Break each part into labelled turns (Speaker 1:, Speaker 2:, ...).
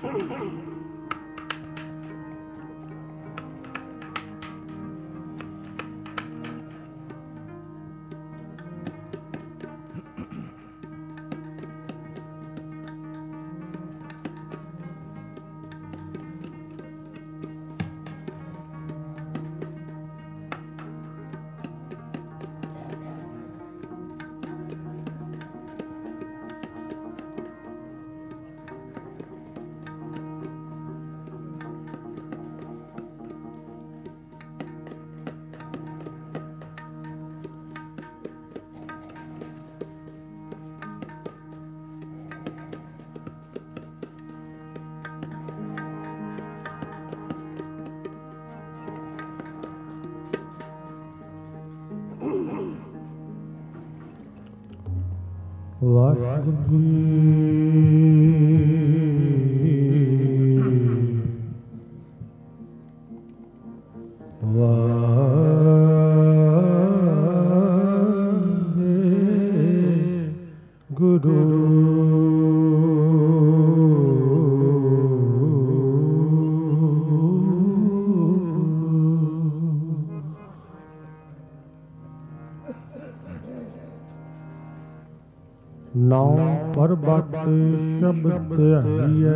Speaker 1: ਨਾਮ ਪਰਬਤ ਸ਼ਬਦ ਧਿਆਈਐ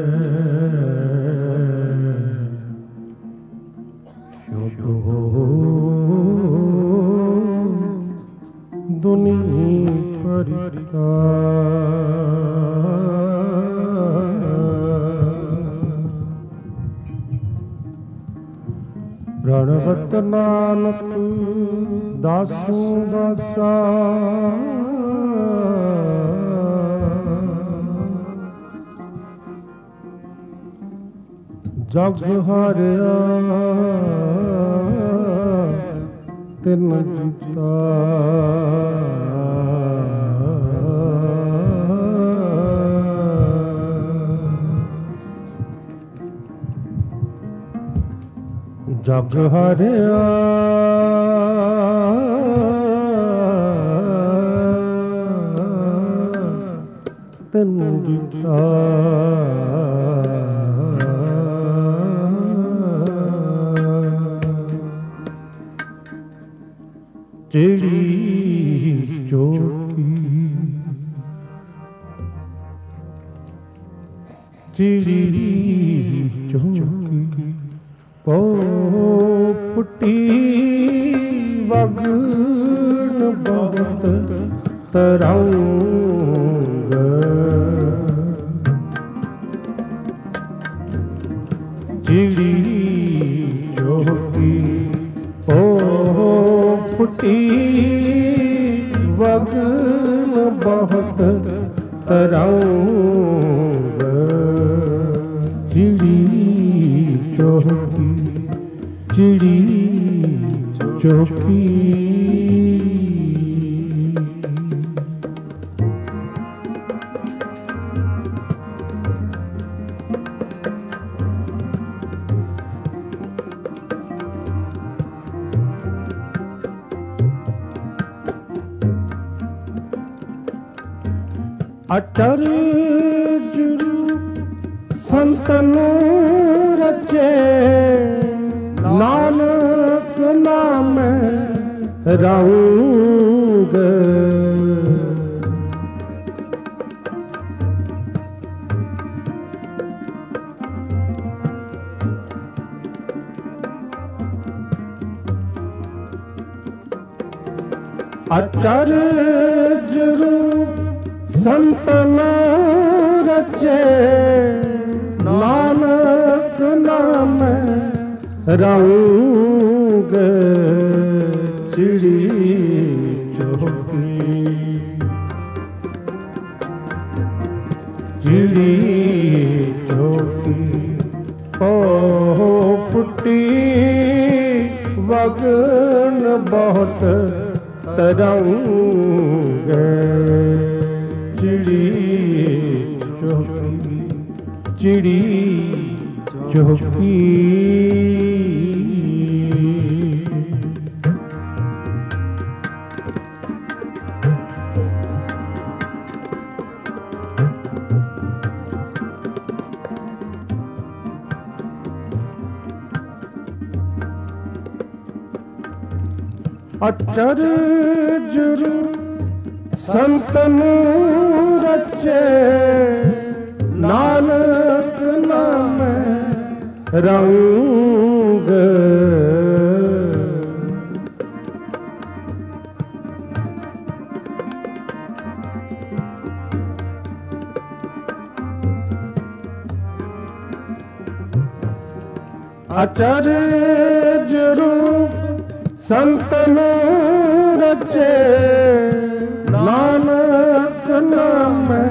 Speaker 1: ਸ਼ੁਭੋ ਦੁਨੀ ਪਰਿਤਾ ਪ੍ਰਣਵਤ ਨਾਨਕ ਦਾਸੂ ਦਾਸਾ ਜਗ ਹਾਰਿਆ ਤਿਨ ਜੀਤਾ ਜਗ ਹਾਰਿਆ ਤਿਨ ਜੀਤਾ ਜਿਹੜੀ ਚੌਕੀ ਜਿਹੜੀ ਚੌਕੀ ਪੋਪਟੀ ਵਗਣ ਬਹੁਤ ਤਰੰਗ ਜਿਹੜੀ ਚੌਕੀ ਪੋਪਟੀ ਵਗਣ ਬਹੁਤ ਤਰੰਗ ਜਿਹੜੀ ਚੌਕੀ ਜਿਹੜੀ ਚੌਕੀ ਅਚਰਜ ਸੰਤਨ ਰਚੇ ਨਾਨਕ ਨਾਮ ਰੰਗ ਅਚਰਜ ਸੰਤਨ ਰਚੇ ਨਾਨਕ ਨਾਮ ਰੰਗ ਚਿੜੀ ਚੌਕੀ ਚਿੜੀ ਚੌਕੀ ਪੋਪਟੀ ਵਗਣ ਬਹੁਤ ਤਰੰਗ ਚਿੜੀ ਚੌਕੀ ਚਿੜੀ ਚੌਕੀ ਅਚਰਜ ਸੰਤਨ ਰਚੇ ਨਾਨਕ ਨਾਮੈ ਰੰਗ। ਅਚਰਜ ਸੰਤਨ ਰਚੇ ਨਾਨਕ ਨਾਮੈ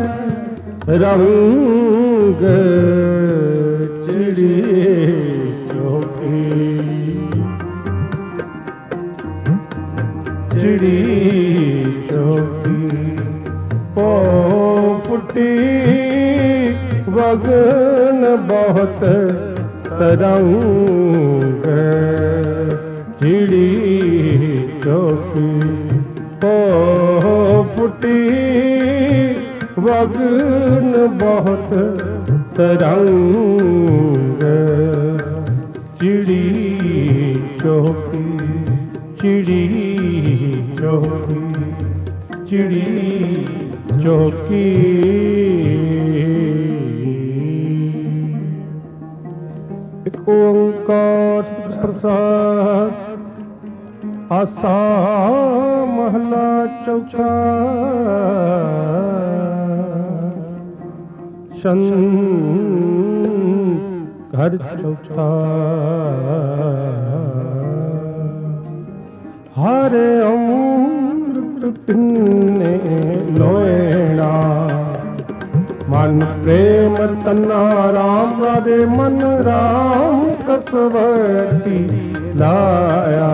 Speaker 1: ਰੰਗ। ਚਿੜੀਏ ਚੌਕੀ ਚਿੜੀ ਚੌਕੀ ਪੋ ਫੁੱਟੀ ਵਗਨ ਬਹੁਤ ਤਰੰਗ। ਚਿੜੀ ਚੌਕੀ ਪੋ ਫੁੱਟੀ ਵਗਨ ਬਹੁਤ ਤਰੰਗ। ਚਿੜੀ ਚੌਕੀ ਚਿੜੀ ਚੌਕੀ ਚਿੜੀ ਚੌਕੀ। ਇੱਕ ਓੰਕਾਰ ਸਤਿਗੁਰ ਪ੍ਰਸਾਦ। ਆਸਾ ਮਹਲਾ ਚੌਥਾ। ਘਰ ਚੌਥਾ। ਹਰਿ ਅੰਮ੍ਰਿਤ ਪੀਨੇ ਲੋਇਣਾ। ਮਨ ਪ੍ਰੇਮ ਤਨਾ ਰਾਮ ਰਾਜੇ ਮਨ ਰਾਮ ਕਸਵਟੀ ਲਾਇਆ।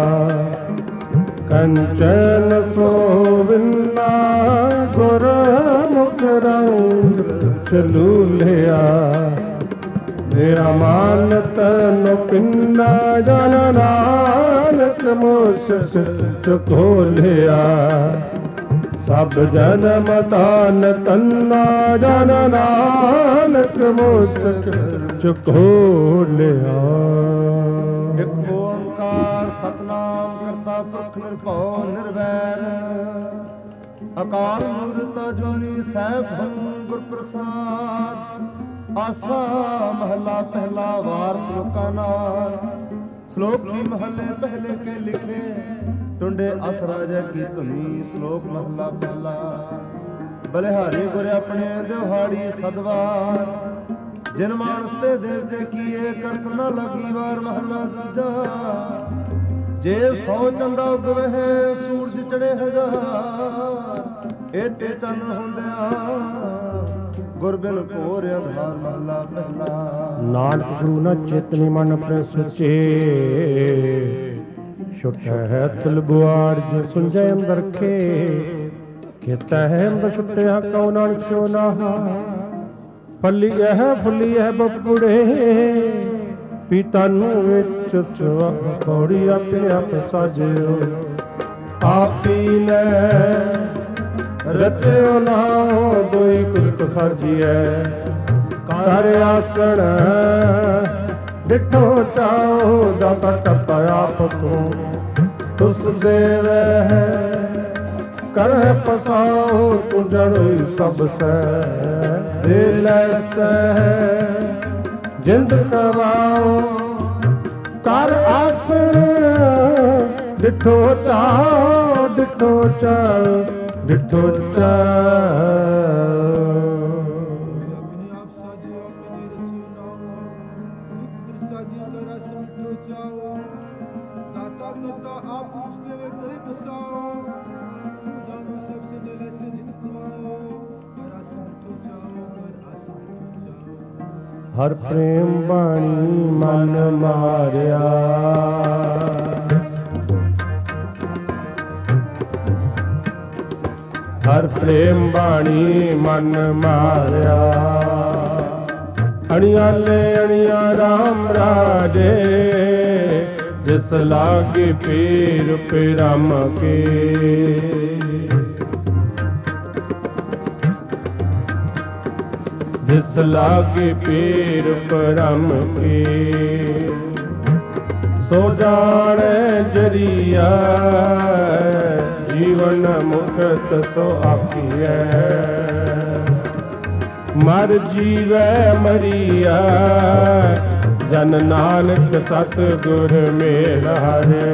Speaker 1: ਕੰਚਨ ਸੋਵਿੰਨਾ ਗੁਰਮੁਖ ਰੰਗ ਚਲੂ ਲਿਆ। ਮੇਰਾ ਮਨ ਤਨ ਪਿੰਨਾ ਜਨ ਨਾਨਕ ਮੁਸਕ ਚੁਕੋ ਲਿਆ। ਸਭ ਜਨਮ ਤਨ ਤੰਨਾ ਜਨ ਨਾਨਕ ਮੁਸਕ ਚੁਕੋ ਲਿਆ।
Speaker 2: ਇਕ ਓੰਕਾਰ ਸਤਿਨਾਮ ਕਰਤਾ ਪੁਰਖ ਨਿਰਭਉ ਨਿਰਵੈਰ। ਅਕਾਲ ਮੂਰਤ ਅਜੂਨੀ ਸੈਭੰ ਗੁਰ ਪ੍ਰਸਾਦ। ਆਸਾ ਮਹਲਾ ਪਹਿਲਾ ਵਾਰ ਸ਼ਲੋਕਾਂ ਨਾਲ। ਸ਼ਲੋਕ ਕੀ ਮਹੱਲੇ ਪਹਿਲੇ ਕੇ ਲਿਖੇ ਟੁੰਡੇ ਅਸ ਰਾਜਾ ਕੀ ਧੁਨੀ। ਸ਼ਲੋਕ ਮਹਲਾ ਪਹਿਲਾ। ਬਲਿਹਾਰੀ ਗੁਰ ਆਪਣੇ ਦਿਹਾੜੀ ਸਦਵਾਰ। ਜਿਨ ਮਾਨਸ ਤੇ ਦੇਵਤੇ ਕੀਏ ਕਰਤ ਨ ਲੱਗੀ ਵਾਰ। ਮਹਲਾ ਦੂਜਾ। ਜੇ 100 ਚੰਦਾ ਉਗਵੇ ਸੂਰਜ ਚੜੇ ਹਜ਼ਾਰ। ਏਤੇ ਚੰਨ ਹੁੰਦਿਆ ਗੁਰ ਬਿਨ ਘੋਰ ਅੰਧਾਰ। ਮਹਲਾ ਪਹਿਲਾ।
Speaker 1: ਨਾਨਕ ਗੁਰੂ ਨ ਚੇਤਨੀ ਮਨ ਆਪਣੇ ਸੁਚੇ। ਛੁਟੈ ਹੈ ਤਿਲ ਬੁਆੜ ਜੋ ਸੁੰਝੈ ਅੰਦਰ ਰਖੇ। ਕੀਤਾ ਹੈ ਅੰਦਰ ਛੁਟਿਆ ਕਉ ਨਾਨਕ ਸੋ ਨਾਹਾ। ਫਲੀ ਹੈ ਫੁੱਲੀ ਹੈ ਬਪੁੜੇ। ਪੀਤਾ ਨੂੰ ਵਿੱਚ ਸਵਾ ਕੌੜੀ ਆਪਣੇ ਆਪ ਸਾਜਿਓ। ਆਪ ਪੀ ਲੈ ਰਚਿਓ ਨਾਉ ਦੋਈ ਕੁਰਤ ਸਾਜੀਐ। ਕਰ ਆਸਣ ਡਿਠੋ ਚਾਉ ਦਾਤਾ ਟਪ ਆਪ ਤੂੰ। ਤੁਸ ਦੇਵੈ ਕਰ ਪਸਾਉ ਤੂੰ ਜੜੋਈ ਸਭ ਸੈ। ਦੇ ਲੈ ਸੈ ਜਿੰਦ ਕਵਾਉ ਕਰ ਆਸਣ। ਡਿਠੋ ਚਾਉ ਡਿਠੋ ਚਾਉ ਡਿਠੋ ਚਾਉ। ਹਰ ਪ੍ਰੇਮ ਬਾਣੀ ਮਨ ਮਾਰਿਆ। ਹਰ ਪ੍ਰੇਮ ਬਾਣੀ ਮਨ ਮਾਰਿਆ। ਅਣਿਆਲੇ ਅਣਿਆ ਰਾਮ ਰਾਜੇ। ਜਿਸ ਲਾਗੇ ਪੀਰ ਪਿਰਮ ਕੇ। ਜਿਸ ਲਾਗੇ ਪੀਰ ਪਰਮ ਕੇ। ਸੋ ਜਾਣੈ ਜਰੀਆ ਜੀਵਨ ਮੁਕਤ ਸੋ ਆਖੀਐ ਮਰ ਜੀਵੈ ਮਰੀਆ ਜਨ ਨਾਨਕ ਸਤਿ ਗੁਰ ਮੇਲ ਹਰੇ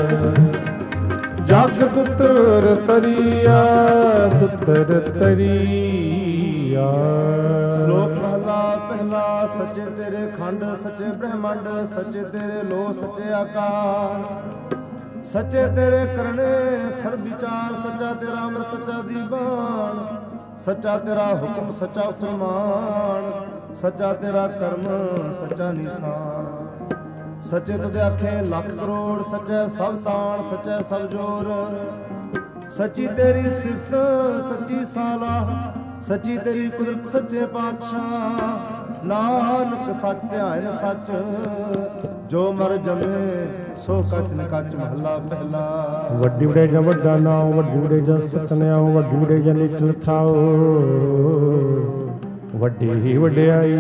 Speaker 1: ਜਗ ਤੁਤਰ ਤਰੀਆ ਤੁਤਰ ਤਰੀਆ।
Speaker 2: ਸ਼ਲੋਕ ਮਹਲਾ ਪਹਿਲਾ। ਸੱਚੇ ਤੇਰੇ ਖੰਡ ਸੱਚੇ ਬ੍ਰਹਮੰਡ ਸੱਚੇ ਤੇਰੇ ਲੋ ਸੱਚੇ ਆਕਾਰ ਸੱਚੇ ਤੇਰੇ ਕਰਨੇ ਸਰਬ ਵਿਚਾਰ ਸੱਚਾ ਤੇਰਾ ਅਮਰ ਸੱਚਾ ਦੀਵਾਨ ਸੱਚਾ ਤੇਰਾ ਹੁਕਮ ਸੱਚਾ ਫਰਮਾਨ ਸੱਚਾ ਤੇਰਾ ਕਰਮ ਸੱਚਾ ਨਿਸ਼ਾਨ ਸੱਚੇ ਤੁਧ ਆਖੇ ਲੱਖ ਕਰੋੜ ਸੱਚੇ ਸਭ ਤਾਣ ਸੱਚੇ ਸਭ ਜੋਰ ਸੱਚੀ ਤੇਰੀ ਸਿਫਤ ਸੱਚੀ ਸਾਲਾ ਸੱਚੀ ਤੇਰੀ ਕੁਦਰਤ ਸੱਚੇ ਪਾਤਸ਼ਾਹ ਨਾਨਕ ਸੱਚ ਧਿਆਨ ਸੱਚ ਜੋ ਮਰ ਜਮੇ ਸੋ ਕੱਚ ਨ ਕੱਚ ਮਹੱਲਾ ਪਹਿਲਾ।
Speaker 1: ਵੱਡੀ ਵਡੇ ਜਾਂ ਵੱਡਾ ਨਾਉ ਵੱਡੀ ਵਡੇ ਜਾਂ ਸਤਨਾਉ ਵੱਡੀ ਵਡੇ ਜਾਂ ਨਿਚਲ ਥਾਉ ਵੱਡੀ ਹੀ ਵਡਿਆਈ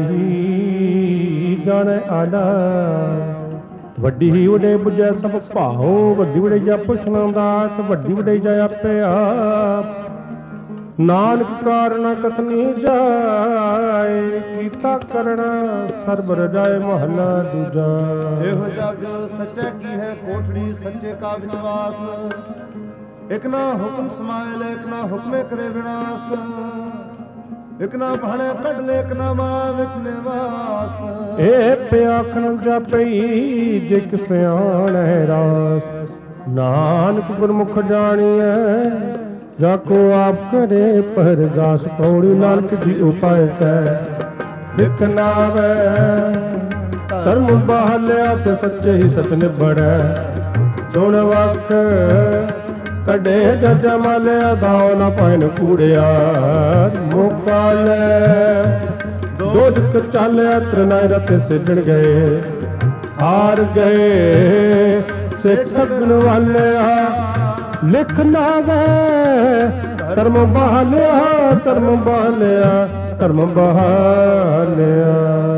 Speaker 1: ਜਾਣੈ ਆਲਾ ਵੱਡੀ ਹੀ ਵਡੇ ਬੁਝੈ ਸਭ ਭਾਉ ਵੱਡੀ ਵਡੇ ਜਾਂ ਪੁੱਛਣਾ ਦਾਤ ਵੱਡੀ ਵਡੇ ਜਾਂ ਆਪੇ ਆਪ ਨਾਨਕ ਕਾਰਨ ਕਥਨੀ ਜਾਏ ਕੀਤਾ ਕਰਣਾ ਸਰਬ ਰਜਾਏ ਮਹਲਾ ਦੂਜਾ।
Speaker 2: ਇਹੋ ਜਗ ਸੱਚੇ ਕੀ ਹੈ ਕੋਠੜੀ ਸੱਚੇ ਕਾ ਵਿਚਵਾਸ ਇਕ ਨਾ ਹੁਕਮ ਸਮਾਇਲ ਇਕ ਨਾ ਹੁਕਮੇ ਕਰੇ ਵਿਨਾਸ਼ ਇਕ ਨਾ ਭਾਣੇ ਕੱਢ ਲੈ ਇਕ ਨਾ ਮਾਂ ਵਿੱਚ ਨਿਵਾਸ
Speaker 1: ਇਹ ਪਿਆਖਣ ਜਾਪਈ ਜੇ ਸਿਆਣੈ ਰਾਸ ਨਾਨਕ ਗੁਰਮੁਖ ਜਾਣੀਐ ਜਾ ਕੋ ਆਪ ਕਰੇ ਪਰਗਾਸ ਪੌੜੀ ਨਾਨਕ ਜੀ ਉਪਾਇ ਕੈ ਲਿਖ ਨਾਵੈ ਧਰਮ ਬਹਾਲਿਆ ਤੇ ਸੱਚੇ ਹੀ ਸਚ ਨਿਬੜੈ ਚੁਣ ਵਖ ਕੱਢੇ ਜਜ ਮਲਿਆ ਦਾਉ ਨਾ ਪੈਨ ਕੂੜਿਆ ਮੋਕਾ ਲੈ ਦੋਦਕ ਚਾਲਿਆ ਤ੍ਰਿਨਾਇ ਰਤੇ ਸਿੱਜਣ ਗਏ ਹਾਰ ਗਏ ਸਿੱਖ ਠੱਗਣ ਵਾਲਿਆ ਲਿਖ ਨਾਵੈ ਧਰਮ ਬਹਾਲਿਆ ਧਰਮ ਬਹਾਲਿਆ ਧਰਮ ਬਹਾਲਿਆ।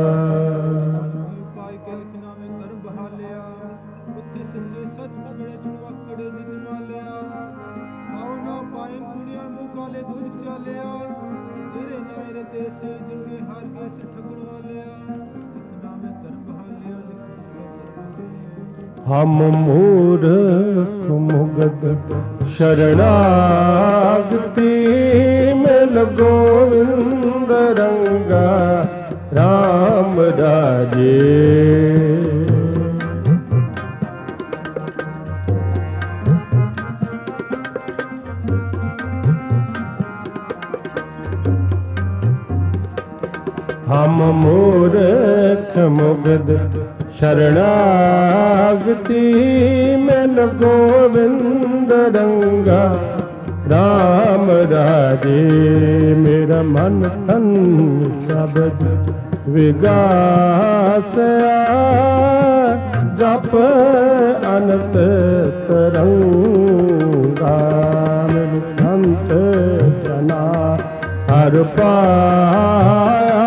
Speaker 1: ਹਮ ਮੂਰਖ ਮੁਗਦ ਸ਼ਰਨਾਗਤੀ ਮਿਲ ਗੋਵਿੰਦ ਰੰਗਾ ਰਾਮ ਰਾਜੇ ਹਮ ਮੂਰਖ ਮੁਗਦ ਸ਼ਰਨਾਗਤੀ ਮਿਲ ਗੋਵਿੰਦ ਰੰਗਾ ਰਾਮ ਰਾਜੇ ਮੇਰਾ ਮਨ ਤਨ ਸ਼ਬਦ ਵਿਗਾਸਿਆ ਜਪ ਅਨੰਤ ਤਰੰਗਾ ਮੇਰੇ ਸੰਤ ਜਨਾ ਹਰ ਪਾਇਆ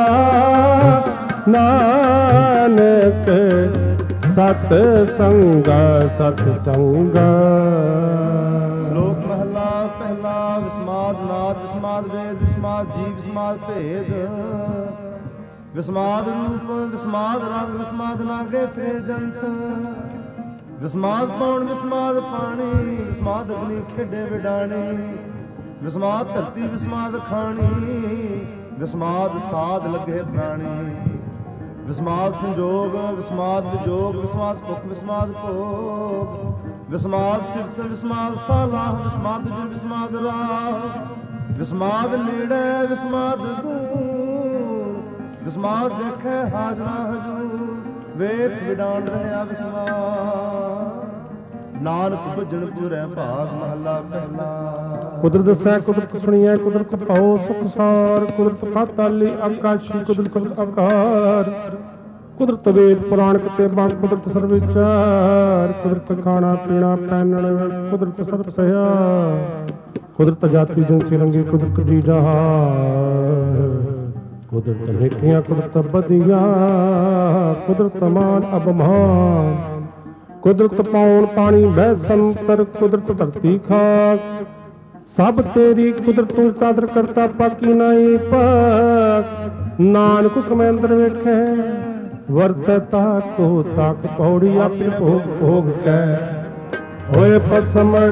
Speaker 1: ਨਾਨਕ ਸਤ ਸੰਗਾ ਸਤ ਸੰਗਾ।
Speaker 2: ਸ਼ਲੋਕ ਮਹਲਾ ਪਹਿਲਾ। ਵਿਸਮਾਦ ਨਾਦ ਵਿਸਮਾਦ ਵੇਦ ਵਿਸਮਾਦ ਜੀਵ ਵਿਸਮਾਦ ਭੇਦ ਵਿਸਮਾਦ ਰੂਪ ਵਿਸਮਾਦ ਰੰਗ ਵਿਸਮਾਦ ਨਾਗੇ ਫੇਰ ਜੰਤ ਵਿਸਮਾਦ ਪੌਣ ਵਿਸਮਾਦ ਪਾਣੀ ਵਿਸਮਾਦ ਅਗਨੀ ਖੇਡੇ ਵਿਡਾਣੀ ਵਿਸਮਾਦ ਧਰਤੀ ਵਿਸਮਾਦ ਖਾਣੀ ਵਿਸਮਾਦ ਸਾਧ ਲੱਗੇ ਪ੍ਰਾਣੀ ਵਿਸਮਾਦ ਸੰਜੋਗ ਵਿਸਮਾਦ ਵਿਜੋਗ ਵਿਸਮਾਦ ਭੁਖ ਵਿਸਮਾਦ ਭੋਗ ਵਿਸਮਾਦ ਸਿਫਤ ਵਿਸਮਾਦ ਸਾਲਾ ਵਿਸਮਾਦ ਜੁਨ ਵਿਸਮਾਦ ਰਾਹ ਵਿਸਮਾਦ ਨੇੜੇ ਵਿਸਮਾਦ ਦੂਰ ਵਿਸਮਾਦ ਦੇਖੇ ਹਾਜ਼ਰਾ ਹਜੂਰ ਵੇਖ ਵਿਡਾਣ ਰਿਹਾ ਵਿਸਮਾਦ ਨਾਨਕ ਭਜਨ ਪੁਰੈ ਭਾਗ ਮਹਲਾ ਪਹਿਲਾ।
Speaker 1: ਕੁਦਰਤ ਦੱਸੈ ਕੁਦਰਤ ਸੁਣੀਐ ਕੁਦਰਤ ਪਾਉ ਸੁਖ ਸਾਰ ਕੁਦਰਤ ਪਾਤਾਲੀ ਆਕਾਸ਼ੀ ਕੁਦਰਤ ਆਕਾਰ ਕੁਦਰਤ ਵੇਦ ਪੁਰਾਣ ਕਿਤਾਬਾਂ ਕੁਦਰਤ ਸਰਬ ਵਿਚਾਰ ਕੁਦਰਤ ਖਾਣਾ ਪੀਣਾ ਪਹਿਨਣ ਕੁਦਰਤ ਸਰਬ ਸਹਿਆ ਕੁਦਰਤ ਜਾਤੀ ਜਿਨਸੀ ਰੰਗੀ ਕੁਦਰਤ ਜੀ ਜਹਾਨ ਕੁਦਰਤ ਨੇਕੀਆਂ ਕੁਦਰਤ ਬਦੀਆਂ ਕੁਦਰਤ ਮਾਨ ਅਭਮਾਨ ਕੁਦਰਤ ਪਾਉਣ ਪਾਣੀ ਬਹਿ ਸੰਤਰ, ਕੁਦਰਤ ਧਰਤੀ ਖਾਕ, ਸਭ ਤੇਰੀ ਕੁਦਰਤ ਤੂੰ ਕਾਦਰ ਕਰਤਾ ਪਾਕੀ ਨਾਈ ਪਾਕ। ਨਾਨਕ ਹੁਕਮੈ ਅੰਦਰ ਵੇਖੈ ਵਰਤਤਾ ਕੋ ਤਾਕ, ਪੌੜੀ ਆਪੇ ਭੋਗ ਭੋਗ ਕੈ ਹੋਏ ਪਸਮੜ।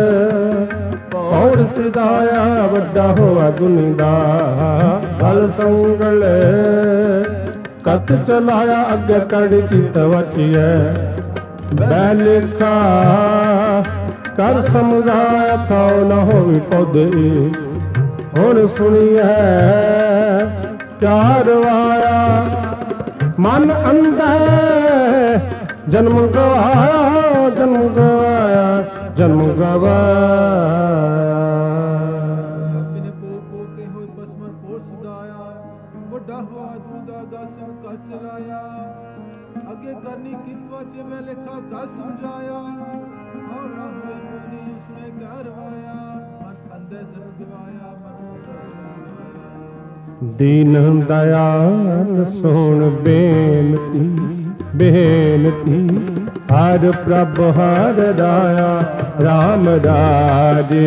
Speaker 1: ਪੌੜ ਸਿਧਾਇਆ ਵੱਡਾ ਹੋਆ ਗੁਨੀ ਦਾ, ਬਲ ਸੰਗਲ ਕਤ ਚਲਾਇਆ ਅੱਗੇ ਕੜੀ ਚਿਤ ਵਚੀਐ। ਬੈ ਲੇਖਾ ਕਰ ਸਮਝਾਇਆ ਥਾਉ ਨ ਹੋਵੀ ਪੌਦੇ, ਹੁਣ ਸੁਣੀਐ ਕਿਆ ਰਵਾਇਆ। ਮਨ ਅੰਧੈ ਜਨਮ ਗਵਾਇਆ, ਜਨਮ ਗਵਾਇਆ, ਜਨਮ ਗਵਾਇਆ।
Speaker 3: ਆਪਣੇ ਪੋ ਪੋ ਕੇ ਹੋਏ ਬਸਮਨ ਫੋਰ ਸਦਾਇਆ, ਵੱਡਾ ਹੋਆ ਦੁੰਦਾ ਦਾ ਸਿੰਘ ਕਰ ਚਲਾਇਆ। ਅੱਗੇ ਕਰਨੀ ਕਿਤਵਾ ਚ ਮੈਂ ਲਿਖਾ ਕਰ ਸਮਝਾਇਆ। ਆਉ ਨਾ ਹੋਈ ਬੋਲੀ ਉਸਨੇ ਕਹਿ ਰਵਾਇਆ। ਮਨ ਅੰਧੇ ਜਨਮ ਗਵਾਇਆ, ਮਨ
Speaker 1: ਦੀਨ ਦਇਆਲ ਸੁਣ ਬੇਨਤੀ, ਬੇਨਤੀ ਹਰ ਪ੍ਰਭ ਹਰ ਰਾਇਆ ਰਾਮ ਰਾਜੇ।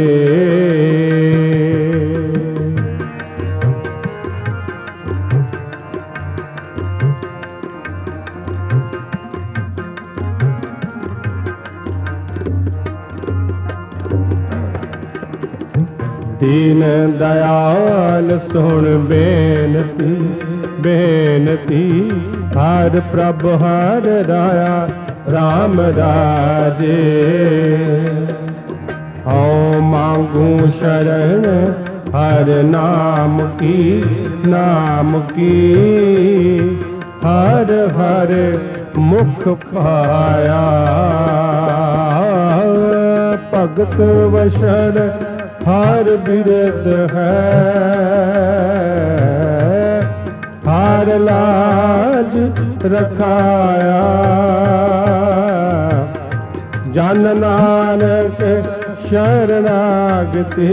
Speaker 1: ਦੀਨ ਦਇਆਲ ਸੁਣ ਬੇਨਤੀ, ਬੇਨਤੀ ਹਰ ਪ੍ਰਭ ਹਰ ਰਾਇਆ ਰਾਮ ਰਾਜੇ। ਹਉ ਮੰਗੂ ਸ਼ਰਨ ਹਰ ਨਾਮ ਕੀ, ਨਾਮ ਕੀ ਹਰ ਹਰ ਮੁਖ ਪਾਇਆ। ਭਗਤ ਵਸ਼ਰ ਹਰ ਬਿਰਦ ਹੈ, ਹਰ ਲਾਜ ਰਖਾਇਆ। ਜਨ ਨਾਨਕ ਸ਼ਰਨਾਗਤੀ,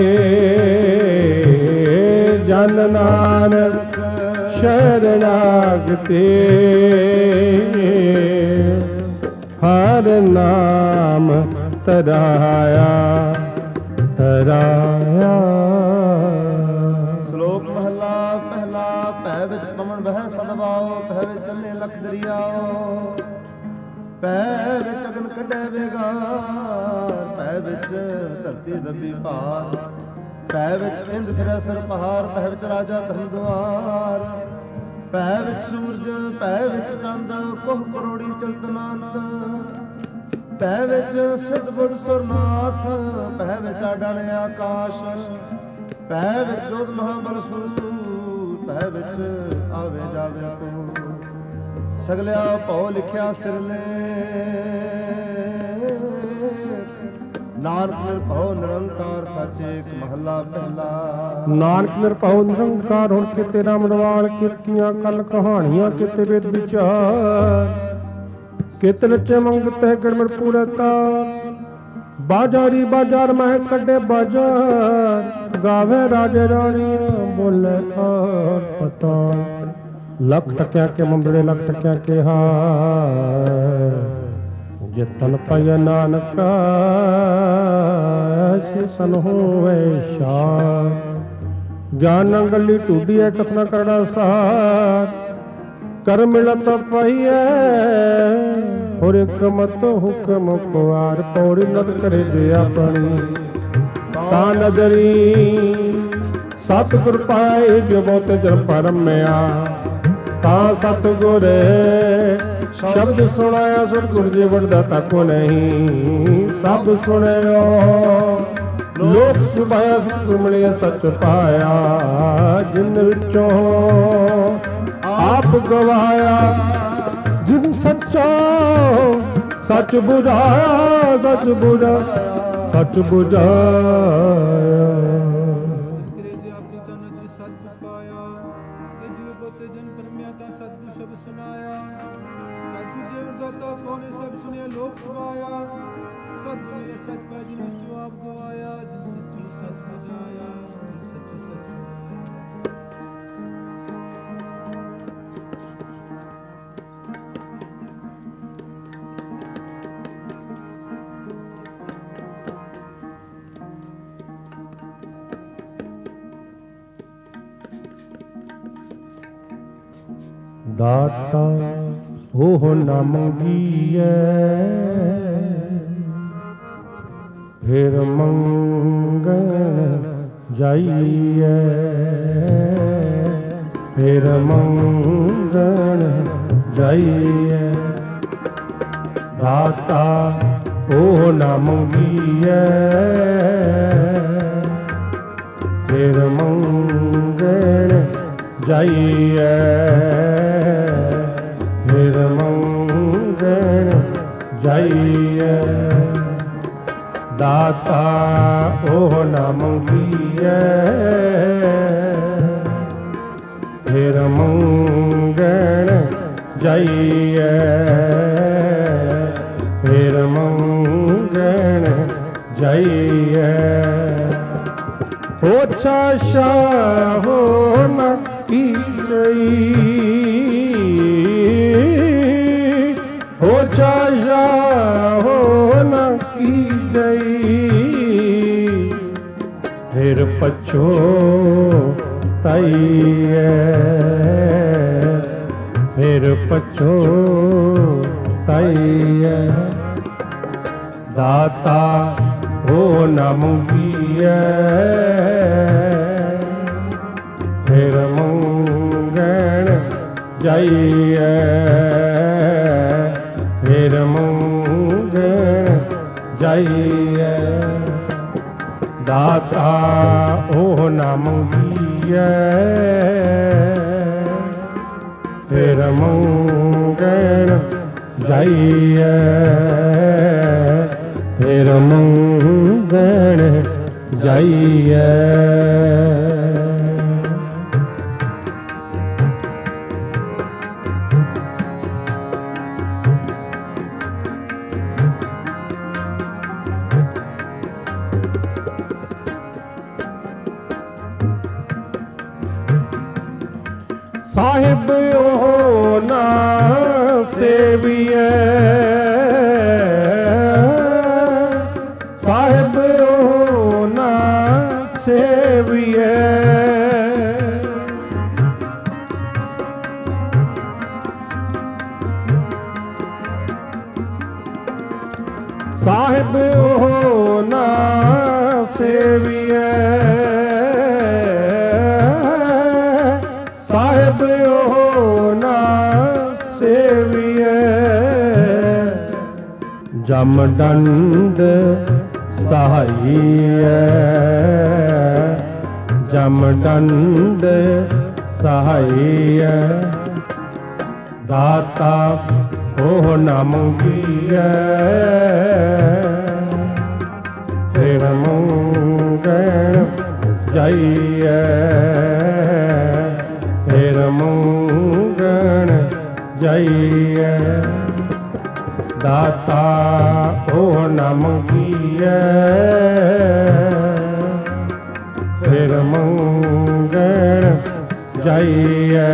Speaker 1: ਜਨ ਨਾਨਕ ਸ਼ਰਨਾਗਤੀ। ਹਰ ਨਾਮ ਤਰਾਇਆ, ਤਰਾਇਆ।
Speaker 2: ਸ਼ਲੋਕ ਮਹਲਾ ਪਹਿਲਾ। ਭੈ ਵਿੱਚ ਪਵਨ ਬਹਿ ਸਦਵਾਓ, ਭੈ ਵਿੱਚ ਚੱਲੇ ਲਖ ਦਰਿਆਓ। ਭੈ ਵਿੱਚ ਅਗਨ ਕੱਢੇ ਵੇਗਾਰ, ਭੈ ਵਿੱਚ ਧਰਤੀ ਦੱਬੀ ਭਾਰ। ਭੈ ਵਿੱਚ ਇੰਦ ਫਿਰੈ ਸਿਰ ਪਹਾੜ, ਭੈ ਵਿੱਚ ਰਾਜਾ ਧਰਮ ਦੁਆਰ। ਭੈ ਵਿੱਚ ਸੂਰਜ, ਭੈ ਵਿੱਚ ਚੰਦ, ਕੋਹ ਕਰੋੜੀ ਚਲਤ ਨਾਨਕ। ਭੈ ਵਿੱਚ ਸਿੱਧ ਬੁੱਧ ਸੁਰਨਾਥ, ਭੈ ਵਿੱਚ ਆਡਣ ਆਕਾਸ਼। ਭੈ ਵਿੱਚ ਜੋਧ ਮਹਾਬਲ ਸੂਰ, ਭੈ ਵਿੱਚ ਆਵੇ ਜਾਵੇ ਕੋ। ਸਗਲਿਆ ਭਉ ਲਿਖਿਆ ਸਿਰ ਨੇ, ਨਾਨਕ ਨਿਰਭਉ ਨਿਰੰਕਾਰ ਸਾਚੇ। ਇੱਕ ਮਹੱਲਾ ਪਹਿਲਾ।
Speaker 1: ਨਾਨਕ ਨਿਰਭਉ ਨਿਰੰਕਾਰ ਹੁਣ ਕਿਤੇ ਰਾਮ ਰਵਾਲ ਕੀਤੀਆਂ ਕਲ ਕਹਾਣੀਆਂ, ਕਿਤੇ ਵੇਦ ਵਿਚਾਰ, ਕਿਤੇ ਨੱਚੇ ਮੰਗਤੇ ਗੜਮੜ ਪੂਰੇ ਤਾਰ। ਬਾਜ਼ਾਰੀ ਬਾਜ਼ਾਰ ਮਹਿ ਕੱਢੇ ਬਾਜ਼ਾਰ, ਗਾਵੇ ਰਾਜੇ ਰਾਣੀਆਂ ਬੋਲੇ ਆਰ ਪਤਾਲ। ਲੱਖ ਟਕਿਆ ਕੇ ਮੰਬੜੇ, ਲੱਖ ਟਕਿਆ ਕੇ ਹਾਰ। ਜੇ ਤਨ ਪਾਇਆ ਨਾਨਕਾ ਸਨ ਹੋਵੇ ਸ਼ਾਰ। ਗਿਆਨ ਅੰਗਲੀ ਟੂਡੀਐ ਕਥਨਾ ਕਰੜਾ ਸਾਰ। ਕਰ ਮਿਲਤ ਪਾਈਐ ਹੋਰ ਇੱਕ ਮਤ ਹੁਕਮ ਖੁਆਰ। ਪੌੜੀ ਨਦ ਕਰੇ ਜੇ ਆਪਣੀ ਤਾਂ ਨਦਰੀ। ਸਤਿਗੁਰ ਪਾਏ ਜੋ ਬਹੁਤੇ ਜਨ ਪਰਮਿਆ, ਤਾਂ ਸਤਿਗੁਰ ਸ਼ਬਦ ਸੁਣਾਇਆ। ਸਤਿਗੁਰ ਜੀ ਵੜਦਾ ਤਾਕੋ ਨਹੀਂ, ਸਭ ਸੁਣਿਓ ਲੋਕ ਸੁਭਾਇਆ। ਸਤਿਗੁਰ ਮਿਲਿਆ ਸੱਚ ਪਾਇਆ, ਜਿਨ ਵਿੱਚੋਂ ਆਪ ਗਵਾਇਆ। ਜਿਨ ਸੱਚਾ ਸੱਚ ਬੁਝਾਇਆ, ਸੱਚ ਬੁਝਾ, ਸੱਚ ਬੁਝਾਇਆ। ਦਾਤਾ ਉਹ ਨਾ ਮੰਗੀਐ ਫਿਰ ਮੰਗਣ ਜਾਈਐ, ਫਿਰ ਮੰਗਣ ਜਾਈਐ। ਦਾਤਾ ਉਹ ਨਾ ਮੰਗੀਐ ਫਿਰ ਮੰਗਣ ਜਾਈਐ, ਫਿਰ ਮੰਗਣ ਜਾਈਐ। ਦਾਤਾ ਉਹ ਨਾ ਮੰਗੀਐ ਫਿਰ ਮੰਗਣ ਜਾਈਐ, ਫਿਰ ਮੰਗਣ ਜਾਈਐ। ਓਛਾ ਸ਼ਾਹ ਨਾ ਕੀਈ, ਓਛਾ ਸ਼ਾਹ ਨਾ ਕੀ ਗਈ, ਫਿਰ ਪਛੋਤਾਈਐ, ਫਿਰ ਪਛੋਤਾਈਐ। ਦਾਤਾ ਉਹ ਨਾ ਮੰਗੀਐ ਫਿਰ ਮੰਗਣ ਜਾਈਐ, ਫਿਰ ਮੰਗਣ ਜਾਈਐ। ਦਾਤਾ ਉਹ ਨਾ ਮੰਗੀਐ ਫਿਰ ਮੰਗਣ ਜਾਈਐ, ਫਿਰ ਮੰਗਣ ਜਾਈਐ। ਸਾਹਿਬ ਉਹ ਨਾ ਸੇਵੀਐ, ਸਾਹਿਬ ਉਹ ਨਾ ਸੇਵੀਐ। ਸਾਹਿਬ ਉਹ ਨਾ ਸੇਵੀਐ, ਸਾਹਿਬ ਉਹ ਨਾ ਸੇਵੀਐ। ਜਮ ਡੰਡ ਸਹਾਈਐ, ਜਮ ਡੰਡ ਸਹਾਈਐ। ਦਾਤਾ ਉਹ ਨਾ ਮੰਗੀਐ ਫਿਰ ਮੰਗਣ ਜਾਈਐ, ਫਿਰ ਮੰਗਣ ਜਾਈਐ। ਦਾਤਾ ਉਹ ਨਾ ਮੰਗੀਐ ਫਿਰ ਮੰਗਣ ਜਾਈਐ,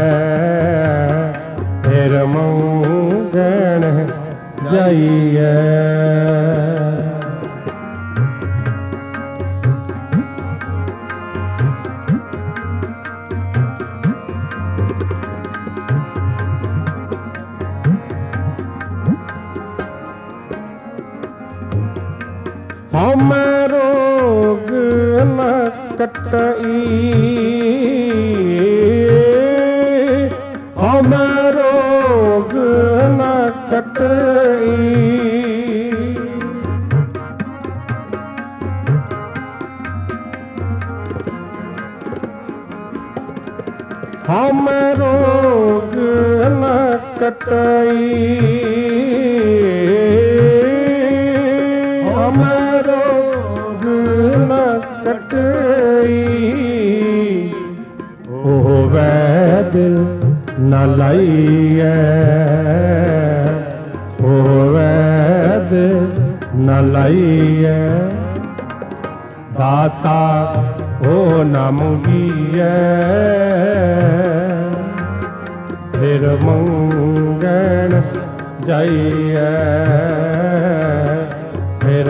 Speaker 1: ਫਿਰ ਮੰਗਣ ਜਾਈਐ। ਹਮ ਰੋਗ ਨ ਕਟਈ, ਹਮ ਰੋਗ ਨ ਕਟਈ। ਹਮ ਰੋਗ ਨ ਕਟਈ, ਹਮ ਰੋਗ ਨ ਕਟਈ। ਉਹ ਵੈਦ ਨ ਲਾਈਐ, ਉਹ ਵੈਦ ਨ ਲਾਈਐ। ਦਾਤਾ ਉਹ ਨਾ ਮੰਗੀਐ ਫਿਰ ਮੰਗਣ ਜਾਈਐ, ਫਿਰ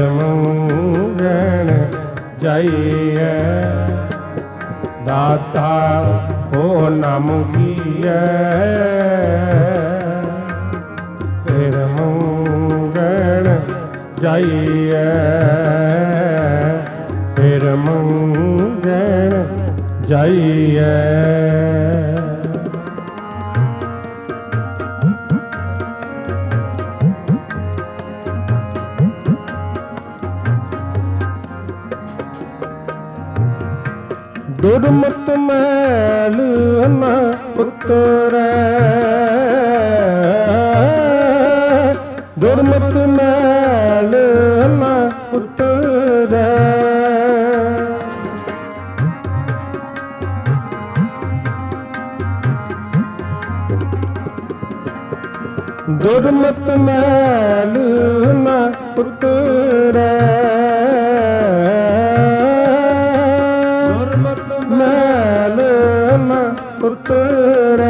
Speaker 1: ਮੰਗਣ ਜਾਈਐ। ਦਾਤਾ ਹੋ ਨਾ ਮੁਗੀਐ ਫਿਰ ਮੰਗਣ ਜਾਈਐ ਫਿਰ ਮੰਗਣ ਜਾਈਐ। ਦੁਰਮਤ ਮੈਲ ਨ ਉਤਰੈ ਦੁਰਮਤ ਮੈਲ ਨ ਉਤਰੈ ਦੁਰਮਤ ਮੈਲ ਨ ਉਤਰੈ ਉਤਰੈ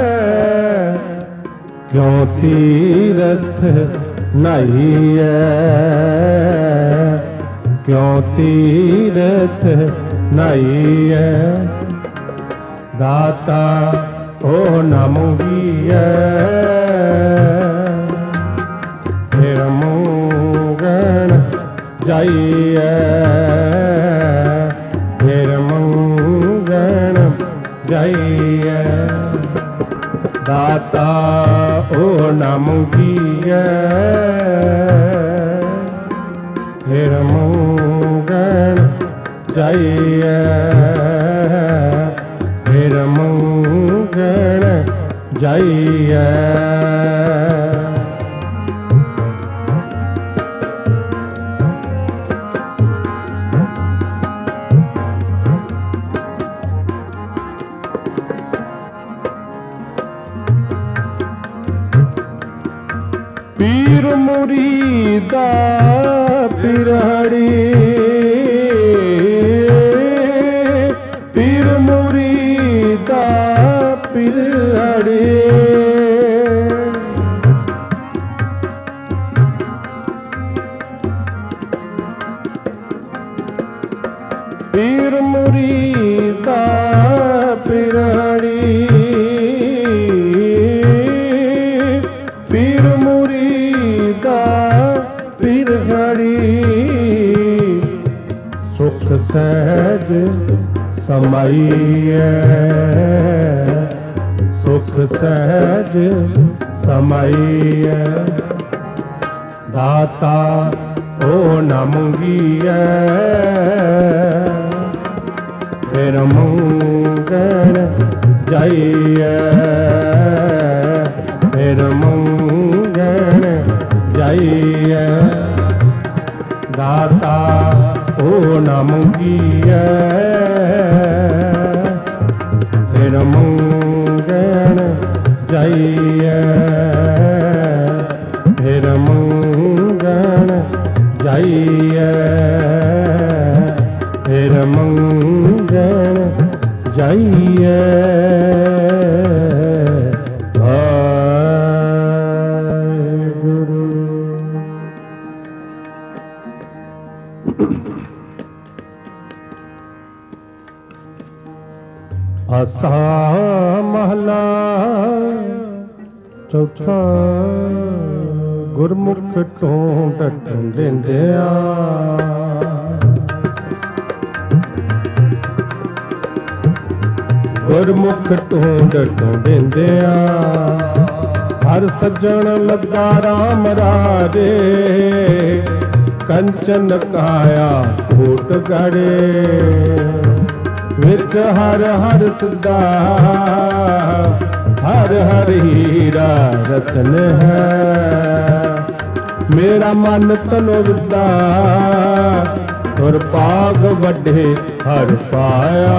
Speaker 1: ਕਿਉ ਤੀਰਥ ਨਾਈਐ ਕਿਉ ਤੀਰਥ ਨਾਈਐ ਦਾਤਾ ਓ ਨਾ ਮੁਗੀਐ ਫਿਰ ਮੰਗਣ ਜਾਈਐ ਫਿਰ ਮੰਗਣ ਜਾਈਐ ਦਾਤਾ ਓ ਨਾ ਮੁਗੀਐ ਫਿਰ ਮੰਗਣ ਜਾਈਐ ਫਿਰ ਮੰਗਣ ਜਾਈਐ। ਪੀਰ ਮੁਰੀਦਾ ਪਿਰਹੜੀ ਪੀਰ ਮੁਰੀਦਾ ਪਿਰਹੜੀ ਪੀਰ ਮੁਰੀਦਾ ਪਿਰਹੜੀ ਪੀਰ ਮੁਰੀਦਾ ਪਿਰਹੜੀ ਸੁਖ ਸਹਿਜ ਸਮਾਈਐ ਸੁਖ ਸਹਿਜ ਸਮਾਈਐ ਦਾਤਾ ਓ ਨਾ ਮੁਗੀਐ ਫਿਰ ਮੰਗਣ ਜਾਈਐ ਫਿਰ ਮੰਗਣ ਜਾਈਐ ਦਾਤਾ ਓ ਨਾ ਮੁਗੀਐ ਫਿਰ ਮੰਗਣ ਜਾਈਐ ਫਿਰ ਮੰਗਣ ਜਾਈਐ ਫਿਰ ਮੰਗਣ ਜਾਈਐ। ਆਸਾ ਮਹਲਾ ਚੌਥਾ ਗੁਰਮੁਖ ਢੂੰਡ ਢੂੰਡਿਆ ਗੁਰਮੁਖ ਢੂੰਡ ਢੂੰਡਿਆ ਹਰ ਸੱਜਣ ਲੱਗਾ ਰਾਮ ਰਾਜੇ ਕੰਚਨ ਕਾਇਆ ਫੂਟ ਗੜੇ ਵਿੱਚ ਹਰ ਹਰ ਸਦਾ ਹਰ ਹਰ ਹੀਰਾ ਰਤਨ ਹੈ ਮੇਰਾ ਮਨ ਤਨੋ ਵਿਦਾ ਤੁਰ ਭਾਗ ਵੱਡੇ ਹਰ ਪਾਇਆ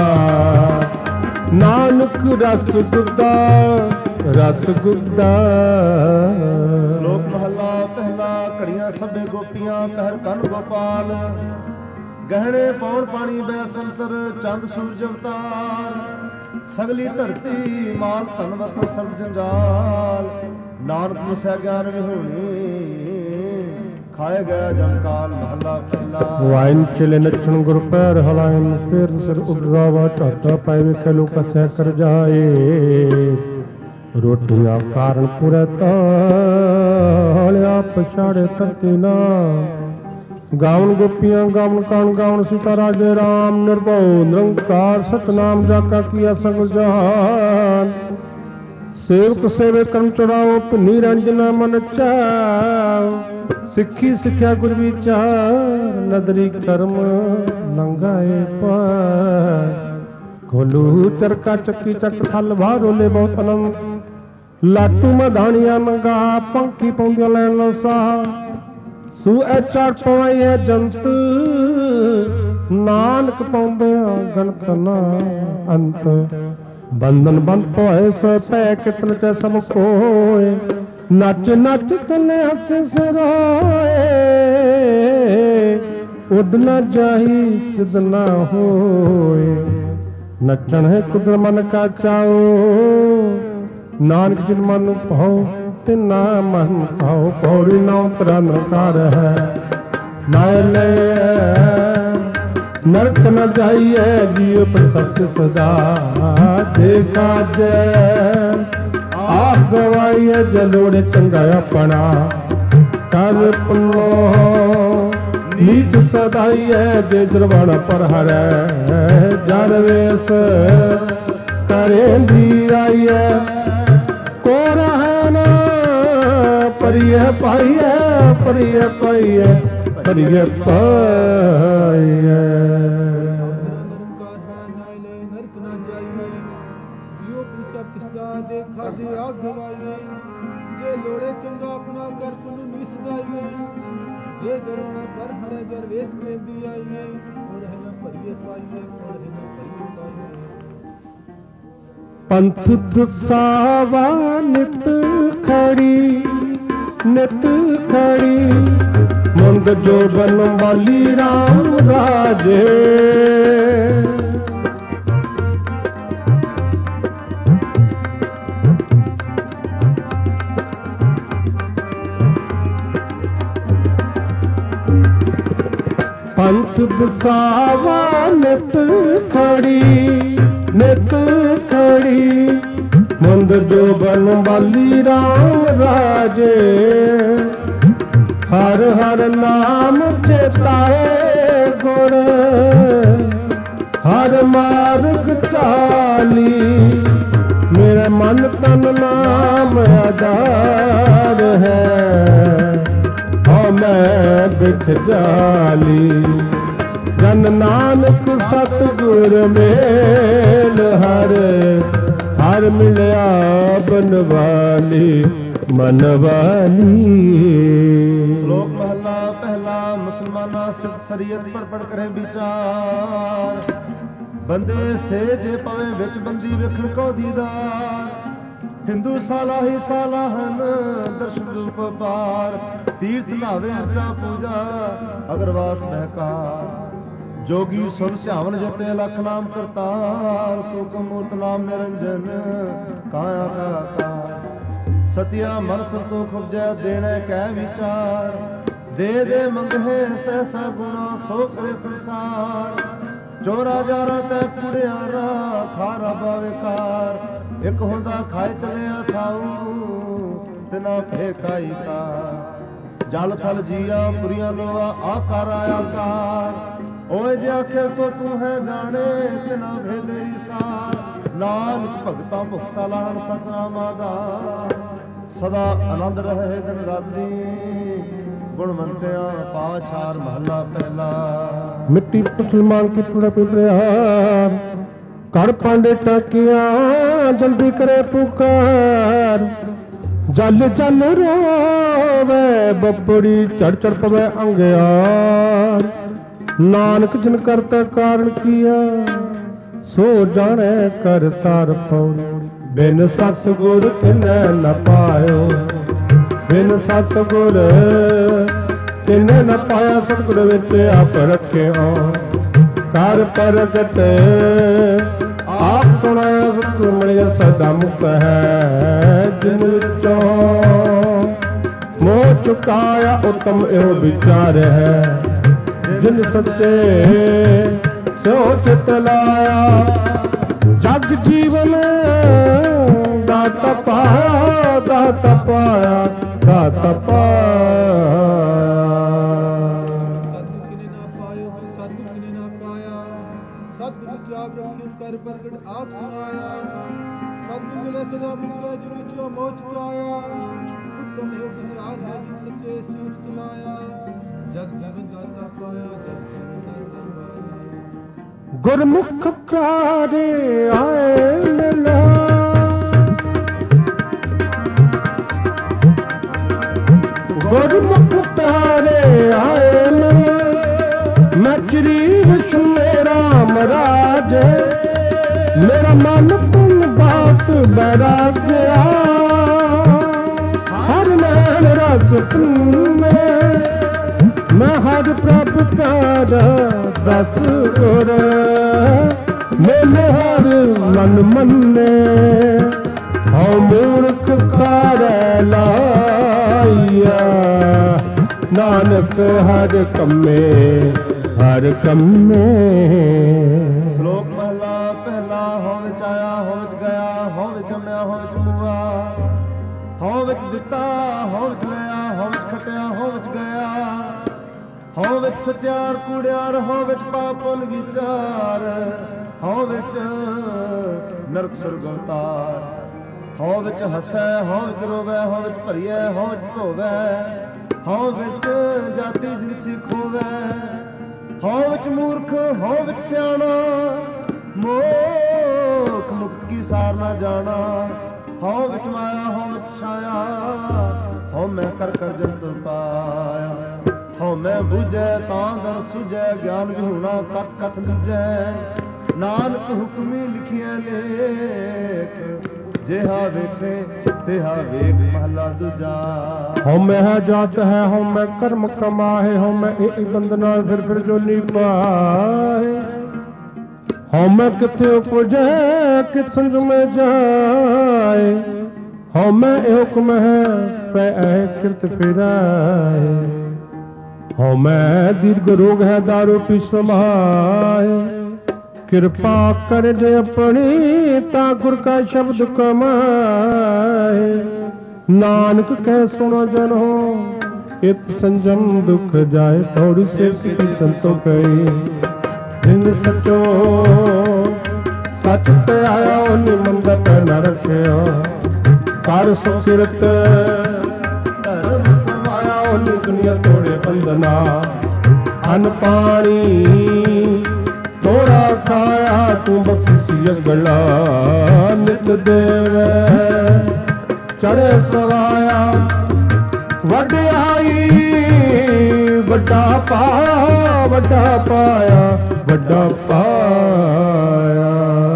Speaker 1: ਨਾਨਕ ਰਸ ਗੁੱਦਾ ਰਸ ਗੁੱਦਾ।
Speaker 2: ਸ਼ਲੋਕ ਮਹਲਾ ਪਹਿਲਾ ਘੜੀਆਂ ਸਭੇ ਗੋਪੀਆਂ ਪਹਿਰ ਕੰਨ ਗੋਪਾਲ ਗਹਿਣੇ ਪੌਣ ਪਾਣੀ ਬੈ ਸੰਸਰ ਚੰਦ ਸੂਰਜ ਅਵਤਾਰ ਸਗਲੀ ਧਰਤੀ ਮਾਲ ਧਨਵਤ ਸਰਬ ਜੰਜਾਲ ਨਾਨਕ ਮੁਸੈ ਗਿਆਨ ਵਿਹੂਣੀ ਖਾਏ ਗਿਆ ਜੰਕਾਲ ਮਹੱਲਾ ਪਹਿਲਾ।
Speaker 1: ਵਾਇਨ ਚਲੇ ਨੱਚਣ ਗੁਰ ਪੈਰ ਹਲਾਇਨ, ਫੇਰ ਸਿਰ ਉਡਰਾਵਾ ਝਾਟਾ ਪਾਏ ਵੇਖੇ ਲੋਕ ਸਹਿ ਕਰ ਜਾਏ। ਰੋਟੀਆਂ ਕਾਰਨ ਪੁਰੇ ਤਾਲਿਆ ਪਛਾੜੇ ਧਰਤੀ ਨਾ। ਗਾਵਨ ਗੋਪੀਆਂ ਗਾਵਨ ਕਾਣ ਗਾਵਨ ਸੀਤਾ ਰਾਜੇ ਰਾਮ, ਨਿਰਭਉ ਨਿਰੰਕਾਰ ਸਤਨਾਮ ਜਾਕਾ ਕੀਆ ਸਗਲ ਜਹਾਨ। ਸੇਵਕ ਸੇਵੇ ਕਰਮ ਚੜਾਓ, ਭਿੰਨੀ ਰੰਜਨਾ ਮਨ ਚਾਉ। ਸਿੱਖੀ ਸਿੱਖਿਆ ਗੁਰ ਵਿਚਾਰ, ਨਦਰੀ ਕਰਮ ਲੰਘਾਏ ਪਾਰ। ਖੋਲੂ ਚਰਕਾ ਚੱਕੀ ਚੱਕ ਥਲ ਬਾਹਰੋਲੇ ਬਹੁਤ ਅਨੰਦ। ਲਾਟੂ ਮਧਾਣੀਆਂ ਮੰਗਾ ਪੰਖੀ ਪਾਉਂਦੀਆਂ ਲੈਣ ਲਸਾ। ਸੂ ਐ ਚਾਟ ਪਵਾਈਐ ਜੰਤ, ਨਾਨਕ ਪਾਉਂਦਿਆਂ ਗਣਤ ਨਾ ਅੰਤ। ਬੰਧਨ ਬੰਦ ਪਵਾਏ ਸੋ ਪੈ ਕਿਤਨ ਚੈ ਸਭ ਕੋਏ। ਨੱਚ ਨੱਚ ਤਨੇ ਹੱਸੇ ਸਰਾਏ, ਉੱਡ ਨਾ ਜਾਹੀ ਸਿਧ ਨਾ ਹੋਏ। ਨੱਚਣ ਹੈ ਕੁਦਰ ਮਨ ਕਾ ਚਾਓ, ਨਾਨਕ ਜਿਨ ਮਨ ਭਾਉ ਤਿਨਾ ਮਨ ਭਾਉ। ਪੌੜੀ ਨਾ ਉਤਰਾ ਨਕਾਰ ਹੈ ਨਾਇ ਲੈ, ਨਰਕ ਨ ਜਾਈਐ ਜੀਉ ਪਰ ਸਚ ਸਦਾ। ਦੇਖਾ ਜੈ ਆਪ ਗਵਾਈਐ ਜਲੋੜੇ ਚੰਗਾ ਆਪਣਾ। ਕਰ ਪੁੰਨੋ ਨੀਚ ਸਦਾਈਐ ਜੇ ਜਰਵਾਣਾ ਪਰ ਹਰੈ। ਜਰ ਵੇਸ ਕਰੇਂਦੀ ਆਈਐ, ਕੋ ਰਹਿ ਨਾ ਪਰਿਐ ਪਾਈਐ। ਪਰਿਐ ਪਾਈਐ ਪਰਿਐ ਪਾਈਐ।
Speaker 3: ਦੇਖਾ ਜੇ ਆਗ ਗਵਾਈਏ, ਜੇ ਲੋੜੇ ਚੰਗਾ ਆਪਣਾ ਕਰ ਪੁੰਨ ਨੀ ਸਦਾਈਏ। ਜੇ ਜਰਵਾਣਾ ਪਰ ਹਰੇ ਜਰ ਵੇਸ ਕਰੇਂਦੀ ਆਈਏ, ਔਰ ਹੈ ਨਾ ਭਰੀਏ ਪਾਈਏ, ਔਰ ਹੈ ਨਾ ਭਰੀਏ ਪਾਈਏ।
Speaker 1: ਪੰਥ ਦਸਾਵਾ ਨਿਤ ਖੜੀ ਨਿਤ ਖੜੀ, ਮੁੰਦ ਜੋ ਬਨ ਵਾਲੀ ਰਾਮ ਰਾਜੇ। ਪੰਥ ਦਸਾਵਾ ਨਿਤ ਖੜੀ ਨਿਤ ਖੜੀ, ਮੁੰਦ ਜੋ ਬਨ ਵਾਲੀ ਰਾਮ ਰਾਜੇ। ਹਰ ਹਰ ਨਾਮ ਚੇਤਾਏ ਗੁਰ, ਹਰ ਮਾਰਗ ਚਾਲੀ। ਮੇਰੇ ਮਨ ਤਨ ਨਾਮ ਆਧਾਰ ਹੈ, ਹਉ ਮੈਂ ਬਿਖ ਜਾਲੀ। ਜਨ ਨਾਨਕ ਸਤਿਗੁਰ ਮੇਲ ਹਰ, ਹਰ ਮਿਲਿਆ ਬਨਵਾਲੀ ਮਨ ਵਾਲੀ।
Speaker 2: ਸ਼ਲੋਕ ਮਹਲਾ ਪਹਿਲਾ। ਮੁਸਲਮਾਨਾ ਸਿੱਧ ਸਰੀਅਤ ਪੜ ਪੜ ਕਰੇ ਵਿਚਾਰ। ਬੰਦੇ ਸੇ ਜੇ ਪਵੇ ਵਿੱਚ ਬੰਦੀ ਵੇਖਣ ਕੋ ਦੀਦਾਰ। ਹਿੰਦੂ ਸਾਲਾ ਹੀ ਸਾਲਾ ਹਨ ਦਰਸ਼ਨ ਰੂਪ ਪਾਰ। ਤੀਰਥ ਨਾਵੇ ਅਰਚਾ ਪੂਜਾ ਅਗਰਵਾਸ ਮਹਿਕਾਰ। ਜੋਗੀ ਸੁਨ ਧਿਆਵਨ ਜਤੇ ਲਖ ਨਾਮ ਕਰਤਾਰ। ਸੁਖ ਮੂਰਤ ਨਾਮ ਨਿਰੰਜਨ ਕਾਇਆ ਕਾ ਆਕਾਰ। ਸਤਿਆ ਮਨ ਸੰਤੋਖ ਉਪਜੈ ਦੇਣੇ ਕਹਿ ਵਿਚਾਰ। ਦੇ ਦੇ ਮੰਗਹਿ ਸਹਿਸਾ ਗੁਣਾ ਸੋ ਕਰੇ ਸੰਸਾਰ। ਚੋਰਾ ਜਾਰਾ ਤੈ ਕੁੜਿਆਰਾ ਖਾਰਾ ਬਾਵੇਕਾਰ। ਇੱਕ ਹੁੰਦਾ ਖਾਏ ਚਲਿਆ ਥਾਉ ਤਿਨਾ ਫੇਕਾਈ ਕਾ। ਜਲ ਥਲ ਜੀਆ ਪੁਰੀਆਂ ਲੋਆ ਆਕਾਰ ਆਕਾਰ। ਓਏ ਜੇ ਆਖੇ ਸੋ ਤੂੰ ਹੈ ਜਾਣੇ ਤਿਨਾ ਭੇਦੇਰੀ ਸਾਰ। ਨਾਨਕ ਭਗਤਾਂ ਭੁਖ ਸਾਲਾਹਣ ਸਤਨਾਮ ਆਧਾਰ। ਸਦਾ ਆਨੰਦ ਰਹੇ ਦਿਨ ਰਾਤੀ ਗੁਣਵੰਤਿਆਂ ਪਾਛਾਰ ਮਹੱਲਾ ਪਹਿਲਾ।
Speaker 1: ਮਿੱਟੀ ਮੁਸਲਮਾਨ ਕੀ ਟੁੜਾ ਪਿਆਰ, ਘਰ ਪਾਂਡੇ ਟਾਕੀਆਂ ਜਲਦੀ ਕਰੇ ਪੁਕਾਰ। ਜਲ ਜਲ ਰੋਵੇ ਬੱਬੜੀ ਚੜ ਚੜ ਪਵੇ ਅੰਗਿਆਰ। ਨਾਨਕ ਜਿਨ ਕਰਤਾ ਕਾਰਨ ਕੀਆ ਸੋ ਜਾਣੈ ਕਰ ਤਾਰ ਪਉ। ਬਿਨ ਸਤਿਗੁਰ ਕਿਨੈ ਨ ਪਾਇਓ, ਬਿਨ ਸਤਿਗੁਰ ਕਿਨੈ ਨ ਪਾਇਆ। ਸਤਿਗੁਰ ਵਿੱਚ ਆਪ ਰੱਖਿਓ ਕਰ ਪ੍ਰਗਟ ਆਪ ਸੁਣਾਇਆ। ਸਤਿਗੁਰ ਮਿਲਿਆ ਸਦਾ ਮੁਕਤ ਹੈ, ਜਿਨ ਵਿੱਚੋਂ ਮੋਹ चुकाया उत्तम एवं विचार है जिन सच्चे सोच तलाया जग जीवन दाता पाया दाता पाया दाता पाया कर प्रगट आप सुनाया सतगुरु मिले सदा मुक्ता जिन विचो मोह चुकाया उत्तम योग विचार है जिन सच्चे सोच तुलाया जग जीवन दाता पाया जग जीवन दाता पाया गुरमुख कारे आए मिला गुरमुख तारे आए मिला मैं चिरी विच मेरा मराज मेरा मन तन बात बैराग्या हर नैन रस में मैं हर प्रभ प्यार रस गुर मैंने हर मन मन्ने हौ मूर्ख कार लाइया नानक हर कम्मे हर कम्मे
Speaker 2: ਸ਼ਲੋਕ ਪਹਿਲਾ ਪਹਿਲਾ ਹੋ ਵਿੱਚ ਆਇਆ ਹੋ ਵਿੱਚ ਗਿਆ ਹੋ ਵਿੱਚ ਜੰਮਿਆ ਹੋ ਵਿੱਚ ਮੂਆ ਹੋ ਵਿੱਚ ਦਿੱਤਾ ਹੋ ਵਿੱਚ ਲਿਆ ਹੋ ਵਿੱਚ ਖਟਿਆ ਹੋ ਵਿੱਚ ਗਿਆ ਹੋ ਵਿੱਚ ਸੱਚਿਆਰ ਕੂੜਿਆਰ ਹੋ ਵਿੱਚ ਪਾਪਨ ਵਿਚਾਰ ਹੋ ਵਿੱਚ ਨਰਕ ਸੁਰਗ ਅਵਤਾਰ ਹੋ ਵਿੱਚ ਹੱਸੈ ਹੋ ਵਿੱਚ ਰੋਵੈ ਹੋ ਵਿੱਚ ਭਰੀਐ ਹੋ ਵਿੱਚ ਧੋਵੈ ਹੋ ਵਿੱਚ ਜਾਤੀ ਜਿਨਸੀ ਖੋਵੈ ਹੋ ਵਿੱਚ ਮੂਰਖ ਹੋ ਵਿੱਚ ਸਿਆਣਾ ਮੋਖ ਮੁਕਤ ਕੀ ਸਾਰ ਨਾ ਜਾਣਾ ਹੋ ਵਿੱਚ ਮਾਇਆ ਹੋ ਵਿੱਚ ਛਾਇਆ ਹੋ ਮੈਂ ਕਰ ਕਰ ਜੰਤ ਪਾਇਆ ਹੋ ਮੈਂ ਬੁਝੈ ਤਾਂ ਦਰ ਸੁਝੈ ਗਿਆਨ ਵਿਹੂਣਾ ਕਥ ਕਥ ਲਿਜੈ ਨਾਨਕ ਹੁਕਮੀ ਲਿਖਿਆ ਲੇਖ ਜਿਹਾ ਵੇਖੇ ਤਿਹਾ ਵੇਖ ਮਹਲਾ ਦੂਜਾ
Speaker 1: ਹਉ ਮੈਂ ਜਾਤ ਹੈ ਹਉ ਮੈਂ ਕਰਮ ਕਮਾਏ ਹਉ ਮੈਂ ਇਹ ਬੰਦਨਾ ਫਿਰ ਜੋਨੀ ਪਾਏ ਹਉ ਮੈਂ ਕਿਥੇ ਉਪਜੈ ਕਿਤ ਸੰਗ ਮੈਂ ਜਾਏ ਹਉ ਮੈਂ ਇਹ ਹੁਕਮ ਹੈ ਪੈ ਐ ਕਿਰਤ ਫਿਰਾਏ ਹਉ ਮੈਂ ਦੀਰਘ ਰੋਗ ਹੈ ਦਾਰੂ ਪੀ ਸਮਾਏ ਕਿਰਪਾ ਕਰ ਦੇ ਆਪਣੀ ਤਾਂ ਗੁਰ ਕਾ ਸ਼ਬਦ ਕਮਾਏ ਨਾਨਕ ਕਹਿ ਸੁਣੋ ਜਨੋ ਇਤ ਸੰਜਮ ਦੁਖ ਜਾਏ ਥੋੜੀ ਸੇ ਸਿੱਖੀ ਸੰਤੋ ਕਹੀ ਜਿਨ ਸਚੋ ਸੱਚ ਤੇ ਆਇਆ ਉਹਨੇ ਮੰਦਤ ਨ ਰੱਖਿਆ ਕਰ ਸੁਸਿਰਤ ਧਰਮ ਕਮਾਇਆ ਉਹਨੇ ਦੁਨੀਆ ਤੋੜੇ ਬੰਦਨਾ ਅਨ ਪਾਣੀ ਥੋੜਾ ਖਾਇਆ ਤੂੰ ਬਖਸ਼ੀ ਅਗਲਾ ਨਿਤ ਦੇਵੈ ਚੜ੍ਹੇ ਸਵਾਇਆ ਵਡਿਆਈ ਵੱਡਾ ਪਾਇਆ ਵੱਡਾ ਪਾਇਆ ਵੱਡਾ ਪਾਇਆ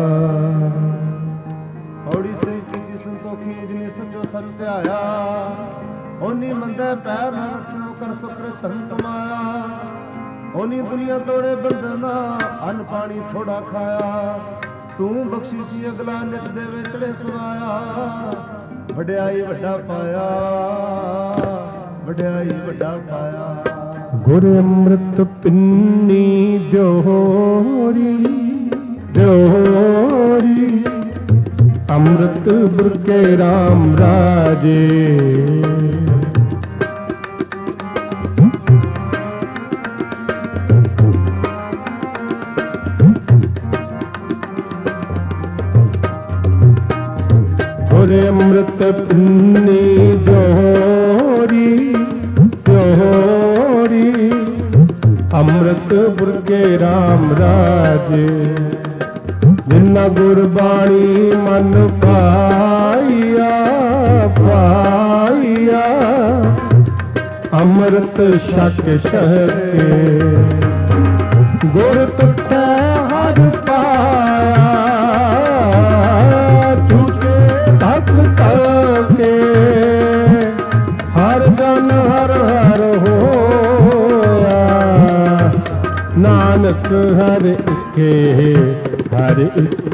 Speaker 2: ਹੌੜੀ ਸ੍ਰੀ ਸਿੱਧੀ ਸੰਤੋਖੀ ਜਿਨੇ ਸੱਚੋ ਸੱਚ ਧਿਆਇਆ ਓਨੀ ਮੰਦੇ ਪੈਰ ਨਾ ਰੱਖਿਓ ਕਰ ਸੁਕਰ ਧਨ ਕਮਾਇਆ ਓਨੀ ਦੁਨੀਆ ਤੋੜੇ ਬੰਦਨਾ ਅੰਨ ਪਾਣੀ ਥੋੜਾ ਖਾਇਆ ਤੂੰ ਬਖਸ਼ੀਸ਼ੀ ਅਗਲਾ ਨਿਤ ਦੇਵੇ ਚੜੇ ਸਵਾਇਆ ਵਡਿਆਈ ਵੱਡਾ ਪਾਇਆ ਵਡਿਆਈ ਵੱਡਾ ਪਾਇਆ
Speaker 1: ਗੁਰ ਅੰਮ੍ਰਿਤ ਪਿੰਨੀ ਦਿਓਰੀ ਦਿਓਰੀ ਅੰਮ੍ਰਿਤ ਬੁਰਕੇ RAM ਰਾਜੇ ਅੰਮ੍ਰਿਤ ਪਿੰਨੀ ਦਿਓਰੀ ਦਿਓਰੀ ਅੰਮ੍ਰਿਤ ਬੁਰਗੇ RAM ਰਾਜੇ ਜਿਨਾ ਗੁਰਬਾਣੀ ਮਨ ਪਾਈਆ ਪਾਈਆ ਅੰਮ੍ਰਿਤ ਛਕ ਛਕੇ ਗੁਰ ਤੁਠੈ ਹਰ ਪਾਇਆ ਕੇ ਹਰ ਜਨ ਹਰ ਹਰ ਹੋਇਆ ਨਾਨਕ ਹਰ ਇੱਕੇ ਹਰ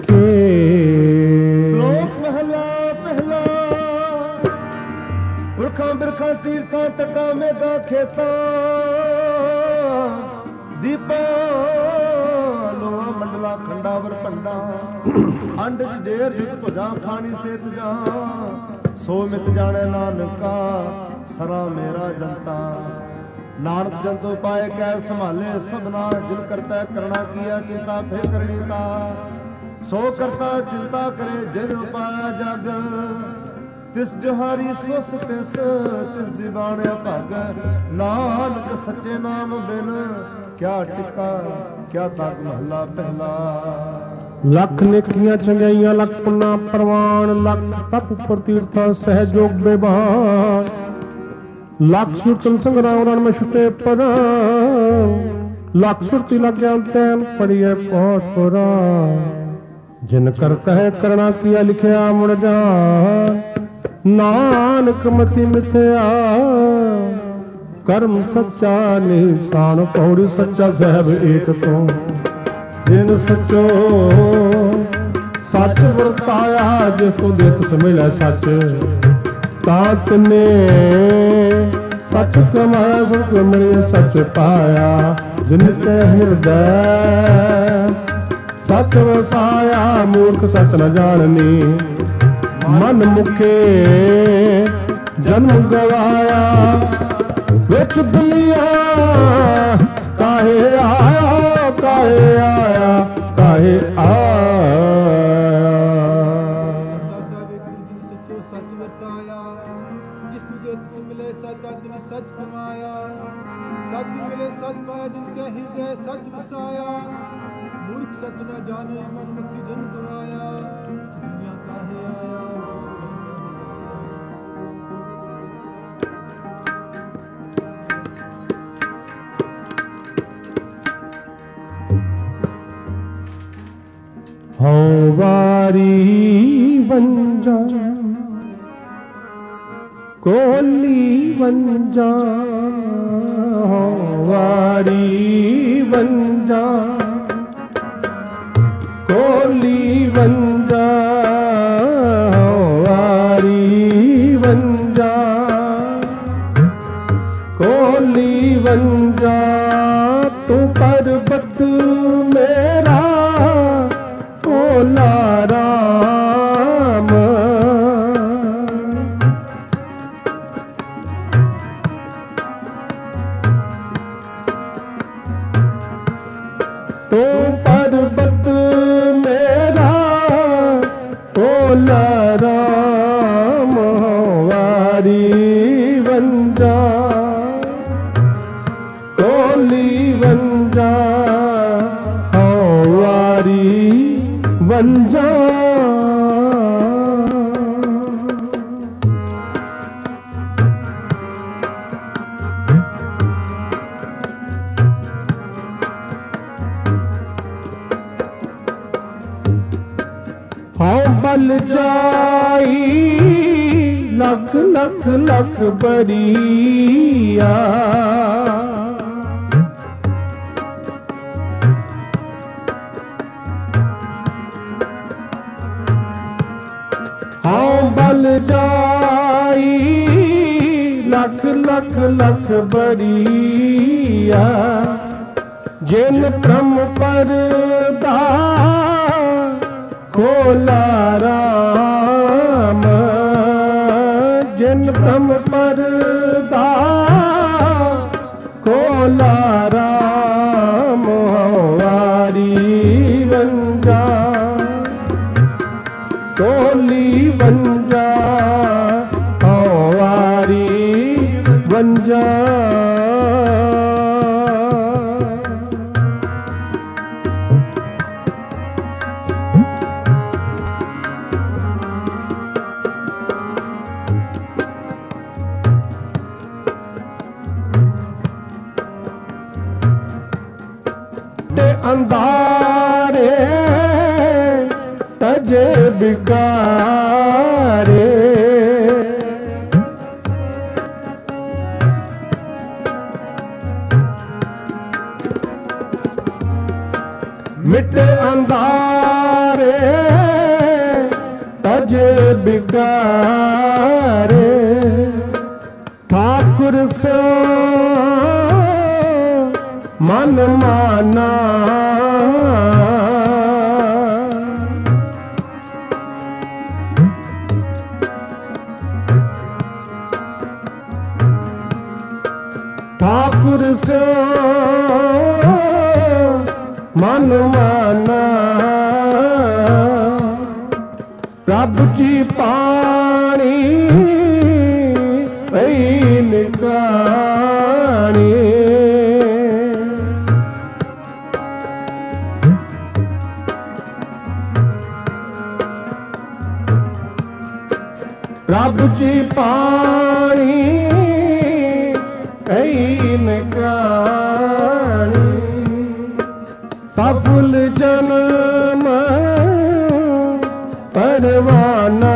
Speaker 1: ਇੱਕੇ
Speaker 2: ਸ਼ਲੋਕ ਮਹਲਾ ਪਹਿਲਾ ਪੁਰਖ ਬਿਰਖਾਂ ਬਿਰਖਾਂ ਤੀਰਥਾਂ ਤਟਾਂ ਮੇਗਾ ਖੇਤਾਂ ਦੀਪਾਂ ਲੋਆ ਮੰਡਲਾ ਖੰਡਾਵਰ ਭੰਡਾ ਅੰਡ ਚ ਢੇਰ ਜਿਤ ਭੁਜਾਂ ਖਾਣੀ ਸੇਤ ਜਾ ਸੋ ਮਿਤ ਜਾਣੇ ਨਾਨਕਾ ਸਰਾ ਮੇਰਾ ਜਨਤਾ ਨਾਨਕ ਜੰਤੋ ਪਾਏ ਕੈ ਸੰਭਾਲੇ ਸਭਨਾ ਜਿਨ ਕਰਤਾ ਕਰਨਾ ਕੀਆ ਚਿੰਤਾ ਫੇ ਕਰਨੀ ਤਾ ਸੋ ਕਰਤਾ ਚਿੰਤਾ ਕਰੇ ਜਿਨ ਪਾਇਆ ਜਗ ਤਿਸ ਜਹਾਰੀ ਸੁਸ ਤਿਸ ਦੀਵਾਨਿਆ ਭਗ ਨਾਨਕ ਸੱਚੇ ਨਾਮ ਬਿਨ ਕਿਆ ਟਿਕਾ ਕਿਆ ਤਗ ਮਹਲਾ ਪਹਿਲਾ
Speaker 1: ਲੱਖ ਨੇਕੀਆਂ ਚੰਗਿਆਈਆਂ ਲੱਖ ਪੁੰਨਾ ਪ੍ਰਵਾਨ ਲੱਖ ਤਪ ਪ੍ਰਤੀਰਥਾ ਸਹਿਜੋਗ ਬੇਬਾਨ ਲੱਖ ਸੁਰਤਨ ਸੰਗਰਾਮ ਰਣ ਮੈਂ ਛੁਟੇ ਪਰ ਲੱਖ ਸੁਰਤੀ ਲੱਗਿਆ ਤੈਨ ਪੜੀਏ ਪਹੁੰਚ ਪੁਰਾ ਜਿਨ ਕਰ ਕਹਿ ਕਰਣਾ ਕੀਆ ਲਿਖਿਆ ਮੁੜ ਜਾਨ ਨਾਨਕ ਮਤੀ ਮਿਥਿਆ ਕਰਮ ਸੱਚਾ ਨਿਸ਼ਾਨ ਪੌੜੀ ਸੱਚਾ ਸਾਹਿਬ ਏਕ ਤੋਂ ਜਿਨ ਸਚੋ ਸੱਚ ਵਰਤਾਇਆ ਜਿਸ ਤੋਂ ਦੇਤ ਸਮਿਲਿਆ ਸੱਚ ਤਾਤ ਨੇ ਸੱਚ ਕਮਾਇਆ ਸੁਖ ਮਿਲਿਆ ਸੱਚ ਪਾਇਆ ਜਿਨ ਤੇ ਹਿਰਦੈ ਸੱਚ ਵਸਾਇਆ ਮੂਰਖ ਸੱਚ ਨ ਜਾਣਨੀ ਮਨ ਮੁਖੇ ਜਨਮ ਗਵਾਇਆ ਵਿੱਚ ਦੁਨੀਆ ਕਾਹੇ ਆਇਆ ਕਾਹੇ ਆਇਆ ਕਾਹੇ ਆਇਆ
Speaker 3: ਸੱਚੋ ਸੱਚ ਵਰਤਾਇਆ ਜਿਸ ਤੂੰ ਦੇ ਤਿਸ ਮਿਲੇ ਸੱਚ ਆਦਿ ਨੇ ਸੱਚ ਫਰਮਾਇਆ ਸੱਚ ਮਿਲੇ ਸੱਚ ਪਾਇਆ ਜਿਨ ਕੇ ਹਿਰਦੇ ਸੱਚ ਵਸਾਇਆ ਮੂਰਖ ਸੱਚ ਨਾ ਜਾਣੇ ਮਨ ਮੁਖੀ ਜਨ ਗਵਾਇਆ ਦੁਨੀਆ ਕਾਹੇ ਆਇਆ
Speaker 1: ਹਉ ਵਾਰੀ ਵੰਜਾ ਕੋਲੀ ਵੰਜਾ ਹਉ ਵਾਰੀ ਵੰਜਾ ਕੋਲੀ ਵੰਜਾ ਹਉ ਵਾਰੀ ਵੰਜਾ ਕੋਲੀ ਵੰਜਾ ਤੂੰ ਪਰਬਤ ਮੇਰਾ ਭੋਲਾ ਰਾਮ ਤੂੰ ਪਰਬਤ ਮੇਰਾ ਭੋਲਾ ਰਾਮ ਵਾਰੀ ਵੰਜਾ ਕੋਲੀ ਵੰਜਾ ਵਾਰੀ ਵੰਜਾ ਹਉ ਬਲ ਜਾਈ ਲੱਖ ਲੱਖ ਲੱਖ ਬਰੀਆ ਹਉ ਬਲ ਜਾਈ ਲੱਖ ਲੱਖ ਲੱਖ ਬਰੀਆ ਜਿਨ ਬ੍ਰਹਮ ਪਰਦਾ ਖੋਲਾ ਰਾਮ ਜਿਨ ਬ੍ਰਹਮ ਪਰਦਾ ਖੋਲਾ ਰਾਮ ਵਾਰੀ ਵੰਜਾ ਕੋਲੀ ਵੰਜਾ ਵਾਰੀ ਵੰਜਾ ਅੰਧਾਰੇ ਤਜੇ ਬਿਕਾਰੇ ਮਿਟੇ ਅੰਧਾਰੇ ਤਜੇ ਬਿਕਾਰੇ ਮਨ ਮਾਨਾ ठाकुर से मन माना प्रभु जी पानी ऐन कानी प्रभु जी पानी ऐन कानी सफल जन्म परवाना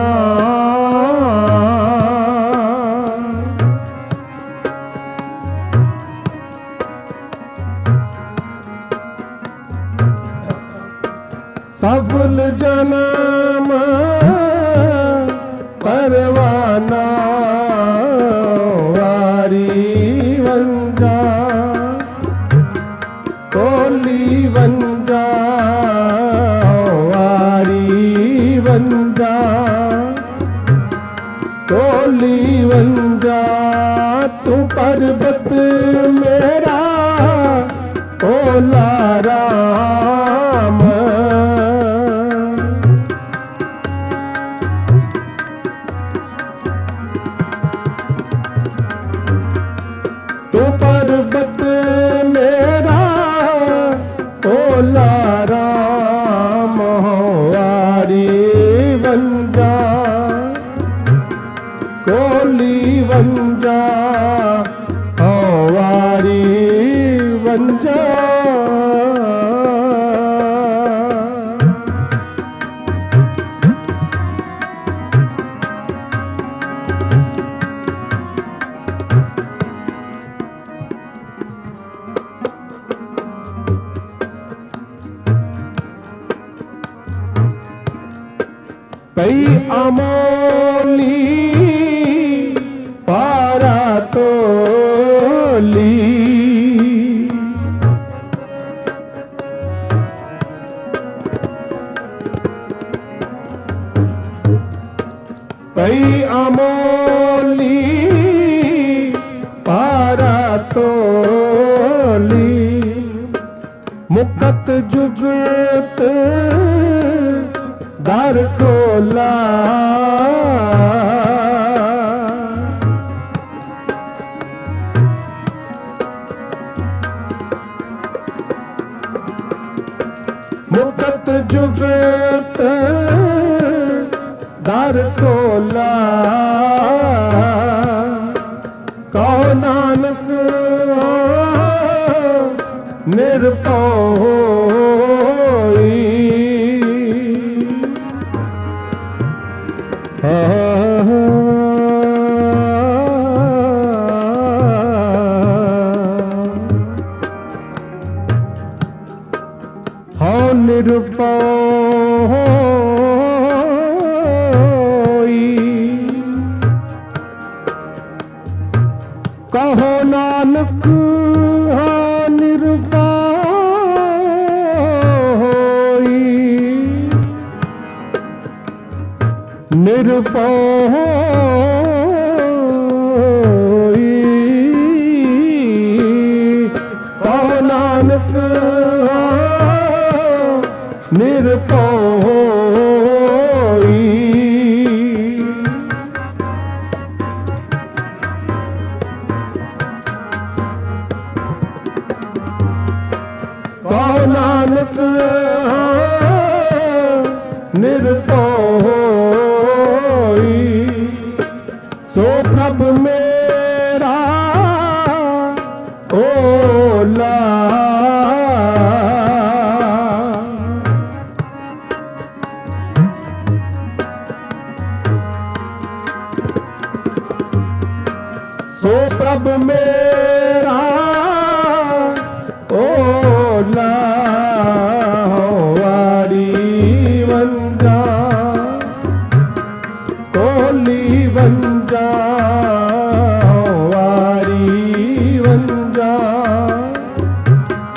Speaker 1: सफल जन्म परवाना वारी वंजा कोली वंजा वारी वंजा कोली वंजा तू पर्वत मेरा ओला राम तू पर्वत मेरा ओला राम वारी वंजा कोली वंजा वारी वंजा पई अमोली पारा तोली पई अमोली पारा तोली मुकत जुगत दर खोला मुकत जुगत दर खोला कहो नानक निरभउ हौ निरभउ कहो नानक हौ निरभउ निरभउ कहो नानक निरभउ कहो नानक निरभउ सो प्रभ मेरा ओला सो प्रभ मेरा ओला वारी वंजा कोली वंजा वारी वंजा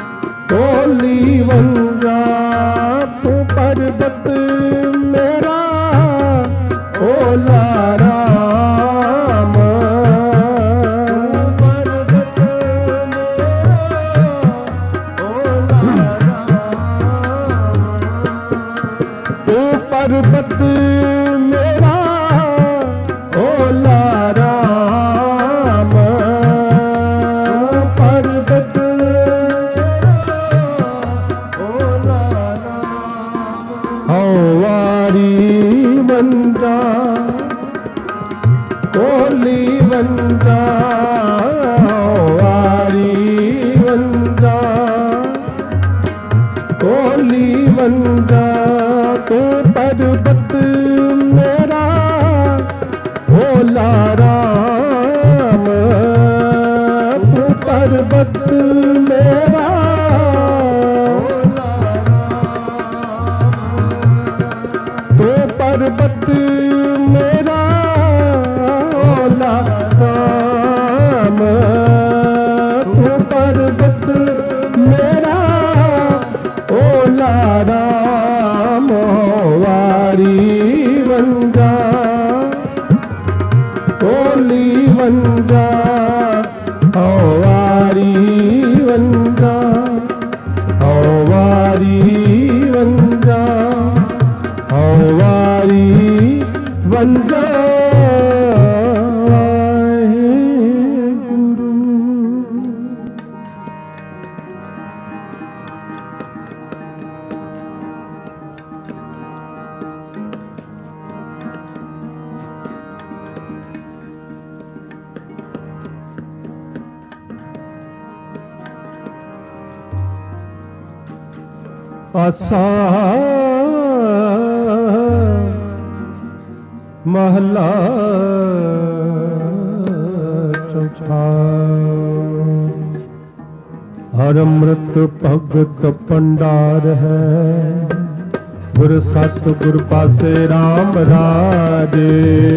Speaker 1: ਢੋਲੀ ਵੰਜਾ ਵਾਰੀ ਵੰਜਾ ਢੋਲੀ ਵੰਜਾ ਤੂੰ ਪਰਬਤ ਮੇਰਾ ਭੋਲਾ ਰਾਮ ਤੂੰ ਪਰਬਤ ਮੇਰਾ ਤੂੰ ਪਰਬਤ ਮੇਰਾ ਭੋਲਾ ਰਾਮ ਤੂੰ ਪਰਬਤ ਮੇਰਾ ਭੋਲਾ ਰਾਮ ਵਾਰੀ ਵੰਜਾ ਢੋਲੀ ਵੰਜਾ ਵਾਰੀ ਵੰਜਾ ਵਾਰੀ ਵੰਜਾ ਵਾਰੀ ਵੰਜਾ ਆਸਾ ਮਹਲਾ ਚੌਥਾ। ਹਰ ਅੰਮ੍ਰਿਤ ਭਗਤ ਭੰਡਾਰ ਹੈ, ਗੁਰ ਸਤ ਗੁਰ ਪਾਸੇ RAM ਰਾਜੇ।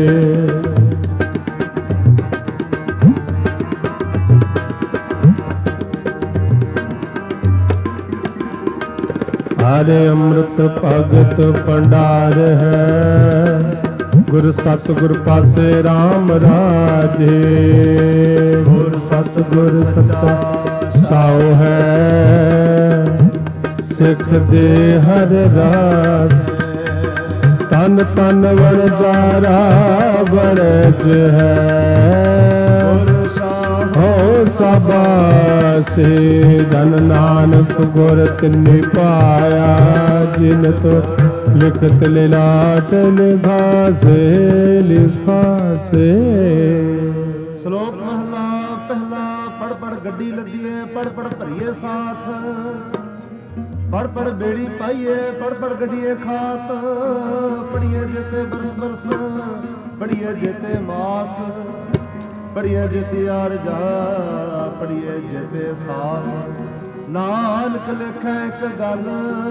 Speaker 1: ਹਰ ਅੰਮ੍ਰਿਤ ਭਗਤ ਭੰਡਾਰ ਹੈ, ਗੁਰ ਸਤ ਗੁਰ ਪਾਸੇ RAM ਰਾਜੇ। ਗੁਰ ਸਤ ਗੁਰ ਸੱਚਾ ਸਾਉ ਹੈ, ਸਿੱਖ ਦੇ ਹਰ ਰਾਸ। ਤਨ ਤਨ ਵਣਜਾਰਾ ਵਣਜ ਹੈ, ਹੋ ਸਾਬਾਸੇ। ਧਨ ਨਾਨਕ ਗੁਰ ਤਿਨਿ ਪਾਇਆ, ਜਿਨ ਤੋ ਲਿਖਤ ਲਿਲਾਟ ਲਿਖਾਸੇ ਲਿਖਾਸੇ।
Speaker 2: ਸ਼ਲੋਕ ਮਹਲਾ ਪਹਿਲਾ। ਪੜ ਪੜ ਗੱਡੀ ਲੱਦੀਏ, ਪੜ ਪੜ ਭਰੀਏ ਸਾਥ। ਪੜ ਪੜ ਬੇੜੀ ਪਾਈਏ, ਪੜ ਪੜ ਗੱਡੀਏ ਖਾਤ। ਪੜੀਏ ਜੇਤੇ ਬਰਸ ਬਰਸ, ਪੜੀਏ ਜੇਤੇ ਮਾਸ। ਪੜੀਏ ਜੇਤੇ ਆਰਜਾ, ਪੜੀਏ ਜੇਤੇ ਸਾਸ। ਨਾਨਕ ਲਿਖੈ ਇੱਕ ਗੱਲ,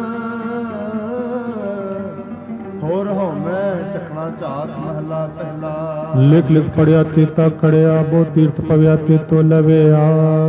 Speaker 2: ਹੋਰ ਹਉਮੈ ਚੱਕਣਾ ਝਾਕ। ਮਹਲਾ ਪਹਿਲਾ।
Speaker 1: ਲਿਖ ਲਿਖ ਪੜਿਆ ਤੇਤਾ ਖੜਿਆ, ਬਹੁ ਤੀਰਥ ਪਵਿਆ ਤੇਤੋ ਲਵਿਆ।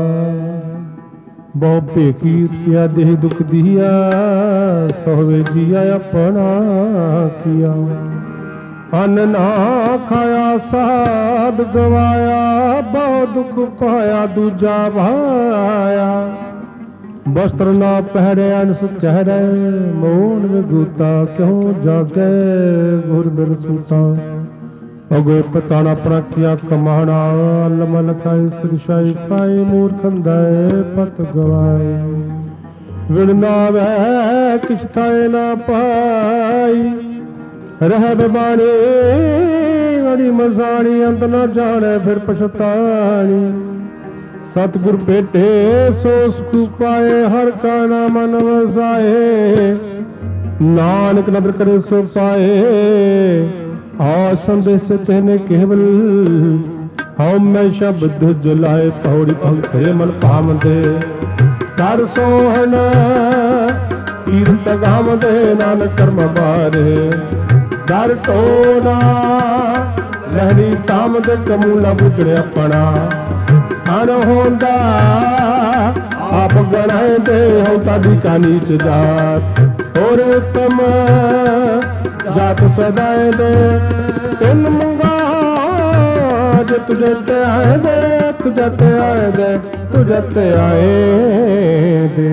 Speaker 1: ਬਹੁ ਭੇਕੀ ਕਿਆ ਦੇਹ ਦੁਖ ਦੀਆ, ਸੋਵੇ ਜੀਆ ਆਪਣਾ ਕੀਆ। ਅੰਨ ਨਾ ਖਾਇਆ ਸਾਧ ਗਵਾਇਆ, ਬਹੁ ਦੁਖ ਪਾਇਆ ਦੂਜਾ ਭਾਇਆ। ਵਸਤਰ ਨਾ ਪਹਿਰਿਆ ਅਨਸ ਚਹਿਰੇ, ਮੋਨ ਵਿਗੂਤਾ ਕਿਉ ਜਾਗੇ ਗੁਰ ਬਿਨ ਸੂਤਾ। ਅਗੇ ਪਤਾ ਨਾ ਆਪਣਾ ਕੀਆ ਕਮਾਣਾ, ਅਲਮ ਲਖਾਈ ਸਿਰਸ਼ਾਈ ਪਾਈ। ਮੂਰਖੰਦੈ ਪਤ ਗਵਾਏ, ਵਿਣ ਨਾਵੈ ਕਿਛ ਥਾਏ ਨਾ ਪਾਈ। ਰਹਿ ਬਬਾਣੀ ਬੜੀ ਮਸਾਣੀ, ਅੰਤ ਨਾ ਜਾਣੇ ਫਿਰ ਪਛਤਾਣੀ। ਸਤਿਗੁਰ ਭੇਟੇ ਸੋ ਸੁਖ ਪਾਏ, ਹਰ ਕਾ ਨਾਮ ਮਨ ਵਸਾਏ। ਨਾਨਕ ਨਦਰ ਕਰੇ ਸੋ ਪਾਏ, ਆ ਸੰਦੇਸ਼ ਤੈਨੇ ਕੇਵਲ। ਹਉਮੈ ਸ਼ਬਦ ਜੁਲਾਏ, ਪੌੜੀ ਪੰਖੇ ਮਨ ਭਾਵਦੇ। ਕਰ ਸੋਹਣ ਕੀਰਤ ਗਾਵਦੇ, ਨਾਨਕ ਕਰਮ ਬਾਰੇ। ਦਰ ਟੋਨਾ ਲਹਿਰੀ ਤਾਮਦ, ਕਮੂਲਾ ਬੁਝੜੇ ਆਪਣਾ। ਅਣ ਹੁੰਦਾ ਆਪ ਗਣਾਏ ਦੇ, ਹਉ ਤਾਦੀ ਕਾ ਨੀਚ ਜਾਤ। ਹੋਰ ਤਮ ਜਾਤ ਸਦਾਏ ਦੇ, ਤਿੰਨ ਮੰਗਾ ਜੇ ਤੁਝੇ ਤੇ ਆਏ ਦੇ। ਤੁਝੇ ਤੇ ਆਏ ਦੇ, ਤੁਝੇ ਤੇ ਆਏ ਦੇ।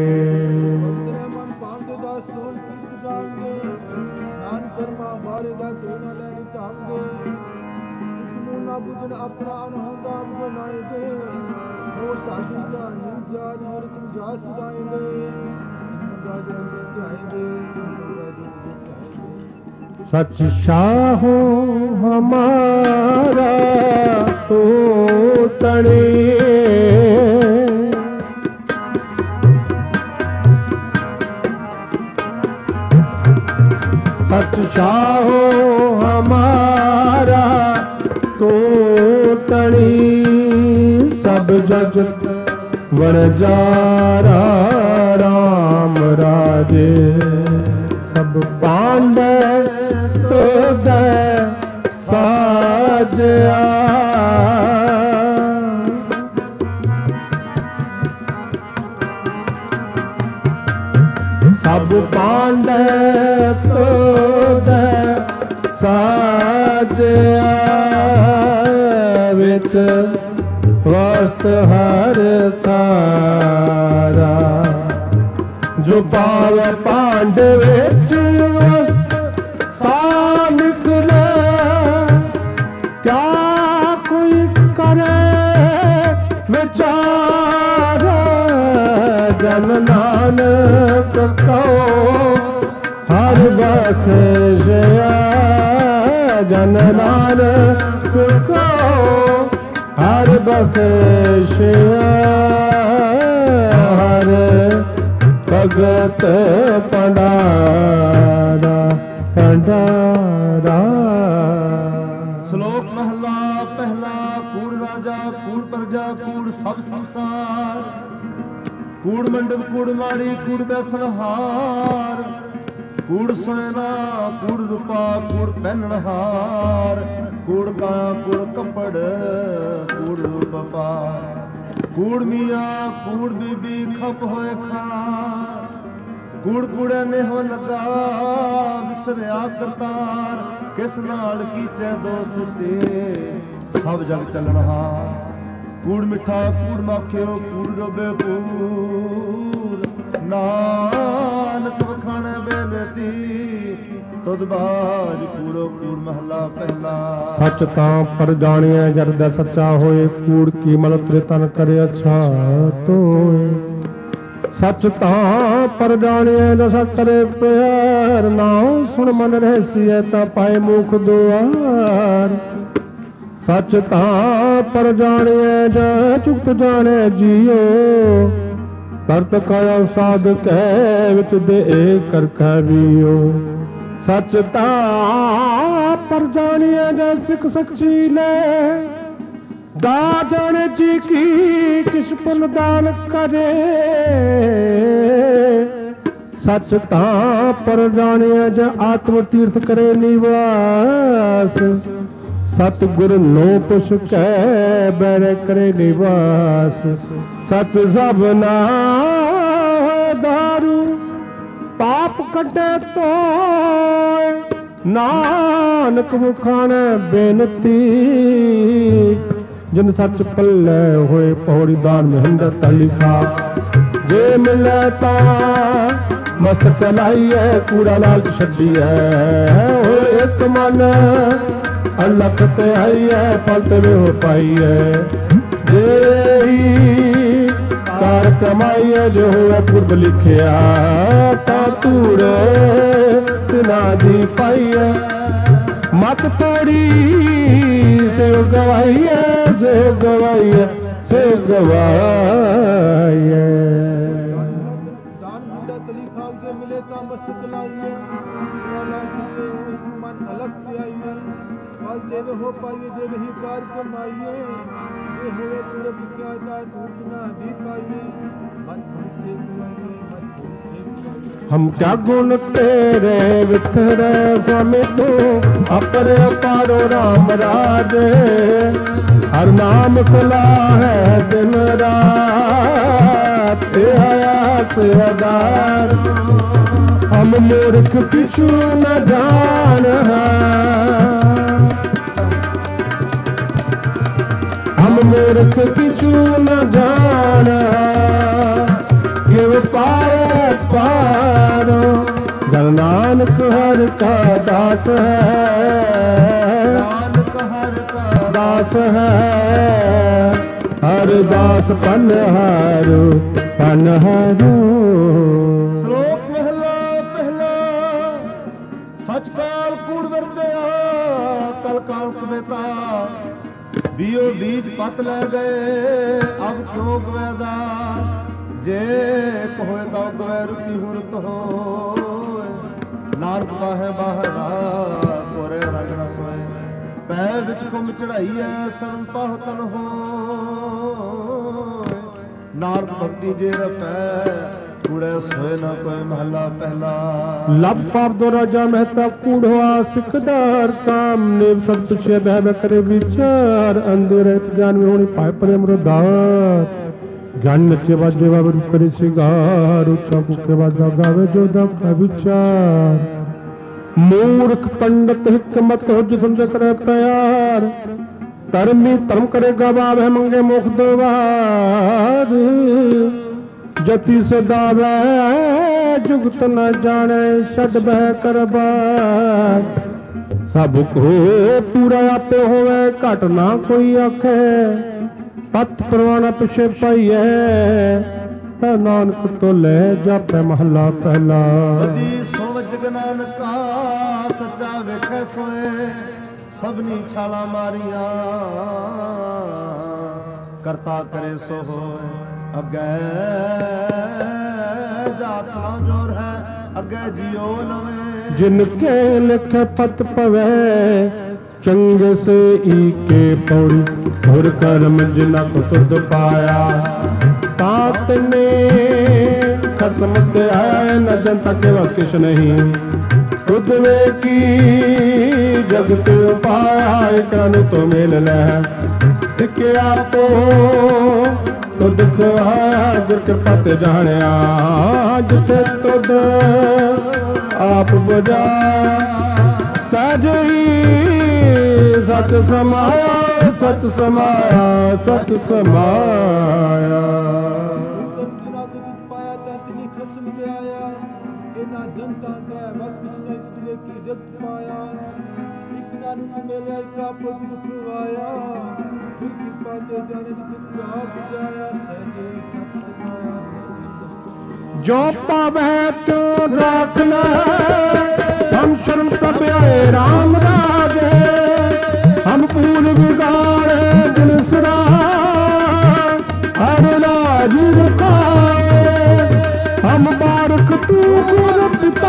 Speaker 3: ਆਪਣਾ ਅਨਹੰਦਾ ਬਣਾਏ ਦੇ, ਹੋਰ ਸਾਡੀ ਕਹਾਣੀ ਜਾਦ ਮੁਰ ਤੁਮ ਜਾ ਸਦਾਏ ਦੇ। ਮੰਗਾ ਜੇ ਤੁਝੇ ਧਿਆਏ ਦੇ, ਮੰਗਾ ਜੇ ਤੁਝੇ ਧਿਆਏ ਦੇ।
Speaker 1: सच शाहो हमारा तू तणी, सच शाहो हमारा तू तणी, सब जगत वणजारा राम राजे, सब पांडे तुद साजया, सब पांडे तुद साजया, विच वस्त हर तारा, जो पाव पांड विच वस्त सा निकले, क्या कोई करे विचार, जन नानक कहो हर बख्शिया, जन नानक कहो हर बख्शिया, हर भगत भंडारा भंडारा।
Speaker 2: श्लोक महला पहला। कूड़ राजा कूड़ प्रजा कूड़ सब संसार, कूड़ मंडप कूड़ माड़ी कूड़ बैसनहार, कूड़ सुनना कूड़ रूपा कूड़ पहनहार, कूड़ का कूड़ कपड़ कूड़ रूप पार, कूड़ मियाँ कूड़ बीबी खप होए खार, कूड़ कूड़े ने हो लगा विसरिया करतार, किस नाल कीचे दोस्त ते सब जग चलनहार, कूड़ मिठा कूड़ माखियो कूड़ डोबे कूड़, नानक वखाने बेनती तुद बाज कूड़ो कूड़ महला पहला।
Speaker 1: सच तां पर जानिया जरद सच्चा होए, कूड़ की मल तुरे तन करे अच्छा तोए, सच तां पर जानिया जस करे प्यार, नाम सुन मन रहसिए ता पाए मुख दुआर, सच तां पर जानिए जा चुक्त जाने जियो, करत काया साध कै विच दे कर खवियो, सच तां पर जानिए जा सिख सच्ची ले, दा जाने जी की किस पुन दान करे, सच तां पर जानिए जा आत्म तीर्थ करे निवास, सतगुर नो पुछ कै बैर करे निवास, सच सब ना दारू पाप कटे तो, नानक मुखाने बेनती, जिन सच पल्ले होए पौड़ी दान मेहनत लिखा, जे मिले ता मस्त चलाइए कूड़ा लालच छड्डिए, एक मन अलख ते आइए फल ते वे हो पाइए, जे कार कमाइए जो होए पूर्व लिखिया, ता तूड़े तिना दी पाइए, मत तोड़ी से गवाइए से गवाइए से गवाइए।
Speaker 3: दान मुंडा तली खाक जे मिले ता मस्तक लाइए, वाला जिए होई मन अलग ते आइए, फल देव हो पाइए जे वही कार कमाइए, ये होए पूरब लिखिया ता धूप ना दी पाइए, मत तुमसे बुआइए मत तुमसे बुआइए।
Speaker 1: हम क्या गुण तेरे विथरे स्वामी तू अपर अपारो राम राजे, हर नाम सलाह है दिन रात आयास अदार, हम मूर्ख किछु न जान, हम मूर्ख किछु न जान, गिव पाए पारो, जन नानक हर का दास है,
Speaker 2: नानक हर का
Speaker 1: दास है, हर दास पनहारो पनहारो।
Speaker 2: श्लोक महला पहला। सच काल कूड़ जियो बीज पत ले गए अब क्यों गवेदा जे कोहे तो गवे रुति हुरत हो नानक बाहे बाहरा कोरे रंग न सोए पै विच कुम चढ़ाई है संपाह तन हो नानक भक्ति जे रपै कूड़े सोए न कोई महला पहला
Speaker 1: लब पाप दो राजा मेहता कूढ़वा सिकदार काम ने सब तुझ बह करे विचार अंधेर ज्ञान में होनी पाए पर अमृदार ज्ञान नचे बाजे बाबर करे सिगार उच्चा कुके बाजा गावे जो का विचार मूर्ख पंडित हिकमत हो जो समझ करे प्यार धर्मी धर्म करेगा बाब है मंगे मुख द्वार जति सदावे जुगत न जाने छड़ बह कर बार सब को पूरा आपे होवे घट ना कोई आखे पत परवाना पिछे पाइए नानक तो ले जापे महला पहला
Speaker 2: सोव जग नानका सच्चा वेखे सोए सबनी छाला मारिया करता करे सो होए अगे जात ना जोर है अगे जियो नवे
Speaker 1: जिनके लिखे पत पवे चंगे से ई के पौड़ी और कर्म जिना को तुद पाया तात ने खसम से आया न जनता के बस किश नहीं खुद वे की जगत पाया एक तो मेल ले क्या तो दुख आया गुर कृपा ते जानिया जिथे तुद आप बुझा सज ही सत समाया सत समाया सत समाया
Speaker 3: जनता का बस कुछ नहीं तुझे की जग पाया एक नानक मेरे का पति दुख आया फिर कृपा ते जाने जिथे तुझे आप जाया सहजे सत समाया
Speaker 1: जो पावे तो राखना हम शर्म सब आए राम राजे हम पूल बिगाड़े दिन सरा हर राज रखाए हम बारक तू गुर पिता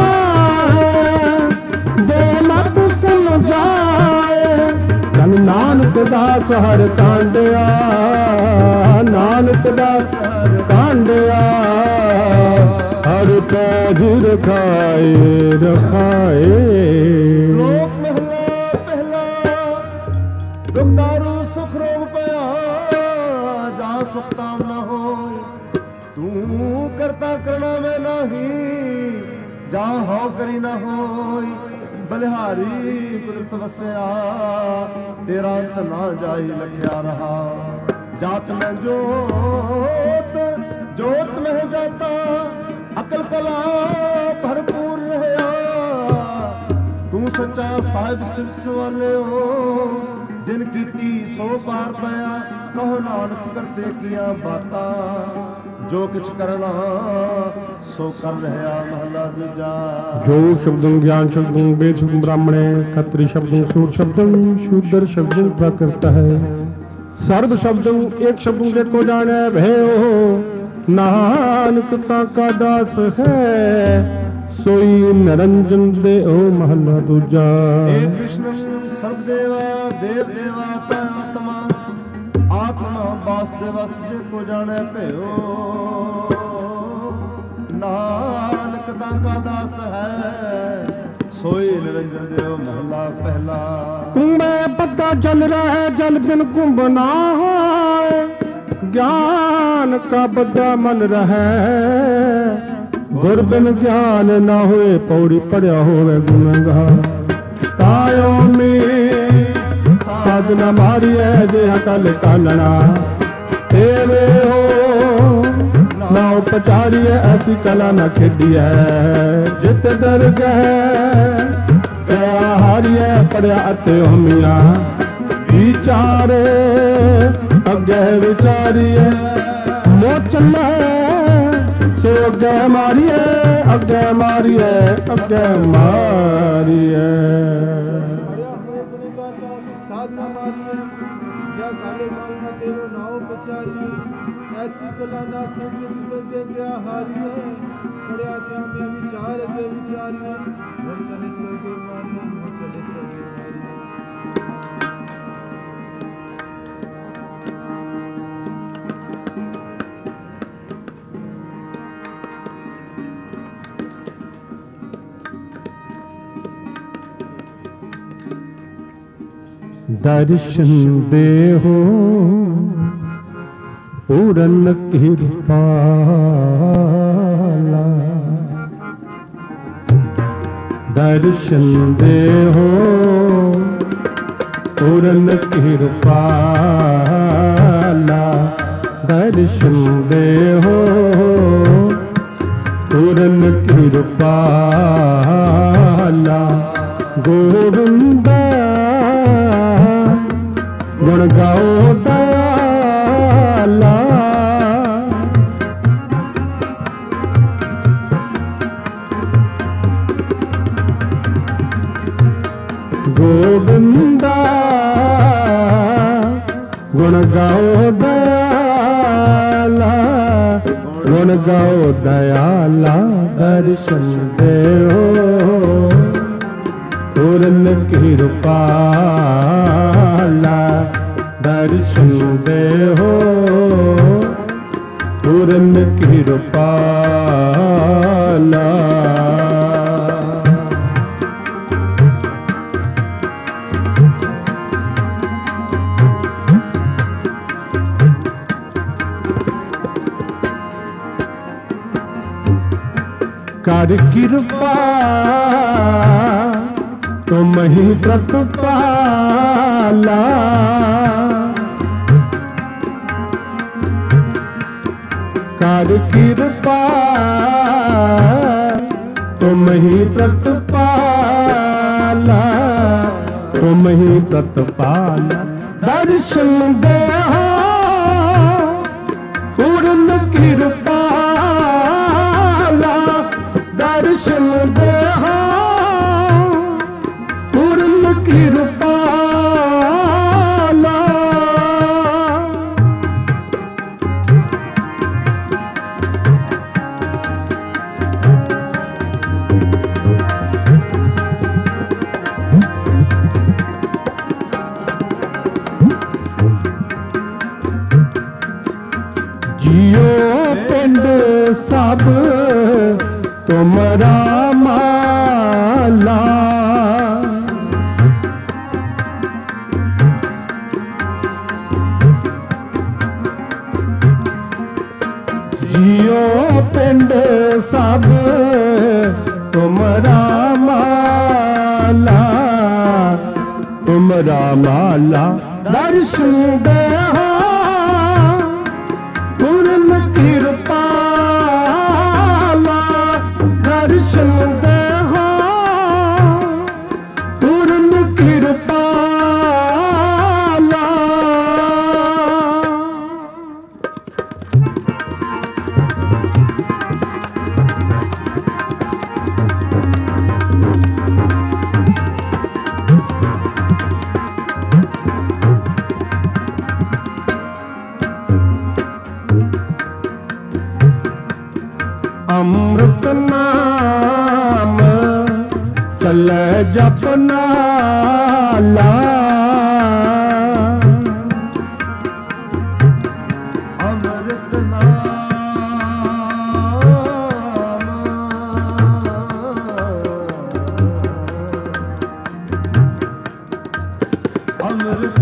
Speaker 1: दे मत समझाए धन नानक दास हर कांडिया नानक दास हर कांडिया हर काज रखाए रखाए
Speaker 2: श्लोक महला पहला दुखदारू सुख रोग पया जा सुख ताम न हो तू करता करना में नहीं जा हो करी न होई बलिहारी कुदरत वसया तेरा अंत ना जाई लखया रहा जात में जोत जोत में जाता अकल कला भरपूर रहया तू सच्चा साहिब शिव सवाले हो जिन कीती सो पार पाया कहो नानक करते किया बाता जो कुछ करना सो कर रहा महला दूजा
Speaker 1: जो शब्दं ज्ञान शब्दं वेद शब्दं ब्राह्मणे खत्री शब्दं सूर शब्दं शूद्र शब्दं प्रकृत है सर्व शब्दं एक शब्दों के को जाने भयो नानक का दास है सोई निरंजन दे ओ महला दूजा
Speaker 2: हे कृष्ण सर्वदेवा देव देवा आत्मा आत्मा वासुदेव जे को जाने भयो नानक का दास है सोई निरंजन देव महला पहला
Speaker 1: मैं पता चल रहा है जल बिन कुंभ ना है ज्ञान का बद्दा मन रहे गुर बिन ज्ञान ना हुए पौड़ी पड़िया होवे गुनगार तायो में साधना मारी है जे हकल कालना तेरे हो ना उपचारी है ऐसी कला न खेडी है जित दर गए हारी है पड़िया अते होमिया विचारे अगे विचारिए मोचन सो अगे मारिए अगे मारिए अगे मारिए
Speaker 3: साधना मारिए या के मन ते वो नाव पछारी ऐसी गला ना खेली तो दे गया हारी पड़िया त्या में विचार के विचारी वो चले सोगे मारी वो चले सोगे मारी
Speaker 1: दर्शन देहो पूरन कृपाला दर्शन देहो पूरन कृपाला दर्शन देहो पूरन कृपाला गोविंदा गुण गाओ दयाला गोविंदा गुण गाओ दयाला गुण गाओ दयाला दर्शन देओ पूरन कृपाला दर्शन देहो पूरन कृपाला कर कृपा तुम ही प्रतिपाला कर कृपा तुम ही प्रतिपाला तुम ही प्रतिपाला दर्शन देहो पूर्ण कृपाला दर्शन देहो पूर्ण कृपाला जियो पिंड सब तुमरा माला जियो पिंड सब तुमरा माला तुमरा माला दर्शन देहो पूर्ण कृपाला दर्शन देहो पूर्ण कृपाला अमृत नाम चले जपनाला
Speaker 2: अमृत नाम अमृत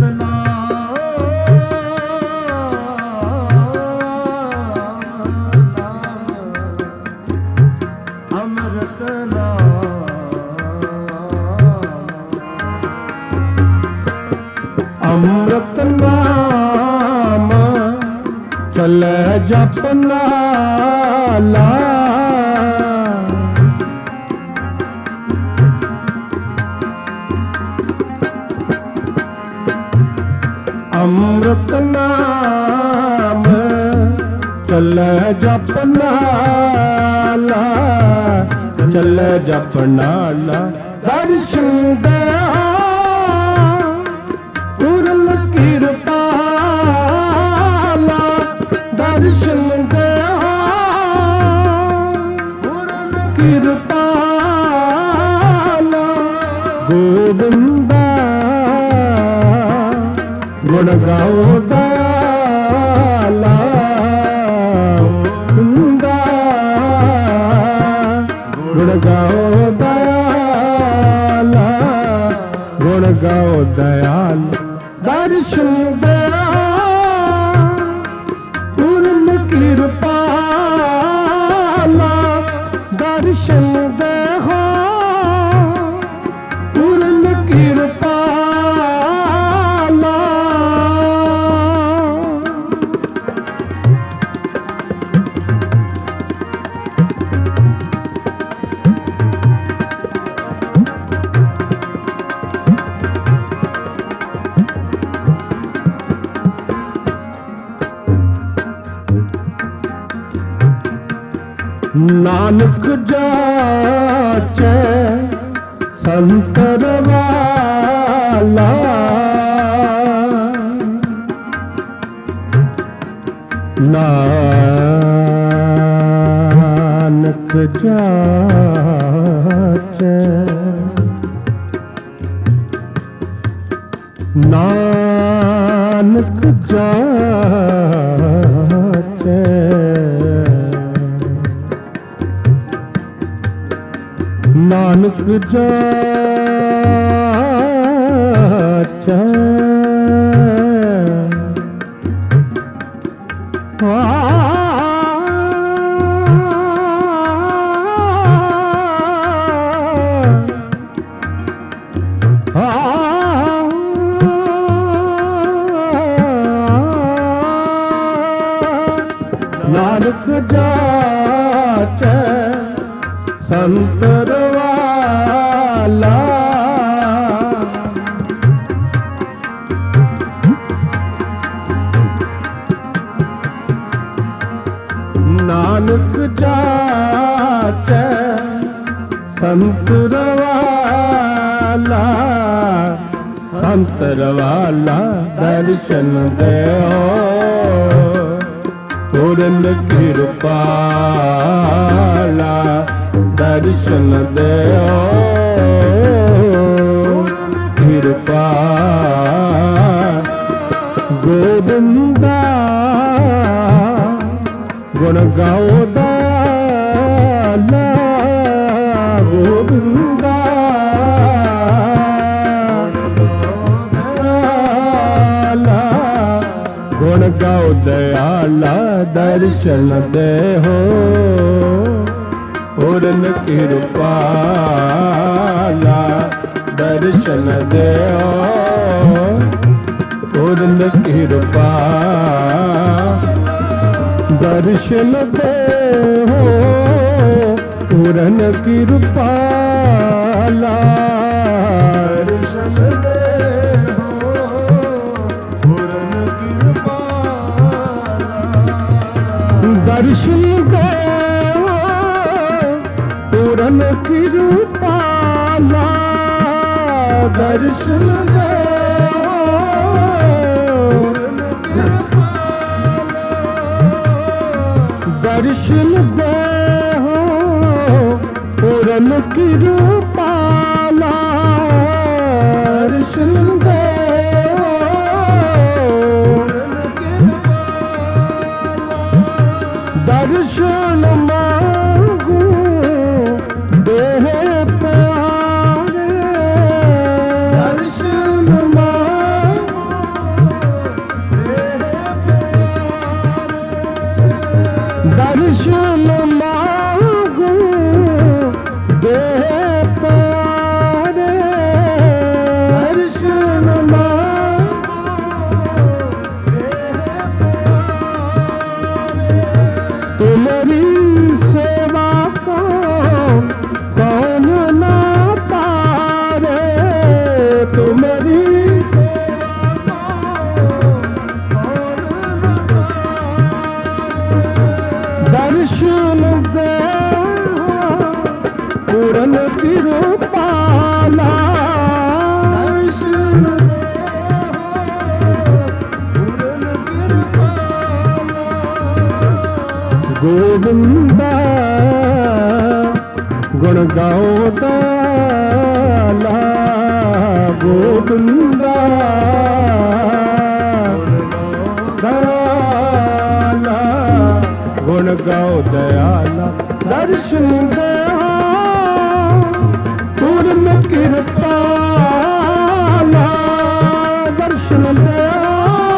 Speaker 1: अमृत नाम चले जपनाला अमृत नाम चले जपनाला चले जपनाला दर्शन देहो पूर्ण कृपाला गाओ दयाला गोविंदा, गुण गाओ दयाला, गुण गाओ दयाल। दर्शन दया पूर्ण कृपाला, दर्शन दया पूर्ण कृपाला। नानक जाचै संतर वाला, नानक जाचै, नानक जाचै, नानक जाचै। नानक जाचै संतर वाला, नानक जाचै संतर वाला, संतर वाला दर्शन देओ पूर्ण कृपाला, दर्शन देओ कृपा। गोविंदा, गुण गाओ दयाला, गोविंदा, गुण गाओ दयाला, दर्शन देहो पूर्ण कृपाला, दर्शन देओ पूर्ण कृपा। दर्शन देहो पूर्ण कृपाला, दर्शन देहो पूर्ण कृपाला, दर्शन देहो पूर्ण कृपाला, दर्शन देहो पूर्ण कृपाला, दर्शन देहो पूर्ण कृपाला, दर्शन देहो पूर्ण कृपाला। दर्शन मांगू देह प्यारे, दर्शन मांगू देह प्यारे, दर्शन मांगू देह प्यारे, दर्शन मांगू देह प्यारे। तुम्हारी सेवा को कौन ना पारे, तुम्हारी सेवा को कौन ना पारे, दर्शन देहो पूर्ण कृपाला, दर्शन देहो पूर्ण कृपाला। गोविंदा, गुण गाओ दयाला, गोविंदा, लगाओ दयाला दर्शन देवा पूर्ण कृपाला दर्शन देवा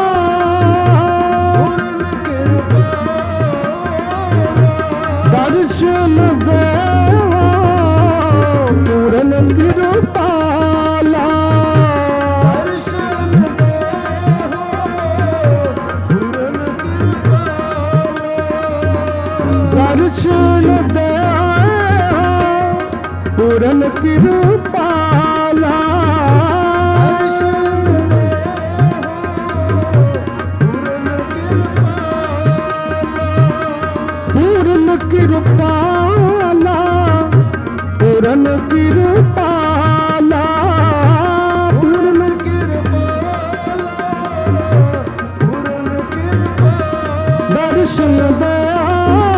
Speaker 1: दर्शन देवा पूर्ण कृपाला दर्शन देवा पूर्ण कृपाला पूर्ण कृपाला पूर्ण कृपाला पूर्ण दर्शन दया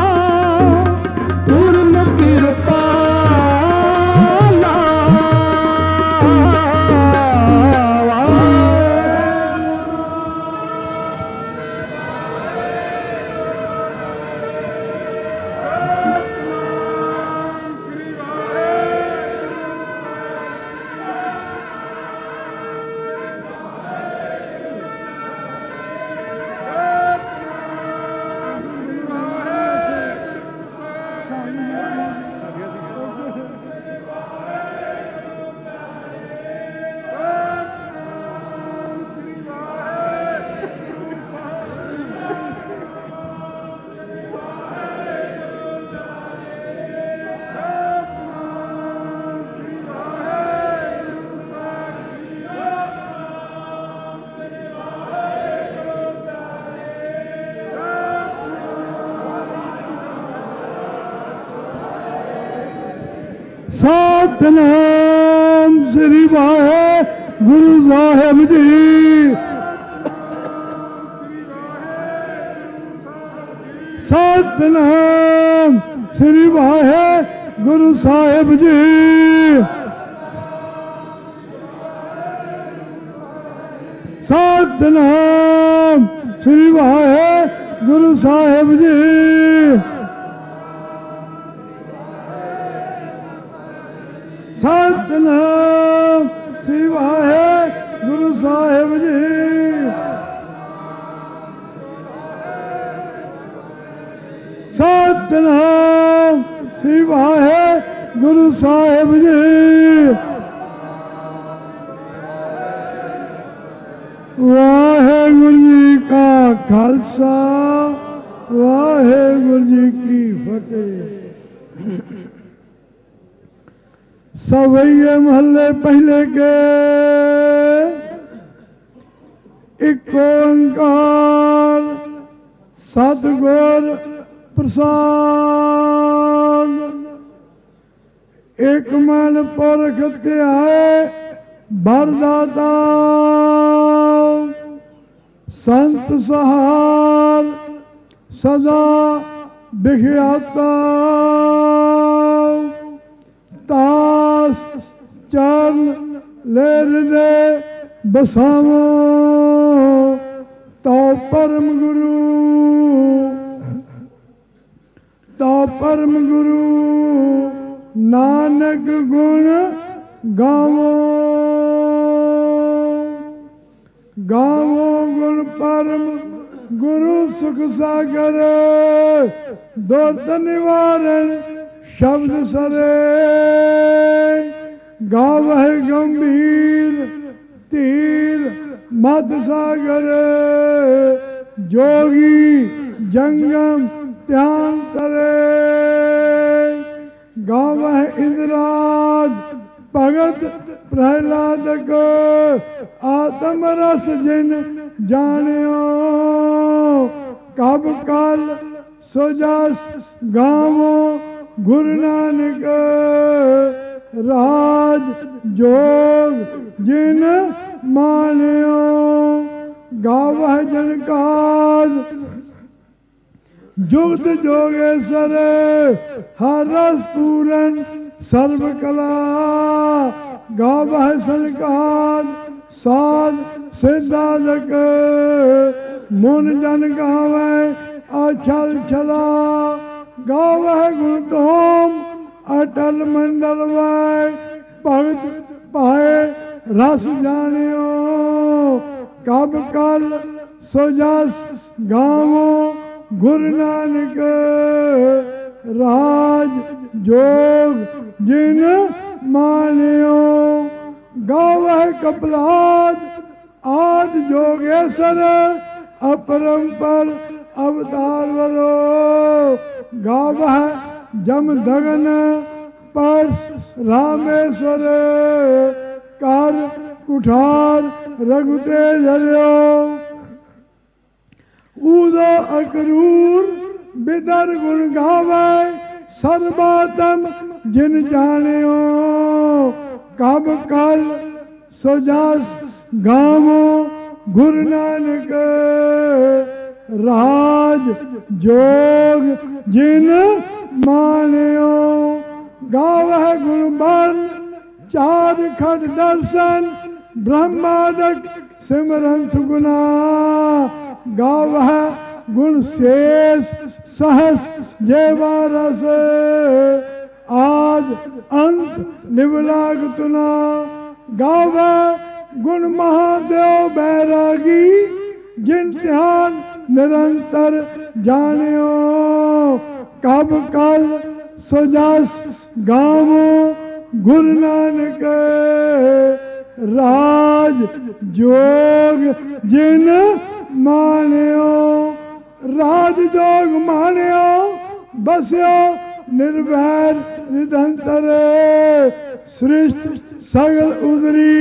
Speaker 1: पूर्ण कृपाला सतनाम श्री वाहेगुरु साहिब जी सतनाम श्री वाहेगुरु साहिब जी सतनाम श्री वाहेगुरु साहिब जी सतनाम श्री वाहेगुरु साहिब जी सतनाम श्री वाहेगुरु साहिब जी वाहेगुरु जी का खालसा वाहेगुरु जी की फतेह। सवैये महल्ले पहले के एक ओंकार सतगुर प्रसाद एक मन पुरख ध्याए भरदाता संत सहार सदा बिख्याता दास चरण लेर दे बसावो तो परम गुरु नानक गुण गावो गावो गुण परम गुरु सुख सागर दुर्द निवारण शब्द सरे गावह गंभीर तीर मद सागर जोगी जंगम ध्यान करे गावह इंद्राद भगत प्रहलाद को आत्म रस जिन जानियो कब काल सोजास गावो गुरु नानक राज जोग जिन मानियो गावह जनकाद जुगत जोगेश्वर हर रस पूरन सर्व कला गावह सनकाद साध सिद्धादक मुन जन गावे
Speaker 4: अछल छला गावह गुण तोम अटल मंडल वै भगत पाए रस जानियो कब कल सो जस गावो गुरु नानक राज जोग जिन मानियो गावह कपलाद आद जोगेश्वर अपरंपर अवतार वरो गावह जम दगन परस रामेश्वर कर कुठार रघुते झरियो ऊदो अकरूर बिदर गुण गावे सर्वातम जिन जानियो कब कल सुजस गावो गुरु नानक राज जोग जिन मानियो गावह गुण बन चार खट दर्शन ब्रह्मादक सिमरन सुगुना गावह गुण शेष सहस जेवा रस आद अंत निवलाग तुना गावह गुण महादेव बैरागी जिन ध्यान निरंतर जानियो कब कल सुजस गावो गुरु नानक राज जोग जिन मानियो राज जोग मानियो बस्यो निर्वैर निरंतर सृष्ट सगल उदरी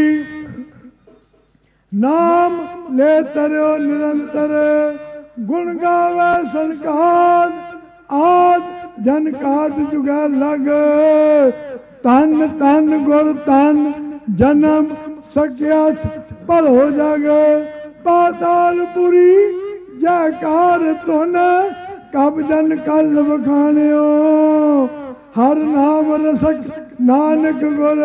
Speaker 4: नाम ले तरो निरंतर गुण गावे संस्कार आद जनकाद जुगा लग तन तन गुर तन जन्म सख्यात पल हो जग पातालपुरी जयकार तुन कब जन कल बखानियो हर नाम रसक नानक गुर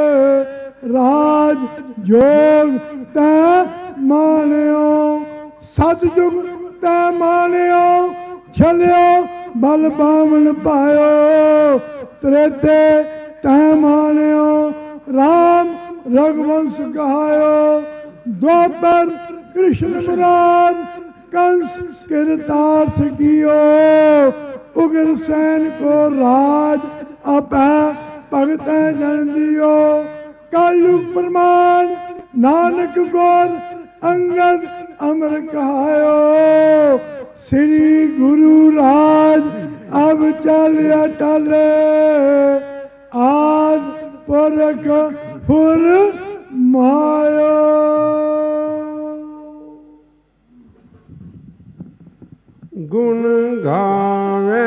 Speaker 4: राज जोग तै मानियो सतजुग तै मानियो छलियो बल बामन पायो त्रेते तै मानियो राम रघुवंश कहायो द्वापर कृष्ण मुराद कंस कृतार्थ कियो उग्र सैन को राज अपै भगत जन दियो कालुग प्रमाण नानक गौर अंगद अमर कहायो श्री गुरु राज अब चल अटल आद पुरख फुर मायो
Speaker 1: गुण गावे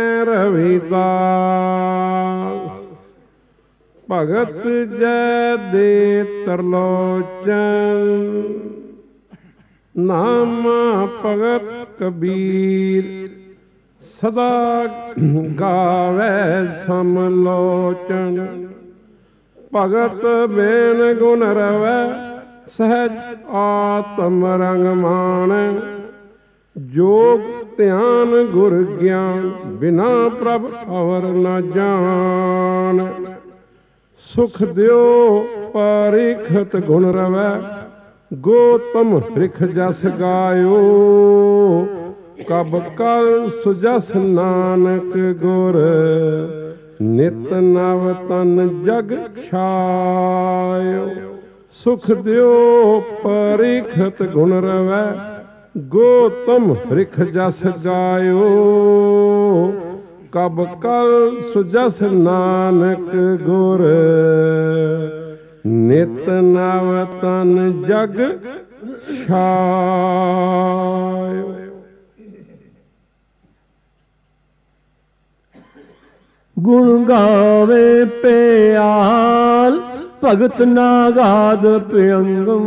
Speaker 1: रविदास भगत जय दे तरलोचन नाम भगत कबीर सदा गावे समलोचन भगत बेन गुण रवै सहज आत्म रंग मान जोग ध्यान गुर ज्ञान बिना प्रभ अवर न जान सुख दियो परिखत गुण रवै गोतम रिख जस गायो कब कल सुजस नानक गुर नित नव तन जग छायो सुख दियो परिखत गुण रवै गोतम रिख जस गायो कब कल सुजस नानक गुर नित नव तन जग छायो।
Speaker 5: गुण गावे प्याल भगत नागाद प्यंगम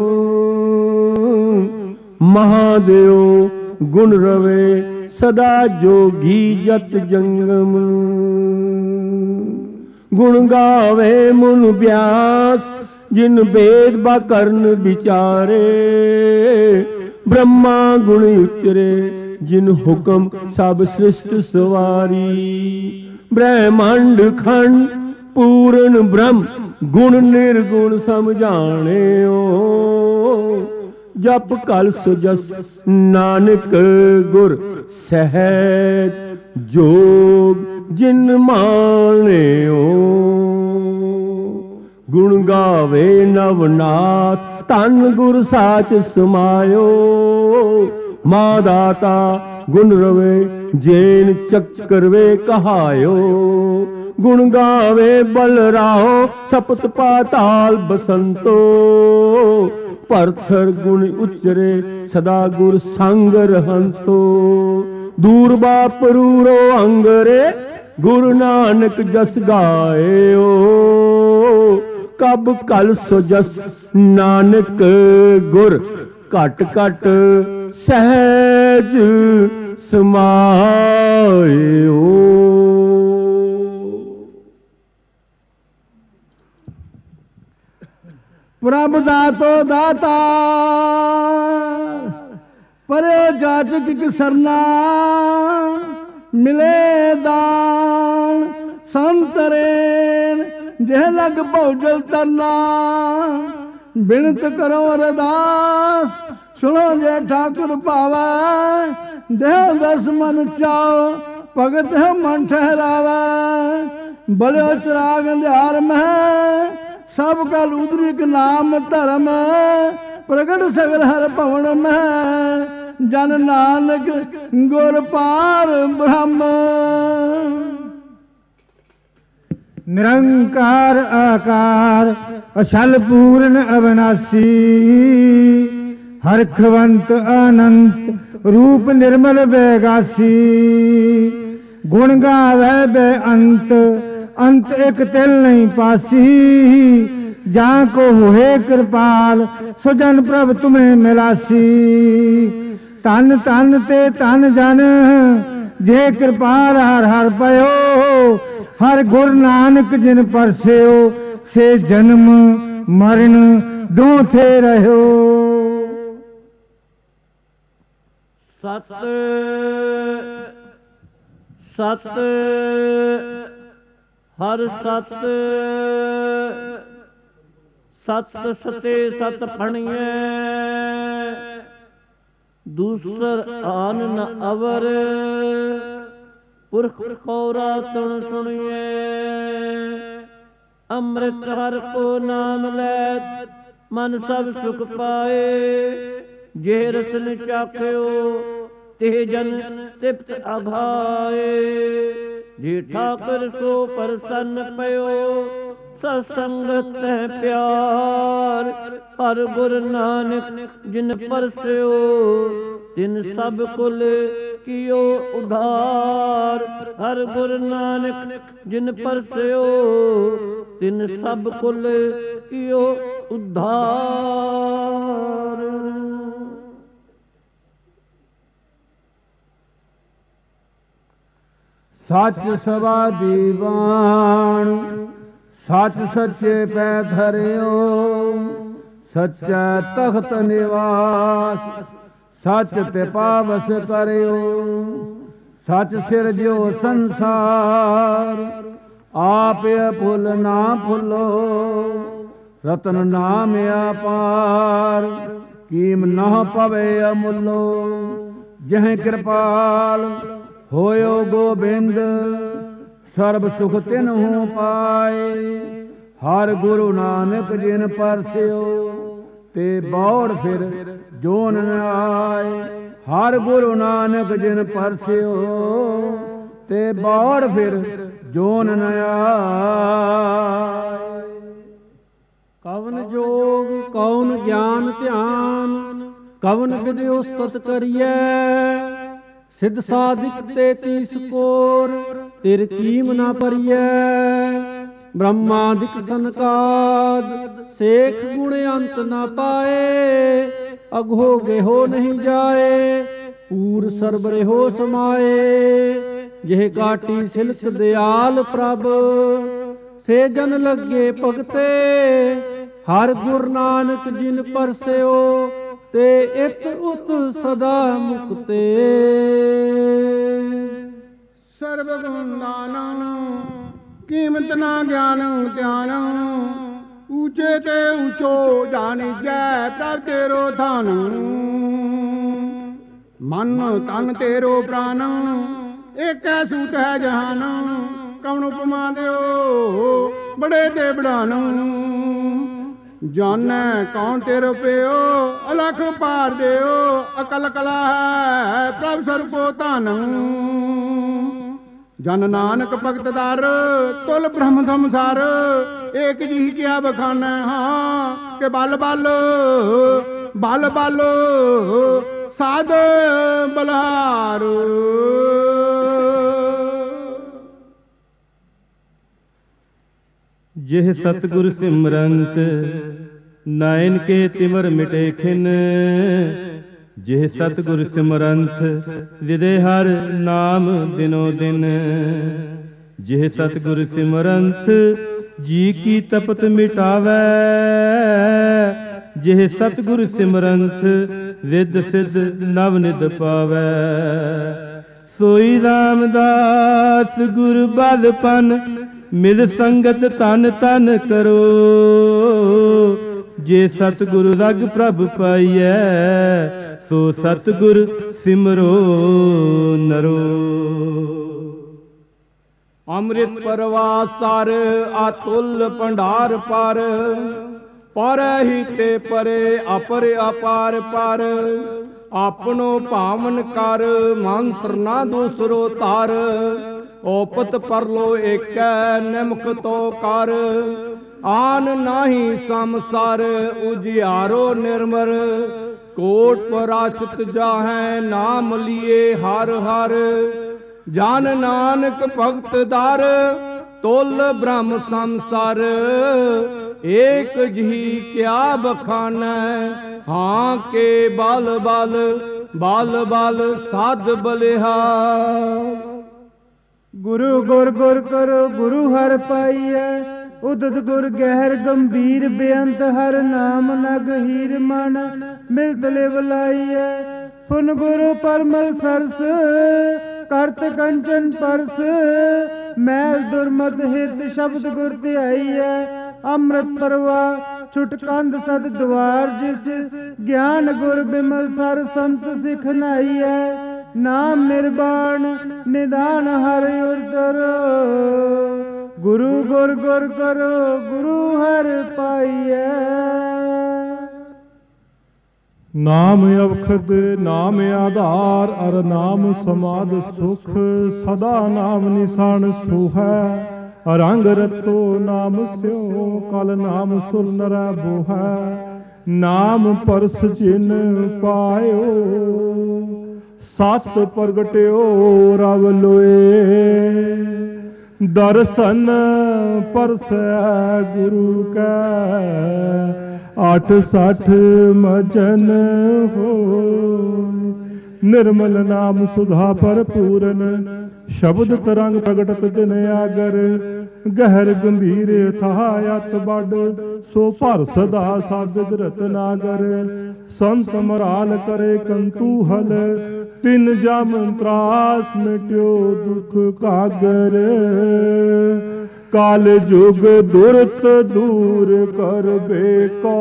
Speaker 5: महादेव गुण रवे सदा जोगी जत जंगम गुण गावे मुन व्यास जिन वेद बा करन विचारे ब्रह्मा गुण उचरे जिन हुक्म सब सृष्ट सवारी। ब्रह्मांड खंड पूर्ण ब्रह्म गुण निर्गुण समझाणियो। जप कल सुजस नानक गुर सहज जोग जिन माणियो। गुण गावे नवनाथ धन गुर साच समायो। मां दाता गुण रवे जैन चक्कर वे कहायो। गुण गावे बलराहो सपत पाताल बसंतो। परथर गुण उचरे सदा गुर संग रहंतो। दूर बापरूरो अंगरे गुरु नानक जस गायो। कब कल सो जस नानक गुर घट घट सहज समायो।
Speaker 4: प्रभ दातो दाता परे जाचक की सरना। मिले दान संतरेन जह लग बहुजल तरना। बिनत करो अरदास सुनो जय ठाकुर पावा। देह दस मन चाओ भगत है मन ठहरावा। बड़े चिराग अंधियार में सब कल उदरिक नाम धर्म। प्रगट सगल हर भवन में जन नानक गुर पार ब्रह्म।
Speaker 1: निरंकार आकार अछल पूर्ण अविनाशी। हरखवंत अनंत रूप निर्मल बैगासी। गुण गावे बे अंत अंत एक तिल नहीं पासी। जहाँ को होए कृपाल सुजन प्रभ तुम्हें मिलासी। तन तन ते तन जन जे कृपाल हर हर पयो। हर गुरु नानक जिन परस्यो से जन्म मरण दो थे रहो।
Speaker 5: सत सत हर सत सत सते सत फणिए। दूसर आन न अवर पुरख कौरा तुण सुनिए। अमृत हर को नाम लैत मन सब सुख पाए। जे रसन चाख्यो ते जन तृप्त अघाए। जे ठाकुर सो प्रसन्न पयो सत्संगत है प्यार। हर गुरु नानक जिन परस्यो तिन सब कुल कियो उधार। हर गुरु नानक जिन परस्यो तिन सब कुल कियो उधार।
Speaker 6: सच सवा दीवान सच सच्चे पै धरियो। सच्चा तख्त निवास सच ते पावस करियो। सच सिर जो संसार आप फुल ना फुलो। रतन नाम अपार कीम न पवे अमुलो। जह कृपाल होयो गोबिंद सर्ब सुख तिन्हु पाए। हर गुरु नानक जिन परस्यो ते बौड़ फिर जोन न आए। हर गुरु नानक जिन परस्यो ते बौड़ फिर जोन न आए।
Speaker 5: कवन जोग कौन ज्ञान ध्यान कवन विधि उस्तत करिए। सिद्ध साधिक 33 कोर तिर कीम न परिय। ब्रह्मादिक सनकाद शेख गुण अंत न पाए। अघो गेहो नहीं जाए पूर सरबरे हो समाए। यह काटी सिलक दयाल प्रभ से जन लगे भगते। हर गुरु नानक जिन परस्यो ਤੇ ਇਤ ਉਤ ਸਦਾ ਮੁਕਤੇ।
Speaker 4: ਸਰਬ ਗੁਣ ਦਾਨ ਕੀਮਤ ਨਾ ਗਿਆਨ ਧਿਆਨ, ਊਚੇ ਤੇ ਊਚੋ ਜਾਣੀਜੈ ਪ੍ਰਭ ਤੇਰੋ ਧਨ। ਮਨ ਤਨ ਤੇਰੋ ਪ੍ਰਾਨ ਏਕੈ ਸੂਤ ਹੈ ਜਹਾਨ, ਕਉਣ ਉਪਮਾ ਦਿਓ ਬੜੇ ਤੇ ਬੜਾਨ। ਜਾਨੈ ਕੌਣ ਤੇਰੋ ਪਿਓ ਅਲਖ ਪਾਰ ਦਿਓ, ਅਕਲ ਕਲਾ ਹੈ ਪ੍ਰਭ ਸਰਬ ਕੋ ਧਨ। ਜਨ ਨਾਨਕ ਭਗਤ ਦਰ ਤੁਲ ਬ੍ਰਹਮ ਸੰਸਾਰ, ਏਕ ਜੀ ਕਿਆ ਬਖਾਨੈ ਹਾਂ ਕਿ ਬਲ ਬਲ ਬਲ ਬਲ ਸਾਧ ਬਲਹਾਰ।
Speaker 1: ਜਿਹ ਸਤਿਗੁਰ ਸਿਮਰੰਤ ਨਾਇਨ ਕੇ ਤਿਮਰ ਮਿਟੇ ਖਿਨ, ਜਿਹ ਸਤਿਗੁਰ ਸਿਮਰੰਤ ਵਿਦੇ ਹਰ ਨਾਮ ਦਿਨੋ ਦਿਨ। ਜਿਹ ਸਤਿਗੁਰ ਸਿਮਰੰਤ ਜੀ ਕੀ ਤਪਤ ਮਿਟਾਵੈ, ਜਿਹ ਸਤਿਗੁਰ ਸਿਮਰੰਤ ਵਿਦ ਸਿਧ ਨਵ ਨਿਧ ਪਾਵੈ। ਸੋਈ ਰਾਮਦਾਸ ਗੁਰ ਬਲਪਨ ਮਿਲ ਸੰਗਤ ਤਨ ਤਨ ਕਰੋ, ਜੇ ਸਤਿਗੁਰ ਰਗ ਪ੍ਰਭ ਪਾਈਐ ਸੋ ਸਤਿਗੁਰ ਸਿਮਰੋ ਨਰੋ।
Speaker 6: ਅੰਮ੍ਰਿਤ ਪਰਵਾਸਰ ਅਤੁਲ ਭੰਡਾਰ ਪਰ, ਪਰੈ ਹੀ ਤੇ ਪਰੇ ਅਪਰ ਅਪਾਰ ਪਰ। ਆਪਣੋ ਭਾਵਨ ਕਰ ਮੰਤਰ ਨਾ ਦੂਸਰੋ ਧਰ, ਓਪਤ ਪਰਲੋ ਏਕੈ ਨਿਮਖ ਤੋ ਕਰ। ਆਨ ਨਾਹੀ ਸੰਸਾਰ ਉਜਿਆਰੋ ਨਿਰਮਰ, ਕੋਟ ਪਰਾਚਿਤ ਜਾਹੈ ਨਾਮ ਲੀਏ ਹਰ ਹਰ। ਜਨ ਨਾਨਕ ਭਗਤ ਦਰ ਤੁਲ ਬ੍ਰਹਮ ਸੰਸਾਰ, ਏਕ ਜੀ ਕਿਆ ਬਖਾਨੈ ਹਾਂ ਕੇ ਬਲ ਬਲ ਬਲ ਬਲ ਸਾਧ ਬਲਿਹਾ।
Speaker 1: ਗੁਰੂ ਗੁਰ ਗੁਰ ਕਰੋ ਗੁਰੂ ਹਰਿ ਪਾਈਐ, ਉਦਤ ਗੁਰ ਗਹਿਰ ਗੰਭੀਰ ਬੇਅੰਤ ਹਰ ਨਾਮ ਨਗ ਹੀਰ ਮਨ ਮਿਲਤ ਲਿਵ ਲਾਈਐ। ਫੁਨ ਗੁਰੂ ਪਰਮਲ ਸਰਸ ਕਰਤ ਕੰਚਨ ਪਰਸ, ਮੈਲ ਦੁਰਮਤ ਹਿਤ ਸ਼ਬਦ ਗੁਰ ਧਿਆਈਐ। ਅੰਮ੍ਰਿਤ ਪਰਵਾ ਛੁਟ ਕੰਧ ਸਦ ਦਵਾਰ, ਜਿਸ ਗਿਆਨ ਗੁਰ ਬਿਮਲ ਸਰ ਸੰਤ ਸਿਖ ਨਾਈਐ। ਨਾਮ ਨਿਰਵਾਣ ਨਿਦਾਨ ਹਰਿ ਉਦਰ, ਗੁਰੂ ਗੁਰ ਗੁਰ ਕਰੋ ਗੁਰੂ ਹਰਿ ਪਾਈਐ। ਨਾਮ ਅਵਖਦ ਨਾਮ ਆਧਾਰ, ਅਰ ਨਾਮ ਸਮਾਦ ਸੁਖ। ਸਦਾ ਨਾਮ ਨਿਸ਼ਾਨ ਸੋਹੈ, ਰੰਗ ਰਤੋ ਨਾਮ ਸਿਓ। ਕਲ ਨਾਮ ਸੁਰ ਨਰੈ ਬੋਹੈ, ਨਾਮ ਪਰਸ ਜਿਨ ਪਾਇਓ। ਸਤ ਪ੍ਰਗਟਿਓ ਰਵ ਲੋਏ, ਦਰਸ਼ਨ ਪਰਸੈ ਗੁਰੂ ਕੈ। 860 ਮਜਨ ਹੋਇ, ਨਿਰਮਲ ਨਾਮ ਸੁਧਾ ਭਰਪੂਰਨ। ਸ਼ਬਦ ਤਰੰਗ ਪ੍ਰਗਟਤ ਦਿਨ ਆਗਰ, ਗਹਿਰ ਗੰਭੀਰ ਅਥਾਹ ਅਤ ਬਡ। ਸੋ ਭਰ ਸਦਾ ਸਾਧਿਦ ਰਤਨਾਗਰ, ਸੰਤ ਮਰਾਲ ਕਰੇ ਕੰਤੂਹਲ। ਤਿਨ ਜਮ ਤਰਾਸ ਮਿਟਿਓ ਦੁਖ ਕਾਗਰ, ਕਾਲ ਜੁਗ ਦੁਰਤ ਦੂਰ ਕਰਬੇ ਕੋ।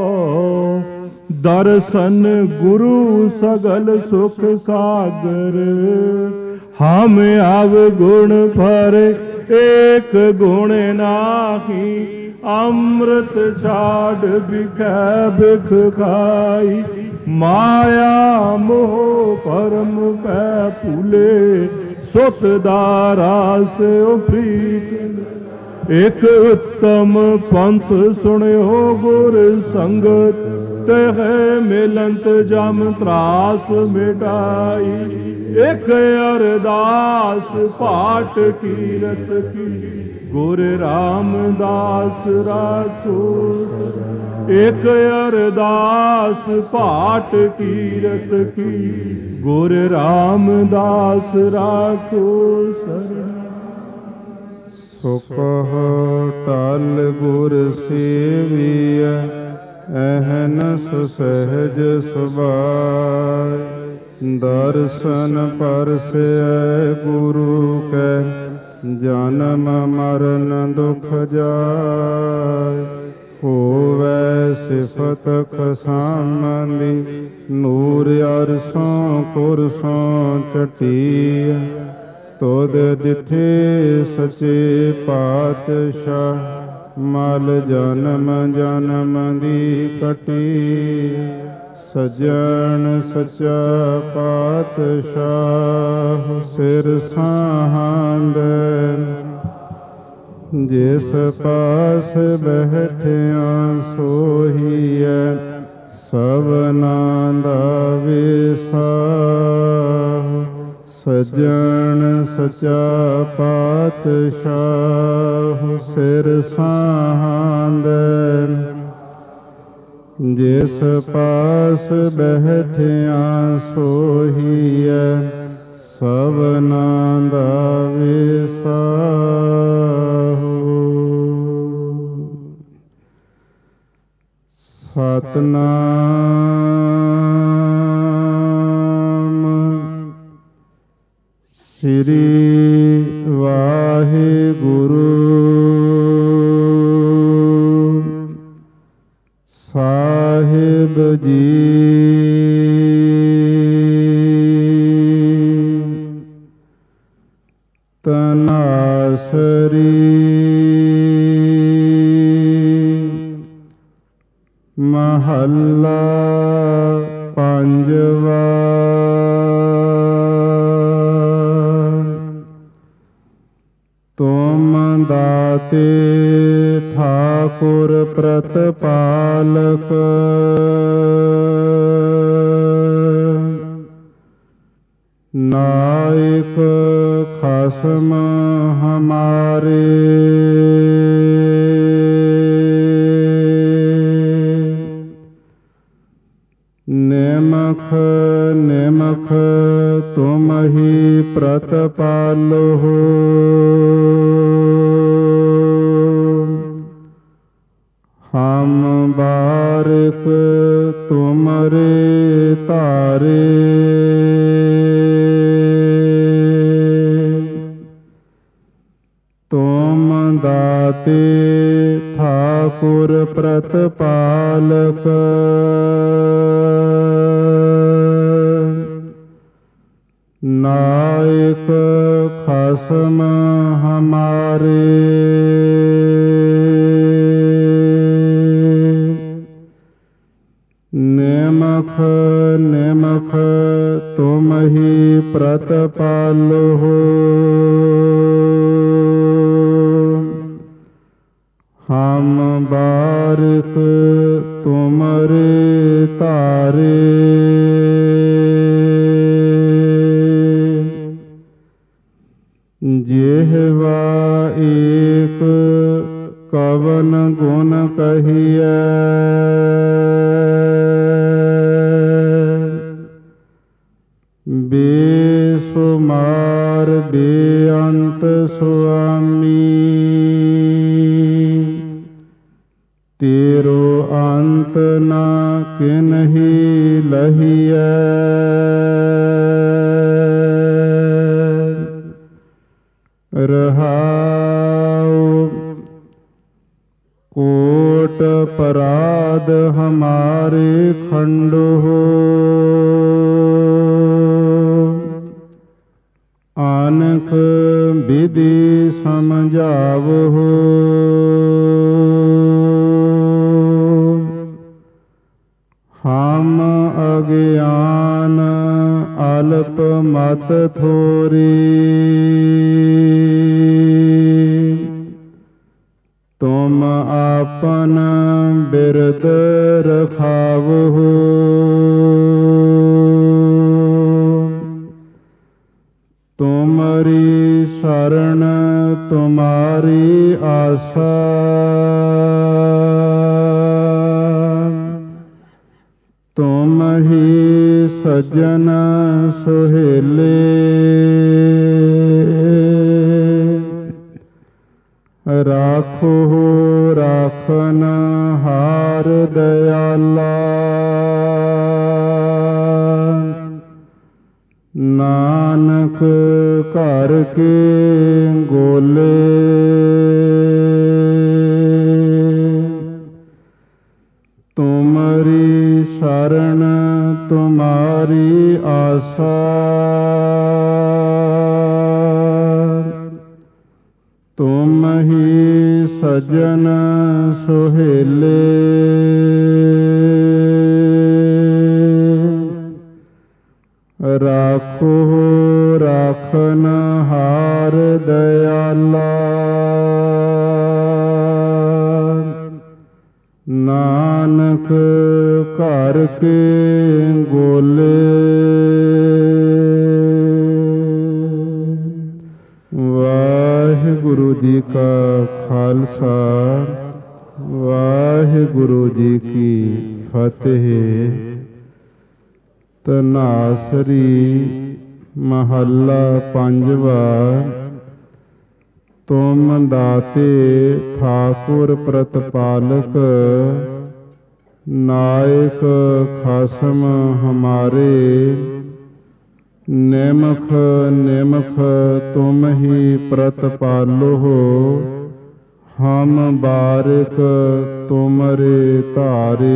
Speaker 1: ਦਰਸ਼ਨ ਗੁਰੂ ਸਗਲ ਸੁਖ ਸਾਗਰ, ਹਮ ਅਵ ਗੁਣ ਭਰ ਏਕ ਗੁਣ ਨਾਹੀ। ਅੰਮ੍ਰਿਤ ਛਾੜ ਬਿਖੈ ਬਿਖ ਖਾਈ, ਮਾਇਆ ਮੋਹ ਪਰਮ ਪੈ ਭੂਲੇ। ਸੁਤ ਦਾਰਾਸ ਪ੍ਰੀਤ, ਇਕ ਉੱਤਮ ਪੰਥ ਸੁਣਿਓ ਗੁਰ ਸੰਗਤ। ਤਹ ਮਿਲੰਤ ਜਮ ਤਰਾਸ ਮਿਟਾਈ, ਇਕ ਅਰਦਾਸ ਪਾਠ ਕੀਰਤ ਕੀ। ਗੁਰ ਰਾਮਦਾਸ ਰਾਖੋ, ਇਕ ਅਰਦਾਸ ਪਾਠ ਕੀਰਤ ਕੀ। ਗੁਰ ਰਾਮਦਾਸ ਰਾਖੋ ਸਰਣ।
Speaker 2: ਸੁਖ ਟਲ ਗੁਰ ਸੇਵੀਐ,
Speaker 7: ਅਹਨਸ ਸਹਿਜ ਸੁਭਾਇ। ਦਰਸ਼ਨ ਪਰਸੈ ਗੁਰੂ ਕੈ ਜਨਮ ਮਰਨ ਦੁਖ ਜਾਇ। ਹੋਵੈ ਸਿਫਤ ਖਸਾਮੰਦੀ ਨੂਰ ਅਰਸੋਂ ਕੁਰਸੋਂ ਚਟੀਐ। ਤੁਧ ਡਿਠੇ ਸਚੇ ਪਾਤਸ਼ਾਹ ਮਲ ਜਨਮ ਜਨਮ ਦੀ ਕਟੀ। ਸਜਣ ਸਚਾ ਪਾਤਸ਼ਾਹ ਸਿਰ ਸਾਹਾਂਦੈ। ਜਿਸ ਪਾਸ ਬੈਠਿਆ ਸੋਹੀਐ ਸਭਨਾਂ ਦਾ ਵਿਸਾਹ। ਸਜਣ ਸਚਾ ਪਾਤਸ਼ਾਹ ਸਿਰ ਸਾਹਾਂਦੈ। ਜਿਸ ਪਾਸ ਬੈਠਿਆ ਸੋਹੀਐ ਸਭਨਾਂ ਦਾ ਵਿਸਾਹ। ਸਤਿਨਾਮ ਸ੍ਰੀ ਵਾਹਿਗੁਰੂ ਸਾਹਿਬ ਜੀ। ਤਨਾਸਰੀ ਮਹੱਲਾ ਪੰਜਵਾ। ਤੁਮ ਦਾਤੇ ਠਾਕੁਰ ਪ੍ਰਤਪਾਲਕ। ਨਾਇਕ ਖਸਮ ਹਮਾਰੇ। ਨਿਮਖ ਨਿਮਖ ਤੁਮ ਹੀ ਪ੍ਰਤਪਾਲੋ। ਹਮ ਬਾਰਿਕ ਤੁਮਰੇ ਧਾਰੇ। ਤੁਮ ਦਾਤੇ ਠਾਕੁਰ ਪ੍ਰਤਪਾਲਕ। ਨਾਇਕ ਖਸਮ ਹਮਾਰੇ। ਨਿਮਖ ਨਿਮਖ ਤੁਮ ਹੀ ਪ੍ਰਤਪਾਲੋ। ਹਮ ਬਾਰਿਕ ਤੁਮਰੇ ਧਾਰੇ। ਜਿਹਵਾ ਏਕ ਕਵਨ ਗੁਣ ਕਹੀਐ। ਬੇਸੁਮਾਰ ਬੇਅੰਤ ਸੁਆਮੀ। ਤੇਰੋ ਅੰਤ ਨਾ ਕਿਨਹੀ ਲਹੀਐ। ਰਹਾਉ ਕੋਟ ਪਰਾਧ ਹਮਾਰੇ ਖੰਡੋ। ਆਨਕ ਵਿਧੀ ਸਮਝਾਵੋ। ਹਮ ਅਗਿਆਨ ਅਲਪ ਮਤ ਥੋਰੀ। ਤੁਮ ਆਪਨ ਬਿਰਦ ਰਖਾਵੋ। ਤੁਮਰੀ ਸ਼ਰਨ ਤੁਮਾਰੀ ਆਸਾ। ਤੁਮ ਹੀ ਸੱਜਣ ਸੁਹੇਲੇ। राखो राखन हार दयाला। नानक घर के गोले तुमरी शरण तुम्हारी आशा। तुम ही सजन सुहेले राखो राखन हार दयाला। नानक घर के गोले वाहिगुरु जी का खालसा वाहिगुरु जी की फतेह। तनासरी महला पंजवा। तुम दाते ठाकुर प्रतिपालक नायक खसम हमारे। नेमख नेमख तुम ही प्रतिपालो हो। हम बारिक तुमरे तारे।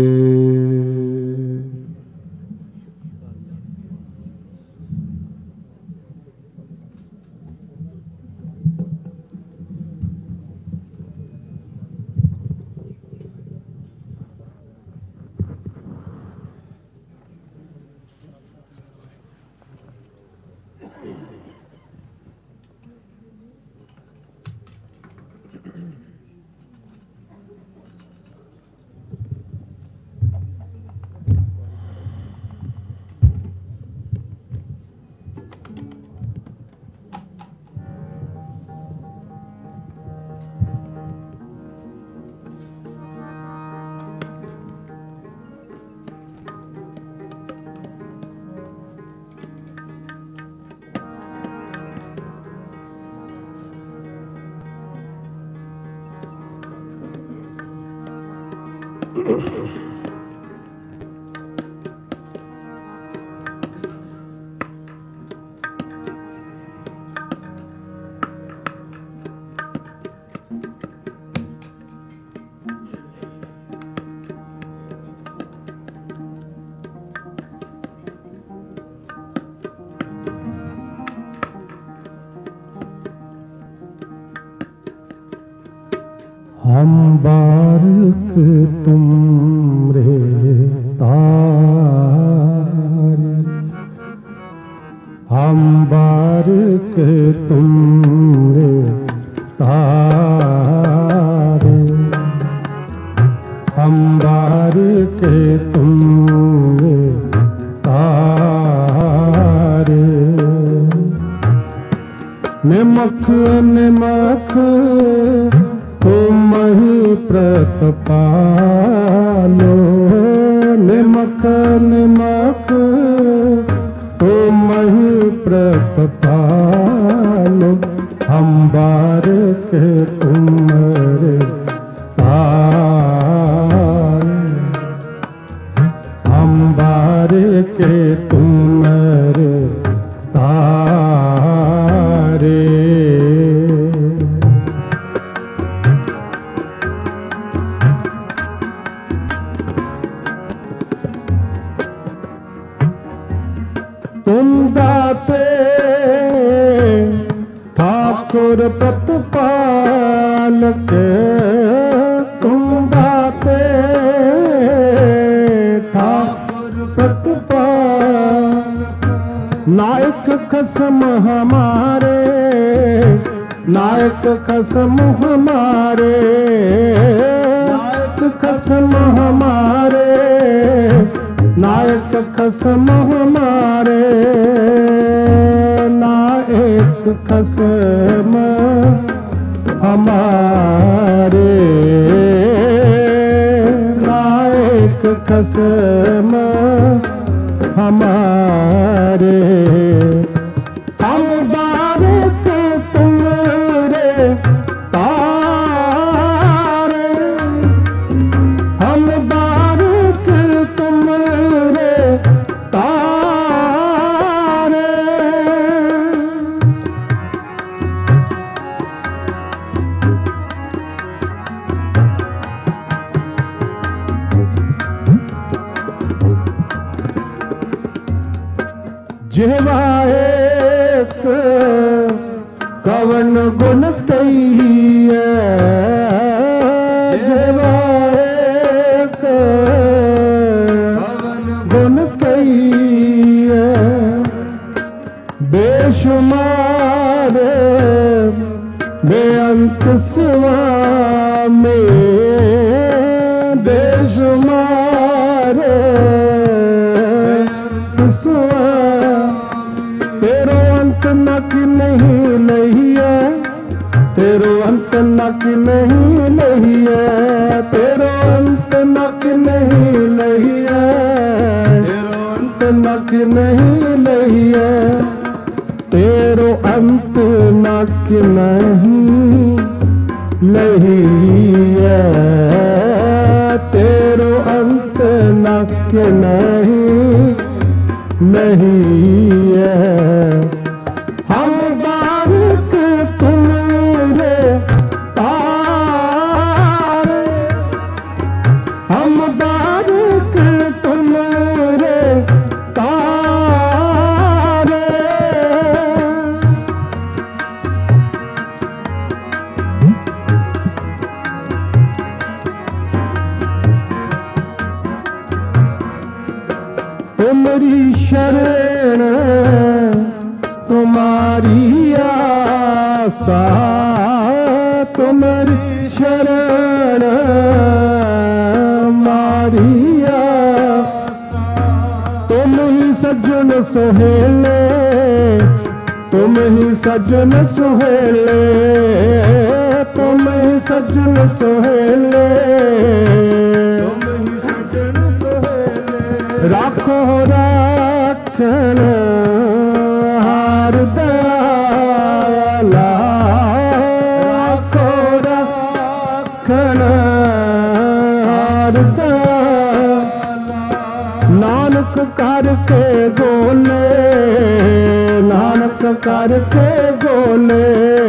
Speaker 1: हम बारिक तुमरे तारे। हम बारिक तुमरे तारे। हम बारिक तुमरे तारे। निमख निमख तुम ही प्रतिपालो। निमख निमख तुम ही प्रतिपालो। हम बारिक तुमरे तारे। हम बारिक तुमरे तारे। तुम दाते ठाकुर प्रतिपालक। तुम दाते ठाकुर प्रतिपालक। नायक खसम हमारे। नायक खसम हमारे। नायक खसम हमारे। नायक खसम हमारे। नायक खसम हमारे। नायक खसम हमारे। हम बारिक तुमरे तारे। ਜਿਹਵਾ ਏਕ ਕਵਨ ਗੁਣ ਕਹੀਐ ਜਿਹਵਾ ਏਕ ਕਵਨ ਗੁਣ ਕਹੀਐ ਬੇਸ਼ੁਮਾਰ ਬੇਅੰਤ ਸੁਆਮੀ ਬੇਸ਼ੁਮਾਰ ਬੇਅੰਤ ਸੁਆਮੀ ਤੇਰੋ ਅੰਤ ਨਾ ਕਿ ਨਹੀਂ ਲਈਐ ਤੇਰੋ ਅੰਤ ਨਾ ਕਿ ਨਹੀਂ ਲਈਐ ਤੇਰੋ ਅੰਤ ਨਾ ਕਿ ਨਹੀਂ ਲਈਐ ਤੇਰੋ ਅੰਤ ਨਾ ਕਿ ਨਹੀਂ ਲਈਐ तेरो अंत न कि नहीं लहिए तेरो अंत न कि नहीं लहिए हम बारिक तुमरे तारे हम बारिक तुमरे तुमरी शरण तुम्हारी आसा तुमरी शरण मारी आसा तुम ही सज्जन सुहेले तुम ही सज्जन सुहेले तुम ही सज्जन सुहेले राखो राखन हार दयाला राखो राखन हार दयाला नानक करके गोले नानक करके गोले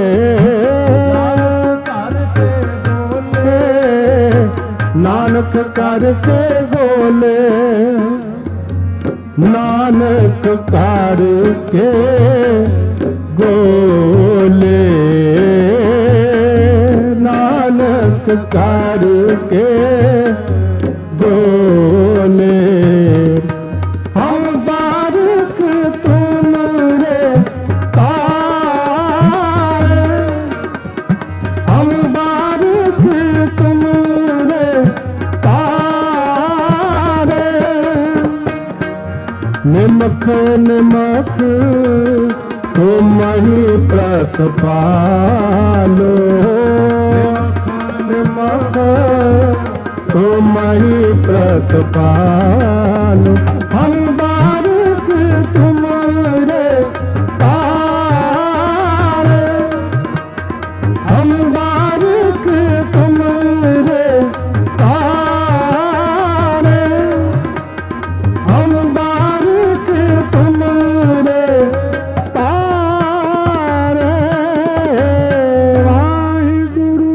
Speaker 1: नानक करके गोले नानक करके गोले नानक करके गोले हम बारिक तुमरे तारे हम बारिक तुमरे तारे निमख निमख तुम ही प्रतिपालो निमख तुम ही प्रतिपालो हम बारिक तुमरे तारे हम बारिक तुमरे तारे हम बारिक तुमरे तारे वाहिगुरु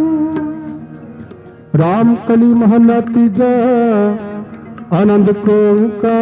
Speaker 1: राम कली महला तीजा आनंद को का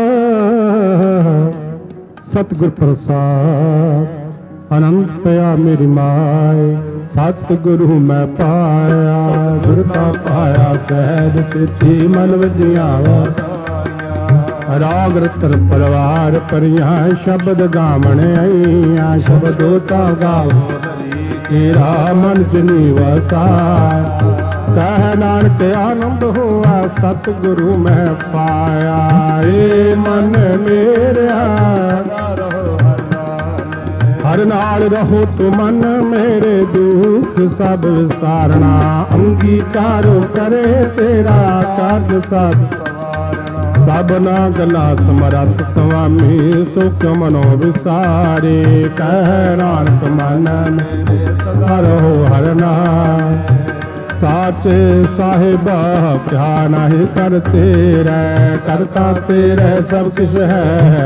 Speaker 1: सतगुर प्रसाद आनंद पया मेरी माए सतगुरु मैं पाया गुर का पाया सहज सिद्धि मन वजियावा राग रतर परिवार परिया शब्द गावण आईया शब्दो ता गावो तेरा मन जनी वसाय कह नानक आनंद हुआ सतगुरु मैं पाया ए मन मेरा सदा रहो हर नाल रहो तु मन मेरे दुख सब विसारना अंगीकारो करे तेरा कार्य सब सबना गला समरथ स्वामी सुख मनो विसारे कह नानक मन मेरे सदा रहो हर नाम साचे साहिबा क्या नहीं करते रह करता तेरे सब किस है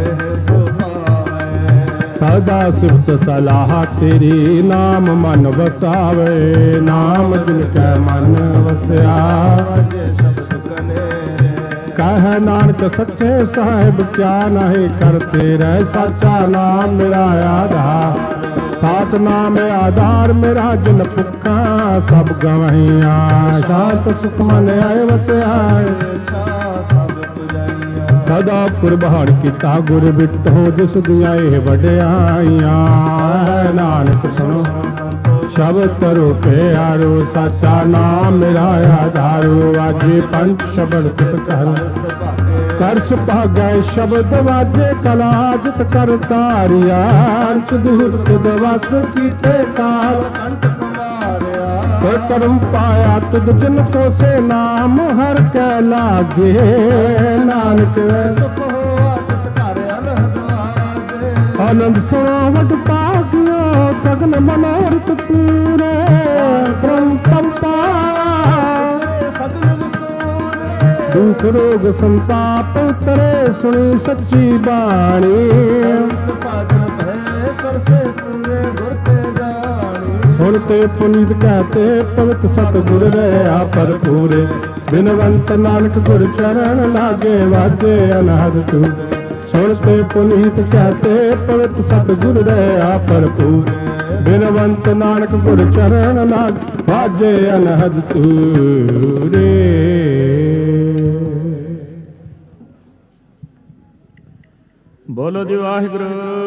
Speaker 1: सदा सिफ्त सलाह तेरी नाम मन बसावे नाम जिनके मन वसया ਕਹੈ ਨਾਨਕ ਸੱਚੇ ਸਾਹਿਬ ਕਿਆ ਨਾਹੀ ਕਰਤੇ ਰਹਿ ਸਾਚਾ ਨਾਮ ਮੇਰਾ ਆਧਾਰ ਸਾਚ ਨਾਮ ਆਧਾਰ ਮੇਰਾ ਜਿਨ ਭੁੱਖਾ ਸਭ ਗਵਾਈਆਂ ਸ਼ਾਂਤ ਸੁਖ ਮਨ ਆਏ ਵਸਿਆ ਸਦਾ ਕੁਰਬਾਨ ਕੀਤਾ ਗੁਰ ਬਿਟੋ ਜਿਸ ਦੀਆਂ ਇਹ ਵਡਿਆਈਆਂ ਨਾਨਕ ਸੁਣੋ ਸ਼ਬਦ ਕਰੋ ਪਿਆਰੋ ਸਾਚਾ ਨਾਮ ਮੇਰਾ ਆਧਾਰੋ ਵਾਜੇ ਪੰਜ ਸ਼ਬਦ ਤਿਤ ਕਰ ਸੁਭਾਗੈ ਸ਼ਬਦ ਵਾਜੇ ਕਲਾ ਜਿਤ ਕਰ ਤਾਰਿਆ ਅੰਤ ਦੂਰ ਤੁਧ ਵਸ ਕੀਤੇ ਕਾਲ ਅੰਤ ਕਮਾਰਿਆ ਕਰਮ ਪਾਇਆ ਤੁਧ ਜਿਨ ਕੋ ਸੇ ਨਾਮ ਹਰ ਕੈ ਲਾਗੇ ਨਾਨਕ ਸੁਖ ਹੋਆ ਤਿਤ ਘਰ ਅਨਹਦ ਆਗੇ ਆਨੰਦ ਸੁਣੋ ਵਡ ਭਾਗਿਓ ਸਗਲ ਮਨੋਰਥ ਪੂਰੇ ਬ੍ਰਹਮ ਪੰਪਾ ਸਗਲ ਵਸੂਰੇ ਦੁਖ ਰੋਗ ਸੰਤਾਪ ਉਤਰੇ ਸੁਣੀ ਸੱਚੀ ਬਾਣੀ ਸਾਜਨ ਭੈ ਸਰਸੇ ਪੂਰੇ ਗੁਰ ਤੇ ਜਾਣੀ ਸੁਣ ਤੇ ਪੁਨੀਤ ਕਹਤੇ ਪਵਿੱਤ ਸਤਿਗੁਰ ਰਹਾ ਭਰਪੂਰੇ ਬਿਨਵੰਤ ਨਾਨਕ ਗੁਰ ਚਰਨ ਲਾਗੇ ਵਾਜੇ ਅਨਹਦ ਤੂੰ ਸੁਣ ਤੇ ਪੁਨੀਤ ਕਹਤੇ ਪਵਿੱਤ ਸਤਿਗੁਰ ਰਹਾ ਭਰਪੂਰ ਬਿਨਵੰਤ ਨਾਨਕ ਗੁਰ ਚਰਨ ਲਾਗ ਵਾਜੇ ਅਨਹਦ ਤੂਰੇ। ਬੋਲੋ ਜੀ ਵਾਹਿਗੁਰੂ।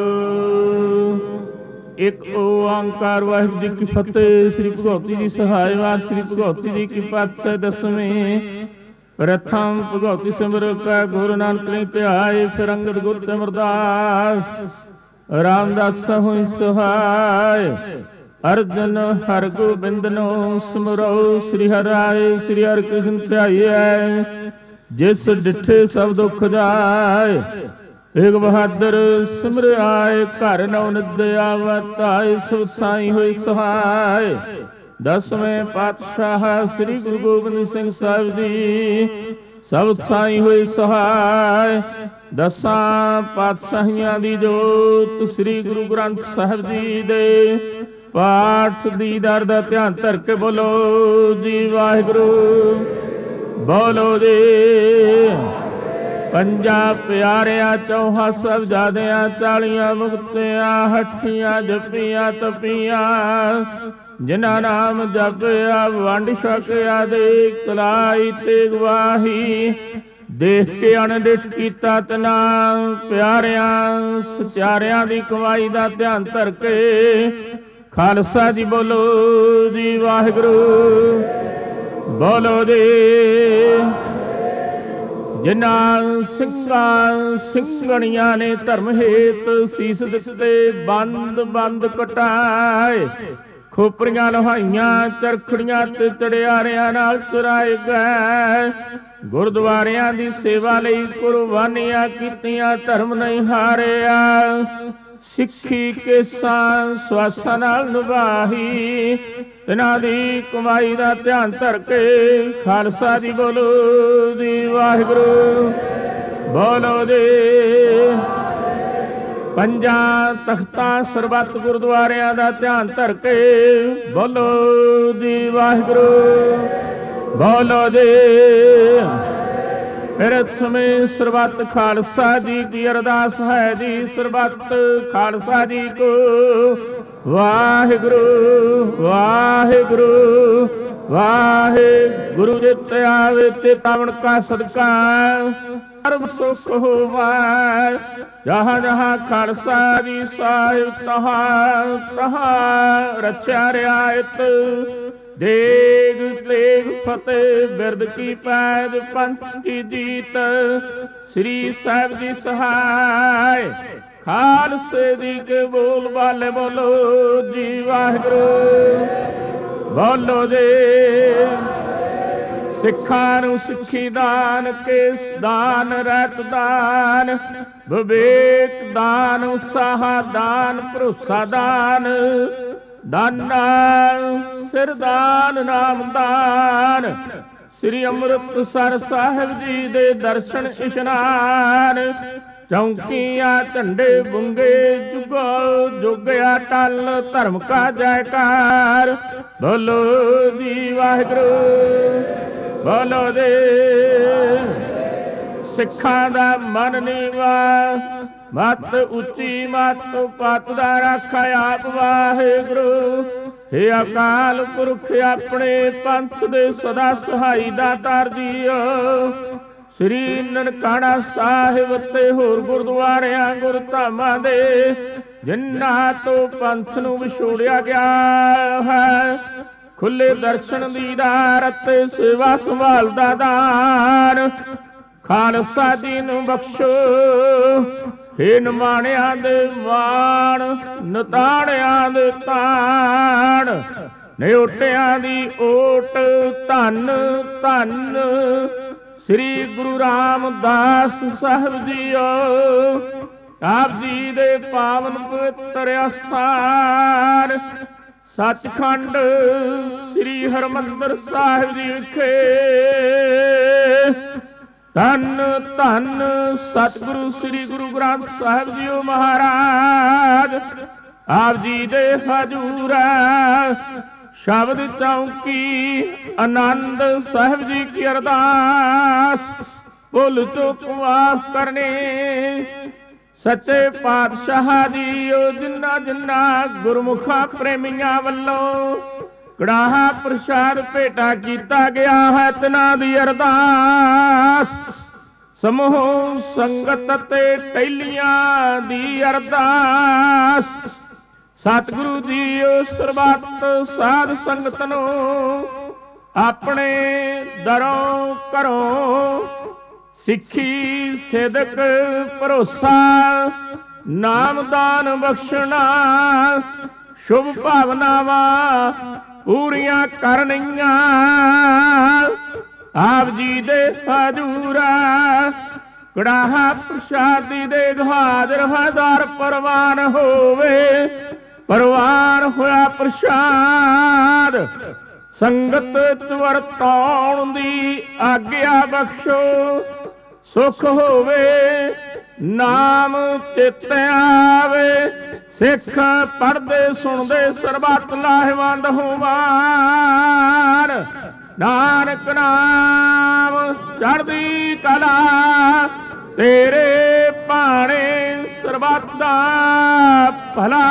Speaker 1: ਇੱਕ ਓੰਕਾਰ ਵਾਹਿਗੁਰੂ ਜੀ ਕੀ ਫਤਿਹ। ਸ੍ਰੀ ਭਗਵਤੀ ਜੀ ਸਹਾਇ ਵਾਰ ਸ੍ਰੀ ਭਗਵਤੀ ਜੀ ਕੀ ਪਾਤਸ਼ਾਹ ਦਸਵੇਂ ਪ੍ਰਥਮ ਭਗਵਤੀ ਸਿਮਰ ਕਾ ਗੁਰੂ ਨਾਨਕ ਨੇ ਧਿਆਏ ਫਿਰ ਅੰਗਦ ਗੁਰ ਤੇ ਅਮਰਦਾਸ ਰਾਮਦਾਸ ਹੋਇ ਸਹਾਇ ਅਰਜਨ ਹਰਿ ਗੋਬਿੰਦ ਨੂੰ ਸਿਮਰੋ ਸ੍ਰੀ ਹਰਿ ਸ੍ਰੀ ਹਰਿ ਕ੍ਰਿਸ਼ਨ ਧਿਆਈਐ ਜਿਸ ਡਿਠੇ ਸਭ ਦੁਖ ਜਾਏ ਏਕ ਬਹਾਦਰ ਸਿਮਰ ਆਏ ਘਰ ਨਉ ਨਿਦ ਆਵਤ ਆਏ ਸੋ ਸਾਈ ਹੋਈ ਸਹਾਇ ਦਸਵੇਂ ਪਾਤਸ਼ਾਹ ਸ੍ਰੀ ਗੁਰੂ ਗੋਬਿੰਦ ਸਿੰਘ ਸਾਹਿਬ ਜੀ ਸਭ ਸਾਈ ਹੋਈ ਸਹਾਇ ਦਸਾਂ ਪਾਤਸ਼ਾਹੀਆਂ ਦੀ ਜੋਤ ਸ੍ਰੀ ਗੁਰੂ ਗ੍ਰੰਥ ਸਾਹਿਬ ਜੀ ਦੇ ਪਾਠ ਦੀਦਾਰ ਦਾ ਧਿਆਨ ਧਰ ਕੇ ਬੋਲੋ ਜੀ ਵਾਹਿਗੁਰੂ। ਬੋਲੋ ਜੀ। ਪੰਜਾਂ ਪਿਆਰਿਆਂ ਚੌਹਾਂ ਸਾਹਿਬਜ਼ਾਦਿਆਂ 40 ਮੁਕਤਿਆਂ ਹੱਠੀਆਂ ਜਪੀਆਂ ਤਪੀਆਂ ਜਿਨ੍ਹਾਂ ਨਾਮ ਜਪਿਆ ਵੰਡ ਛਕਿਆ ਦੇ ਕਲਾਈ ਤੇ ਗਵਾਹੀ ਦੇਖ ਕੇ ਅਣਡਿਠ ਕੀਤਾ ਤਨਾ ਪਿਆਰਿਆਂ ਸਚਿਆਰਿਆਂ ਦੀ ਕਮਾਈ ਦਾ ਧਿਆਨ ਧਰ ਕੇ ਖਾਲਸਾ ਜੀ ਬੋਲੋ ਜੀ ਵਾਹਿਗੁਰੂ। ਬੋਲੋ ਜੀ। ਜਿਨ੍ਹਾਂ ਸਿੰਘਾਂ ਸਿੰਘਣੀਆਂ ਨੇ ਧਰਮ ਹੇਤ ਸੀਸ ਦਿੱਤੇ ਬੰਦ ਬੰਦ ਕਟਾਏ ਖੋਪਰੀਆਂ ਲੋਹਾਈਆਂ ਚਰਖੜੀਆਂ ਤੇ ਚੜਿਆਰਿਆਂ ਨਾਲ ਚੁਰਾਏ ਗਏ ਗੁਰਦੁਆਰਿਆਂ ਦੀ ਸੇਵਾ ਲਈ ਕੁਰਬਾਨੀਆਂ ਕੀਤੀਆਂ ਧਰਮ ਨਹੀਂ ਹਾਰਿਆ ਸਿੱਖੀ ਕੇਸਾਂ ਸਵਾਸਾਂ ਨਾਲ ਨਿਭਾਈ ਇਹਨਾਂ ਦੀ ਕਮਾਈ ਦਾ ਧਿਆਨ ਧਰ ਕੇ ਖਾਲਸਾ ਜੀ ਬੋਲੋ ਜੀ ਵਾਹਿਗੁਰੂ। ਬੋਲੋ ਜੀ। ਪੰਜਾਂ ਤਖਤਾਂ ਸਰਬੱਤ ਗੁਰਦੁਆਰਿਆਂ ਦਾ ਧਿਆਨ ਧਰ ਕੇ ਬੋਲੋ ਜੀ ਵਾਹਿਗੁਰੂ। ਬੋਲੋ ਜੀ। ਫਿਰ ਸਮੇਂ ਸਰਬੱਤ ਖਾਲਸਾ ਜੀ ਦੀ ਅਰਦਾਸ ਹੈ ਜੀ ਸਰਬੱਤ ਖਾਲਸਾ ਜੀ ਕੋ ਵਾਹਿਗੁਰੂ ਵਾਹਿਗੁਰੂ ਵਾਹਿਗੁਰੂ ਜਿਤ ਆਵੇ ਤੇ ਤਾਵਣ ਕਾ ਸਦਕਾ ਸਰਬ ਸੁਖ ਹੋਵੈ ਜਹਾਂ ਜਹਾਂ ਖਾਲਸਾ ਜੀ ਸਾਹਿਬ ਤਹਾਂ ਤਹਾਂ ਰਚਿਆ ਰਿਆਇਤ ਦੇਗ ਤੇਗ ਫਤਿਹ ਬਿਰਦ ਕੀ ਪੈਦ ਪੰਥ ਕੀ ਜੀਤ ਸ੍ਰੀ ਸਾਹਿਬ ਜੀ ਸਹਾਇ ਖਾਲਸੇ ਦੀ ਕੇ ਬੋਲ ਬਾਲੇ ਬੋਲੋ ਜੀ ਵਾਹਿਗੁਰੂ। ਬੋਲੋ ਜੀ। ਸਿੱਖਾਂ ਨੂੰ ਸਿੱਖੀ ਦਾਨ ਕੇਸ ਦਾਨ ਰਹਿਤ ਦਾਨ ਵਿਵੇਕ ਦਾਨ ਉਤਸਾਹ ਦਾਨ ਭਰੋਸਾ ਦਾਨ ਦਾਨਾ ਸਿਰ ਦਾਨ ਨਾਮ ਦਾਨ ਸ੍ਰੀ ਅੰਮ੍ਰਿਤਸਰ ਸਾਹਿਬ ਜੀ ਦੇ ਦਰਸ਼ਨ ਇਸ਼ਨਾਨ ਚੌਂਕੀਆਂ ਝੰਡੇ ਬੁੰਗੇ ਜੁਗੋ ਜੁਗਿਆ ਟਲ ਧਰਮ ਕਾ ਜੈਕਾਰ ਬੋਲੋ ਜੀ ਵਾਹਿਗੁਰੂ। ਬੋਲੋ ਜੀ। ਸਿੱਖਾਂ ਦਾ ਮਨ ਨੀਵਾ, ਮਤ ਉੱਚੀ ਮਤ ਪਤ ਦਾ ਰਾਖਾ ਆਪ ਵਾਹਿਗੁਰੂ। ਹੇ ਅਕਾਲ ਪੁਰਖ ਆਪਣੇ ਪੰਥ ਦੇ ਸਦਾ ਸਹਾਈ ਦਾਤਾਰ ਜੀਓ। ਸ੍ਰੀ ਨਨਕਾਣਾ ਸਾਹਿਬ ਤੇ ਹੋਰ ਗੁਰਦੁਆਰਿਆਂ ਗੁਰਧਾਮਾਂ ਦੇ ਜਿਨ੍ਹਾਂ ਤੋਂ ਪੰਥ ਨੂੰ ਵਿਛੋੜਿਆ ਗਿਆ ਹੈ, ਖੁੱਲੇ ਦਰਸ਼ਨ ਦੀਦਾਰ ਅਤੇ ਸੇਵਾ ਸੰਭਾਲ ਦਾ ਦਾਨ ਖਾਲਸਾ ਜੀ ਨੂੰ ਬਖਸ਼ੋ। ਹੇ ਨਿਮਾਣਿਆਂ ਦੇ ਮਾਣ, ਨਿਤਾਣਿਆਂ ਦੇ ਤਾਣ, ਨਿਓਟਿਆਂ ਦੀ ਓਟ ਧੰਨ ਧੰਨ ਸ੍ਰੀ ਗੁਰੂ ਰਾਮਦਾਸ ਸਾਹਿਬ ਜੀਓ। ਆਪ ਜੀ ਦੇ ਪਾਵਨ ਪਵਿੱਤਰ ਅਸਥਾਨ ਸੱਚਖੰਡ ਸ੍ਰੀ ਹਰਿਮੰਦਰ ਸਾਹਿਬ ਜੀ ਵਿਖੇ ਧੰਨ ਧੰਨ ਸਤਿਗੁਰੂ ਸ੍ਰੀ ਗੁਰੂ ਗ੍ਰੰਥ ਸਾਹਿਬ ਜੀਓ ਮਹਾਰਾਜ ਆਪ ਜੀ ਦੇ ਹਜ਼ੂਰ ਸ਼ਬਦ ਚੌਂਕੀ ਆਨੰਦ ਸਾਹਿਬ ਜੀ ਕੀ ਅਰਦਾਸ ਭੁੱਲ ਚੁੱਕ ਮਾਫ ਕਰਨੀ। ਸੱਚੇ ਪਾਤਸ਼ਾਹ ਜੀਓ ਜਿਨ੍ਹਾਂ ਜਿਨ੍ਹਾਂ ਗੁਰਮੁਖਾਂ ਪ੍ਰੇਮੀਆਂ ਵੱਲੋਂ ਕੜਾਹਾ ਪ੍ਰਸ਼ਾਦ ਭੇਟਾ ਕੀਤਾ ਗਿਆ ਹੈ, ਤਿਨਾਂ ਦੀ ਅਰਦਾਸ ਸਮੂਹ ਸੰਗਤ ਤੇ ਟਹਿਲੀਆਂ ਦੀ ਅਰਦਾਸ ਸਤਿਗੁਰੂ ਜੀਓ ਸਰਬੱਤ ਸਾਧ ਸੰਗਤ ਨੂੰ ਆਪਣੇ ਦਰੋਂ ਘਰੋਂ ਸਿੱਖੀ ਸਿਦਕ ਭਰੋਸਾ ਨਾਮਦਾਨ ਬਖਸ਼ਣਾ ਸ਼ੁਭ ਭਾਵਨਾਵਾਂ ਪੂਰੀਆਂ ਕਰਨੀਆਂ। ਆਪ ਜੀ ਦੇ ਹਜ਼ੂਰ ਕੜਾਹਾ ਪ੍ਰਸ਼ਾਦੀ ਦੇ ਹਾਜ਼ਰ ਹਜ਼ਾਰ ਪ੍ਰਵਾਨ ਹੋਵੇ। ਪ੍ਰਵਾਨ ਹੋਇਆ ਪ੍ਰਸ਼ਾਦ ਸੰਗਤ ਚ ਵਰਤਾਉਣ ਦੀ ਆਗਿਆ ਬਖਸ਼ੋ। ਸੁਖ ਹੋਵੇ ਨਾਮ ਚਿਤ ਆਵੇ, ਸਿੱਖ ਪੜ੍ਹਦੇ ਸੁਣਦੇ ਸਰਬੱਤ ਲਾਹੇਵੰਦ ਹੋਵਾਨ। ਨਾਨਕ ਨਾਮ ਚੜ੍ਹਦੀ ਕਲਾ ਤੇਰੇ ਭਾਣੇ ਸਰਬੱਤ ਦਾ ਭਲਾ।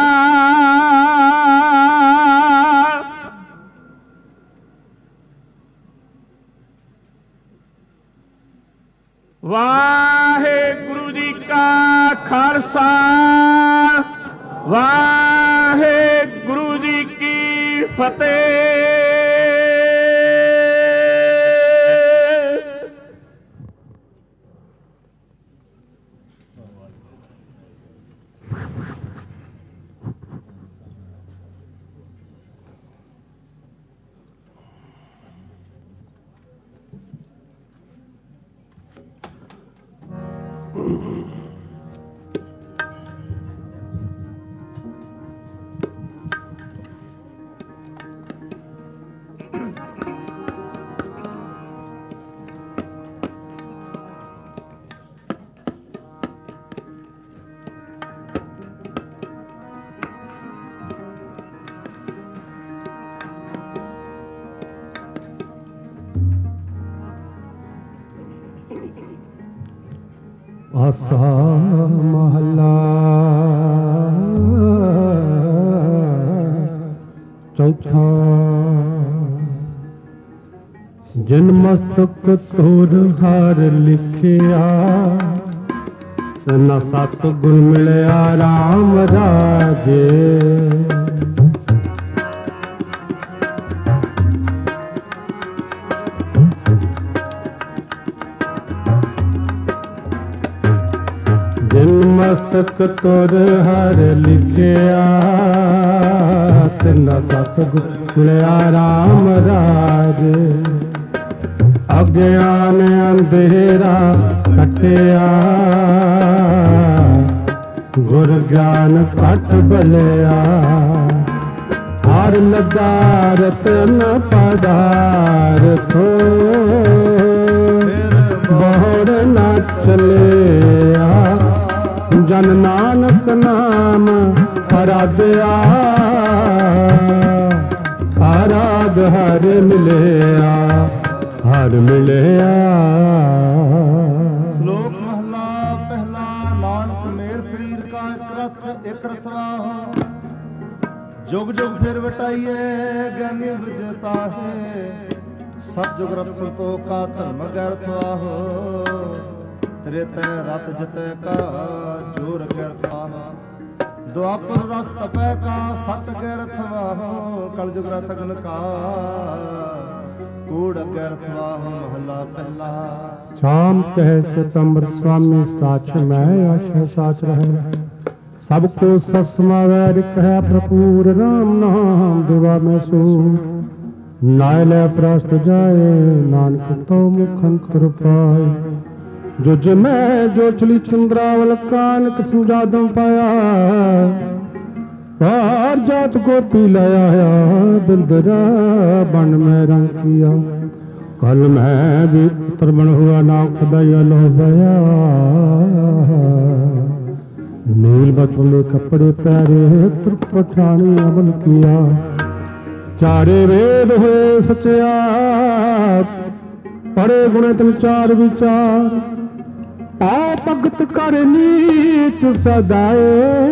Speaker 1: ਵਾਹਿਗੁਰੂ ਜੀ ਕਾ ਖਾਲਸਾ ਵਾਹਿਗੁਰੂ ਜੀ ਕੀ ਫਤਿਹ।
Speaker 8: ਆਸਾ ਮਹਲਾ ਚੌਥਾ। ਜਿਨ ਮਸਤਕ ਤੁਰ ਹਰ ਲਿਖਿਆ, ਨਾ ਸਤ ਗੁਰ ਮਿਲਿਆ ਰਾਮ ਰਾਜੇ। ਮਸਤਕ ਤੁਰ ਹਰ ਲਿਖਿਆ, ਤਿਨਾ ਸਤਿਗੁਰ ਮਿਲਿਆ ਰਾਮ ਰਾਜੇ। ਅਗਿਆਨ ਅੰਧੇਰਾ ਕੱਟਿਆ, ਗੁਰ ਗਿਆਨ ਘਟ ਬਲਿਆ। ਹਰ ਨਦਾਰਤ ਨ ਪਦਾਰਥੋ, ਬਹੁੜ ਨਾ ਚਲਿਆ। ਜਨ ਨਾਨਕ ਨਾਮ ਅਰਾਧਿਆ, ਆਰਾਧ ਹਰ ਮਿਲਿਆ, ਹਰ ਮਿਲਿਆ।
Speaker 2: ਇੱਕ ਰਤਵਾ जुग जुग फिर बटाइए ज्ञानी विजता है सब जुग रत संतो का धर्म गैरथवा हो त्रेते रत जते का जोर गैरथवा द्वापर रत तपे का सत गैरथवा हो कल जुग रत अग्न का कूड़ गैरथवा हो महला पहला
Speaker 1: शाम कह सितंबर स्वामी साच मैं आशा साच रहे सबको ससमावैर कह भरपूर राम नाम देवा में सो नायल प्रस्त जाए नानक तो मुखंतर पाए जो जमै जो चली चंद्रावल कानक समझादम पाया पार जात गोपी लाया बिंदरा बन में रंग किया कल मैं भी पुत्र बन हुआ ना खुदाया लो भया नील बचले कपड़े प्यारे तृप पठानी अमल किया चारे वेद हुए सचिया पढ़े गुण तुम चार विचार पा भगत कर नीच सदाए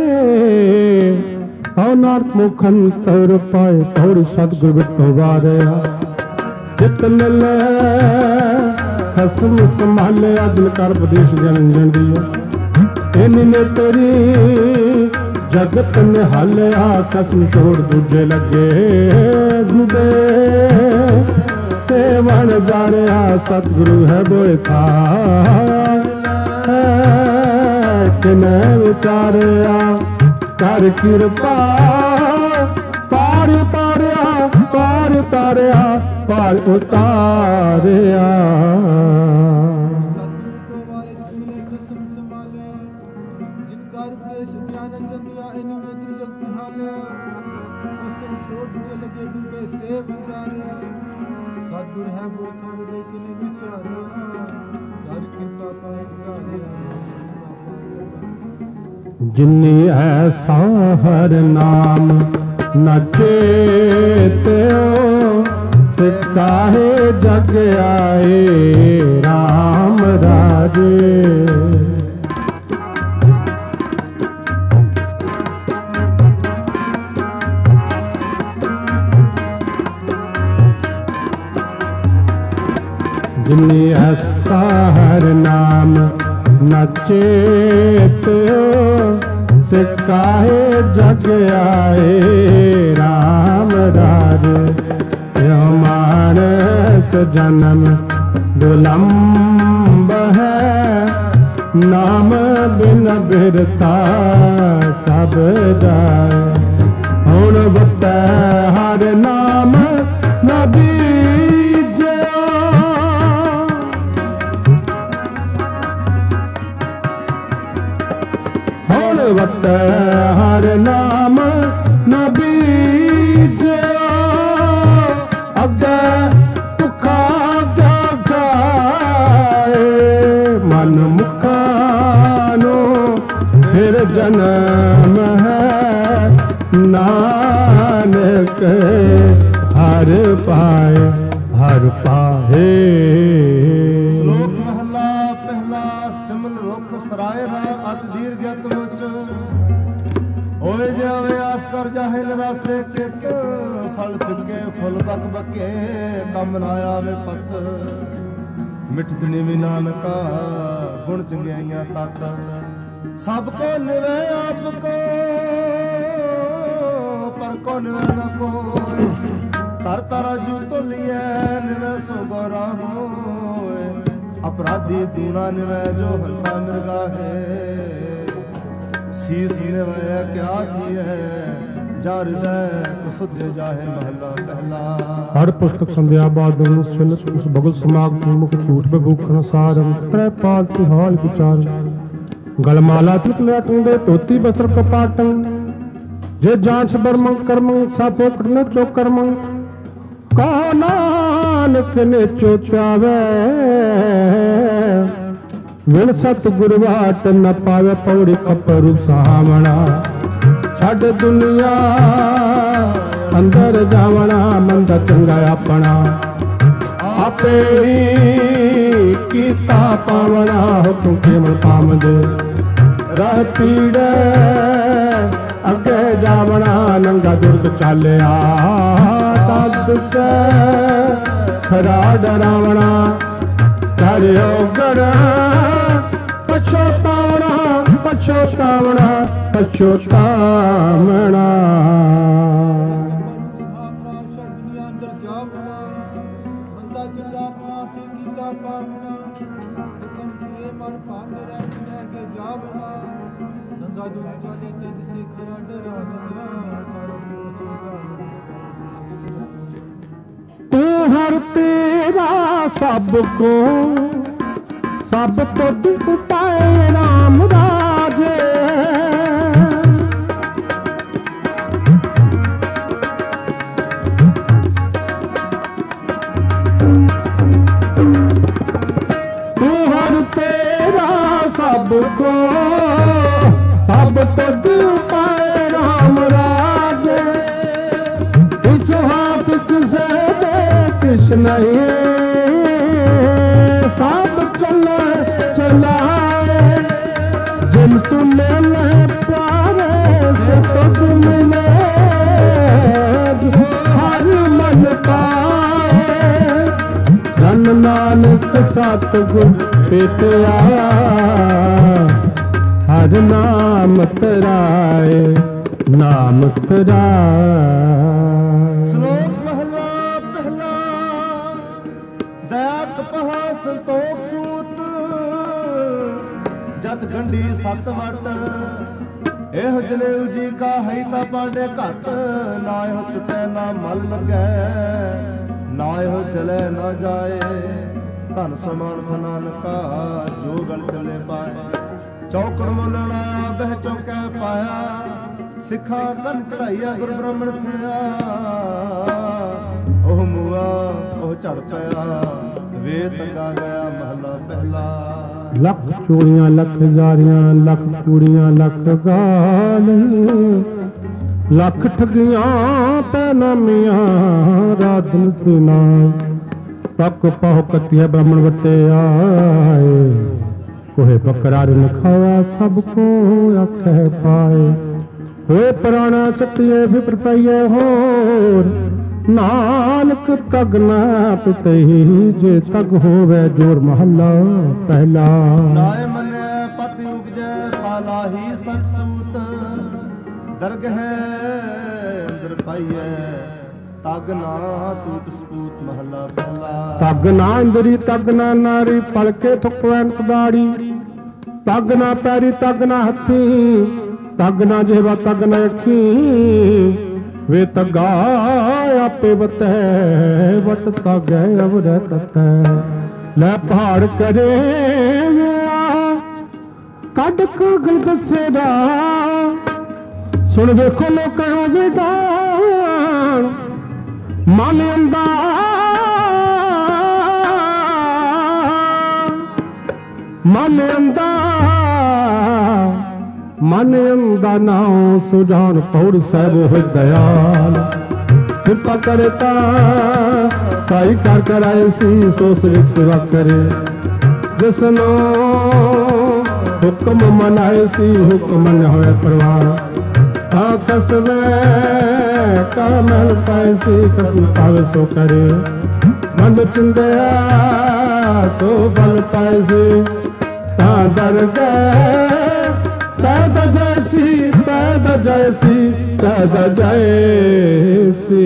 Speaker 1: नाथ मुखंतर पाए थोड़ी सदगुर बिटो वारिया जित मिले खसम संभाले दिल कर प्रदेश जनजन दिया इन्ने तेरी जगत निहालिया कसम छोड़ दूजे लगे गुदे सेवन जा रहा सतगुरु है बोए था किने विचारिया कर कृपा पार पारिया पार तारिया पार उतारिया जिन्नी ऐसा हर नाम न चेते सिखा है जग आए राम राजे जिन्नी ऐसा हर नाम न चेते सिखाए जग आए राम राज मानस जन्म विलंब है नाम बिन बिरता सब जाए हुण बता हर नाम नबी वक्त हर नाम न बीजो अगे भुखा क्या खाए मन मुखानो फिर जन्म है नानक हर पाए हर पाए
Speaker 2: श्लोक महला पहला सिमल रुख सराय रा अत दीर्घ होए जावे आस कर जाहे निरासे कित फल फिके फुल बक बके कम ना आवे पत मिठ दिनी भी नानका गुण चंगियाइयां तत सबको निवे आपको पर को निवे न कोई तर तारा जू तो लिया निवे सो गौरा होए अपराधी दूना निवे जो हल्का मिर्गा है शीस निवाया क्या थी है जार सुध जाहे महला पहला
Speaker 1: हर पुस्तक संध्या बाद उस भगत समाग मुख झूठ में भूखन सारम त्रै पाल तिहाल विचार गलमाला तिलक टंडे टोती बस्त्र कपाटं जे जांच बर्मं कर्मं सापोकट न चोकर्मं कहो नानक ने चोचावे विण सतगुर वाट न पावे पौड़ी कपरू सामना छड़ दुनिया अंदर जावना मंद चंगा अपना आपे कीता पावना हुक्म केवल पामदे रह पीड़े ਕਾ ਦੁਰਗ ਚਾਲਿਆ ਤਦ ਸੇ ਖਰਾ ਡਰਾਵਣਾ ਕਰਿਓ ਗੜਾ ਪਛੋਤਾਵਣਾ ਪਛੋਤਾਵਣਾ ਪਛੋਤਾਵਣਾ तू हर तेरा सबको सब तो दुख पाए राम राजे तू हर तेरा सबको सब तो दुख पाए राम राजे इस हाथ किसे कुछ नहीं सब चला चलाए जिन तुम्हें प्यारे से सब मिले हर मन पाए धन नानक सतगुर पेटिया हर नाम तराए नाम तराए।
Speaker 2: ਸੰਤੋਖ ਸੂਤ ਜਤ ਗੰਢੀ ਸਤ ਵਟ ਇਹੋ ਜਨੇਊ ਜੀ ਕਾ ਹੈ ਤਾਂ ਪਾਂਡੇ ਘੱਟ ਨਾ ਇਹੋ ਟੁੱਟੇ ਨਾ ਮਲ ਲੱਗੈ ਨਾ ਇਹੋ ਚਲੇ ਨਾ ਜਾਏ ਧਨ ਸਮਾਨ ਸਨਾਨ ਕਾ ਜੋ ਗਲ ਚੱਲੇ ਪਾਏ ਚੌਕੜ ਮੋਲਣਾ ਬਹਿ ਚੌਕੈ ਪਾਇਆ ਸਿੱਖਾ ਕੰਨ ਚੜਾਈਆ ਗੁਰ ਬ੍ਰਾਹਮਣ ਥਿਆ ਉਹ ਮੂਆ ਉਹ ਝੜ ਪਿਆ ਵੇਤ ਗਾ ਗਿਆ ਮਹਲਾ ਪਹਿਲਾ
Speaker 1: ਲੱਖ ਚੋਰੀਆਂ ਲੱਖ ਜਾਰੀਆਂ ਲੱਖ ਕੂੜੀਆਂ ਲੱਖ ਗਾਲ ਲੱਖ ਠੱਗੀਆਂ ਤੇ ਨਾਮੀਆਂ ਰਾਧਨ ਸਿਨਾ ਤੱਕ ਪਾਹ ਕਤਿਆ ਬ੍ਰਾਹਮਣ ਵਟੇ ਆਏ ਕੋਹੇ ਬਕਰਾ ਰਨ ਖਾਇਆ ਸਭ ਕੋ ਆਖੇ ਪਾਏ ਹੋਏ ਪੁਰਾਣਾ ਚੱਟੀਏ ਫਿਕਰ ਪਈਏ ਹੋਰ ਨਾਨਕ ਤਗ ਨਾ ਪਿਤਈ ਜੇ ਤਗ ਹੋਵੇ ਜੋਰ ਮਹੱਲਾ ਪਹਿਲਾ
Speaker 2: ਨਾਏ ਮੰਨੈ ਪਤਿ ਉਪਜੈ ਸਾਲਾਹੀ ਸੰਸੂਤ ਦਰਗਹਿ ਅੰਦਰ ਪਾਈਐ ਤਗ ਨਾ ਤੂਤ ਸਪੂਤ ਮਹੱਲਾ ਪਹਿਲਾ
Speaker 1: ਤਗ ਨਾ ਇੰਦਰੀ ਤਗ ਨਾ ਨਾਰੀ ਪਲਕੇ ਥੁਕਵੈਂਤ ਦਾੜੀ ਤਗ ਨਾ ਪੈਰੀ ਤਗ ਨਾ ਹੱਥੀ ਤਗ ਨਾ ਜਿਹਵਾ ਤਗ ਨਾ ਅੱਖੀ ਵੇ ਤਗਾ ਆਪੇ ਬਤੈ ਵਟ ਤਗੈ ਅਵਰੈ ਤਤੈ ਲੈ ਪਹਾੜ ਕਰੇ ਕੱਢ ਕਗਲ ਦੱਸੇ ਦਾ ਸੁਣ ਵੇਖੋ ਲੋਕਾਂ ਦੇ ਦਾਨ ਮਨ ਅੰਦਾ ਮਨ ਅੰਦਾ ਮਨ ਅੰਦਾ ਨਾਉ ਸੁਜਾਨ ਪੌੜ ਸਾਹਿਬ ਹੋਇ ਦਇਆਲ ਕਿਰਪਾ ਕਰੇ ਤਾਂ ਸਾਈ ਕਰ ਕਰਾਏ ਸੀ ਸੋ ਸ੍ਰੀ ਸੇਵਾ ਕਰੇ ਜਿਸਨੋ ਹੁਕਮ ਮਨਾਏ ਸੀ ਹੁਕਮ ਮੰਨ ਹੋਏ ਪਰਵਾਰ ਆ ਕਸਵੇ ਕਾਮਲ ਪਾਏ ਸੀ ਕਸਮ ਪਾਵੇ ਸੋ ਕਰੇ ਮਨ ਚਿੰਦਿਆ ਸੋ ਬਲ ਪਾਏ ਸੀ ਤਾਂ ਦਰ ਗਏ ਪੈਦਾ ਜੈਸੀ ਪੈਦਾ ਜੈਸੀ ਪੈਦਾ ਜੈਸੀ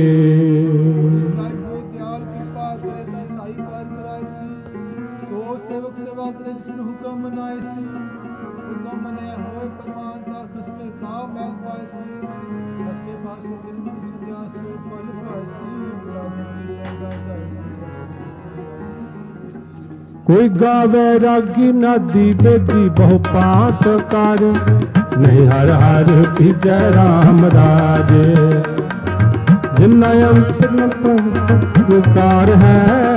Speaker 1: कोई गावे रागी नादी बेदी बहु पाठ कर नहीं हर हर की जय राम राजे जिन्ना अंत पुकार है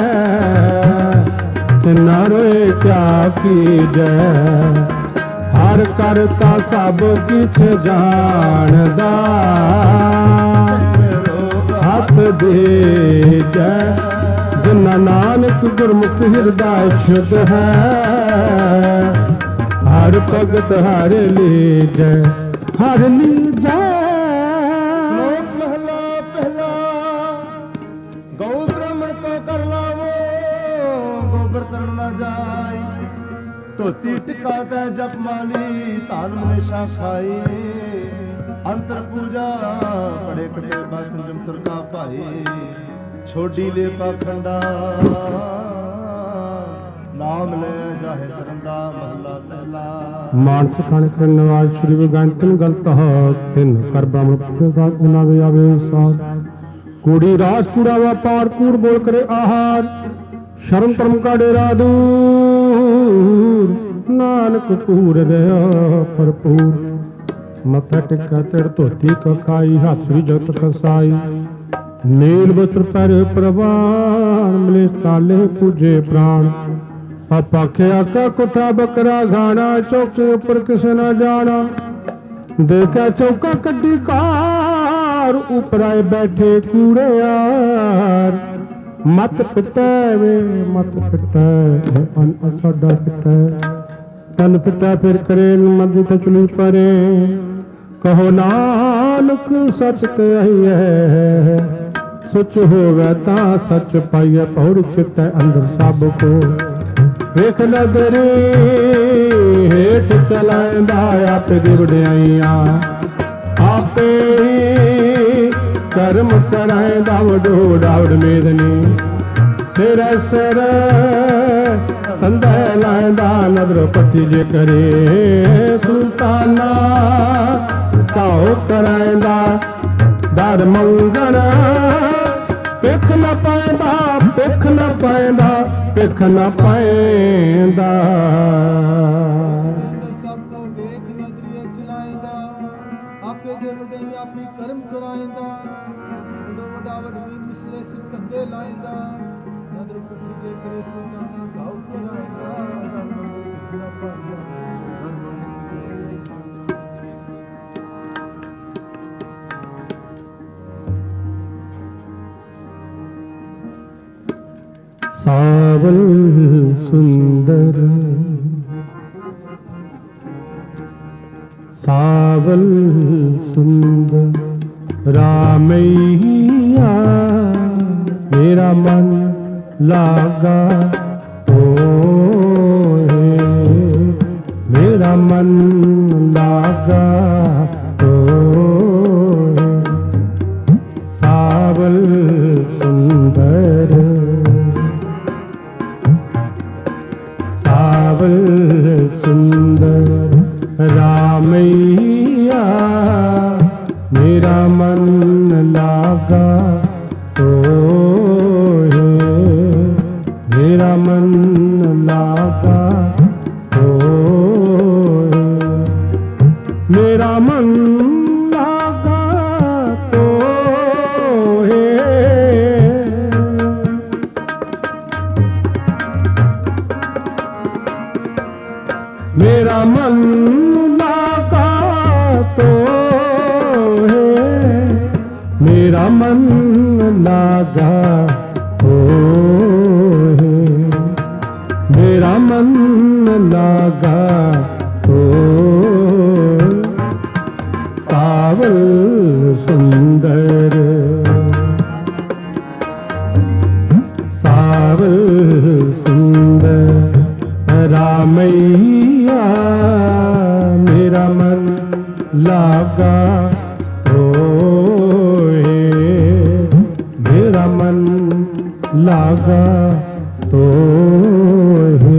Speaker 1: नारे क्या की जय हर करता सब किछ जानदा हथ दे जय जिन्ना नानक गुरमुख हृदय शुद्ध है हर भगत हर लीजै हर लीजै।
Speaker 2: ਧੋਤੀ ਟਿਕਾ ਤੈ ਜਪ ਮਾਲੀ ਧਨ ਮਨੇਸ਼ਾ ਖਾਈ ਅੰਤਰ ਪੂਜਾ ਪੜੇ ਕਤੇ ਬਸ ਜੰਤਰ ਕਾ ਭਾਈ ਛੋਡੀ ਲੈ ਪਖੰਡਾ ਨਾਮ ਲੈ ਜਾਹੇ ਤਰੰਦਾ ਮਹਲਾ ਪਹਿਲਾ।
Speaker 1: ਮਾਨਸ ਖਾਣ ਕਰਨ ਨਵਾਜ ਸ਼੍ਰੀ ਵਿਗੰਤਨ ਗਲਤ ਤਿੰਨ ਕਰ ਬ੍ਰਾਹਮਣ ਪੁੱਛਦਾ ਉਹਨਾਂ ਵੇ ਆਵੇ ਸਾਧ ਕੂੜੀ ਰਾਸ ਕੂੜਾ ਵਪਾਰ ਕੂੜ ਬੋਲ ਕਰੇ ਆਹਾਰ ਸ਼ਰਮ ਕਰਮ ਕਾ ਡੇਰਾ ਦੂਰ ਨਾਨਕ ਕੂੜ ਰਿਹਾ ਭਰਪੂਰ ਮੱਥਾ ਟਿਕਾ ਤੇੜ ਧੋਤੀ ਕਖਾਈ ਹੱਥ ਸ੍ਰੀ ਜਗਤ ਕਸਾਈ ਨੀਲ ਬਸਤਰ ਪਰ ਪ੍ਰਵਾਨ ਮਿਲੇ ਤਾਲੇ ਪੂਜੇ ਪ੍ਰਾਣ ਆਪਾਖਿਆ ਕਾ ਕੁੱਠਾ ਬੱਕਰਾ ਗਾਣਾ ਚੌਕੇ ਉੱਪਰ ਕਿਸੇ ਨਾ ਜਾਣਾ ਦੇਖਿਆ ਚੌਕਾ ਕੱਢੀ ਕਾਰ ਉੱਪਰ ਆਏ ਬੈਠੇ ਕੂੜਿਆਰ ਮਤ ਪਿੱਟੈ ਵੇ ਮਤ ਪਿੱਟੈ ਅਨ ਸਾਡਾ ਪਿੱਟੈ ਤਨ ਪਿੱਟੈ ਫਿਰ ਕਰੇ ਮੱਧ ਤੇ ਚੁਲੀ ਪਰੇ ਕਹੋ ਨਾਨਕ ਸੱਚ ਤੇ ਆਈਐ ਸੱਚ ਹੋਵੇ ਤਾਂ ਸੱਚ ਪਾਈਐ ਪੌੜ ਚਿੱਤੈ ਅੰਦਰ ਸਭ ਕੋ ਵੇਖ ਨਦਰੀ ਹੇਠ ਚਲਾਇਂਦਾ ਆਪੇ ਦੀ ਵਡਿਆਈਆਂ ਆਪੇ ਕਰਮ ਕਰਾਇਂਦਾ ਵਡੋ ਡਾਵੜ ਮੇਦਨੀ ਸਿਰ ਸਿਰ ਤੰਦੇ ਲਾਇਂਦਾ ਨਦਰ ਪੱਟੀ ਜੇ ਕਰੇ ਸੁਲਤਾਨਾ ਕਾਉ ਕਰਾਇਂਦਾ ਦਰ ਮੰਗਣ ਪਿੱਖ ਨਾ ਪਾਇਂਦਾ ਪਿੱਖ ਨਾ ਪਾਇਂਦਾ ਪਿੱਖ ਨਾ ਪਾਇਂਦਾ
Speaker 3: ਸਭ ਕੋ ਵੇਖ ਨਜ਼ਰੀਏ ਚਲਾਇਂਦਾ ਆਪੇ ਦੇ ਵਡਿਆਈ ਆਪਣੀ ਕਰਮ ਕਰਾਇਂਦਾ ਵਡੋ ਵਡਾਵਟ ਵੀ ਮਿਸਰੇ ਸਿਰ ਧੰਦੇ ਲਾਇਂਦਾ ਨਦਰ ਪੁੱਠੀ ਜੇ ਕਰੇ ਸੁਲਤਾਨਾ ਗਾਉ ਕਰਾਇਂਦਾ ਰੰਗ ਪਿੱਖ ਨਾ ਪਾਇਂਦਾ
Speaker 1: ਸਾਵਲ ਸੁੰਦਰ ਸਾਵਲ ਸੁੰਦਰ ਰਾਮਈਆ ਮੇਰਾ ਮਨ ਲਾਗਾ ਹੋਏ ਮੇਰਾ ਮਨ ਲਾਗਾ ਹੋਏ ਸਾਵਲ ਸੁੰਦਰ ਸਾਵਲ ਸੁੰਦਰ ਰਾਮਈਆ ਮੇਰਾ ਮਨ ਲਾਗਾ ਹੋਏ ਮੇਰਾ ਮਨ ਲਾਗਾ ਹੋਏ ਮੇਰਾ ਮਨ ਲਾਗਾ ਹੋਏ ਮੇਰਾ ਮਨ ਲਾਗਾ ਹੋਏ ਮੇਰਾ ਮਨ ਲਾਗਾ ਹੋਏ ਮੇਰਾ ਮਨ ਲਾਗਾ ਹੋਏ ਸਾਵਲ ਸੁੰਦਰ ਸਾਵਲ ਸੁੰਦਰ ਰਾਮਈਆ ਮੇਰਾ ਮਨ ਲਾਗਾ ਹੋਏ ਮੇਰਾ ਮਨ ਲਾਗਾ ਹੋਏ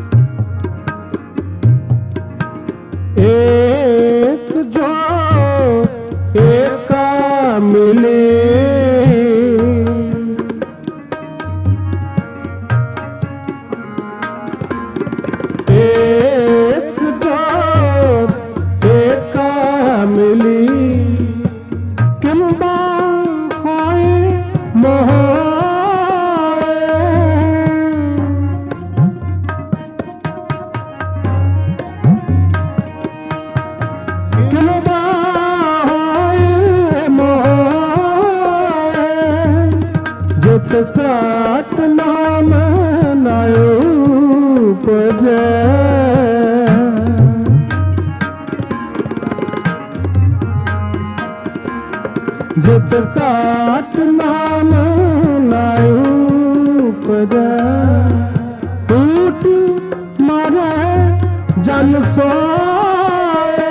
Speaker 1: एक जो
Speaker 8: काट नाम नायू पदा टूट मारे जन सोए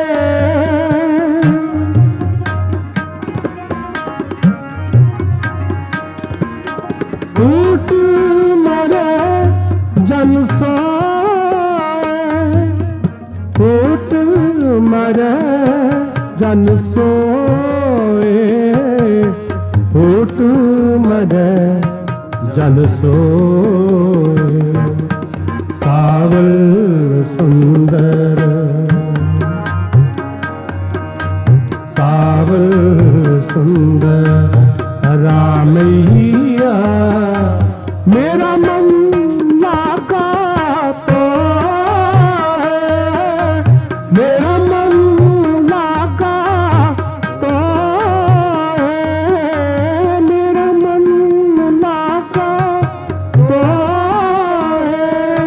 Speaker 8: टूट मारे जन सोए टूट मारे जन सोए फूट मरे जन सोए सावल सुंदर सावल सुंदर रामैया मेरा मन लागा तो है मेरा मन लागा तो है मेरा मन लागा तो है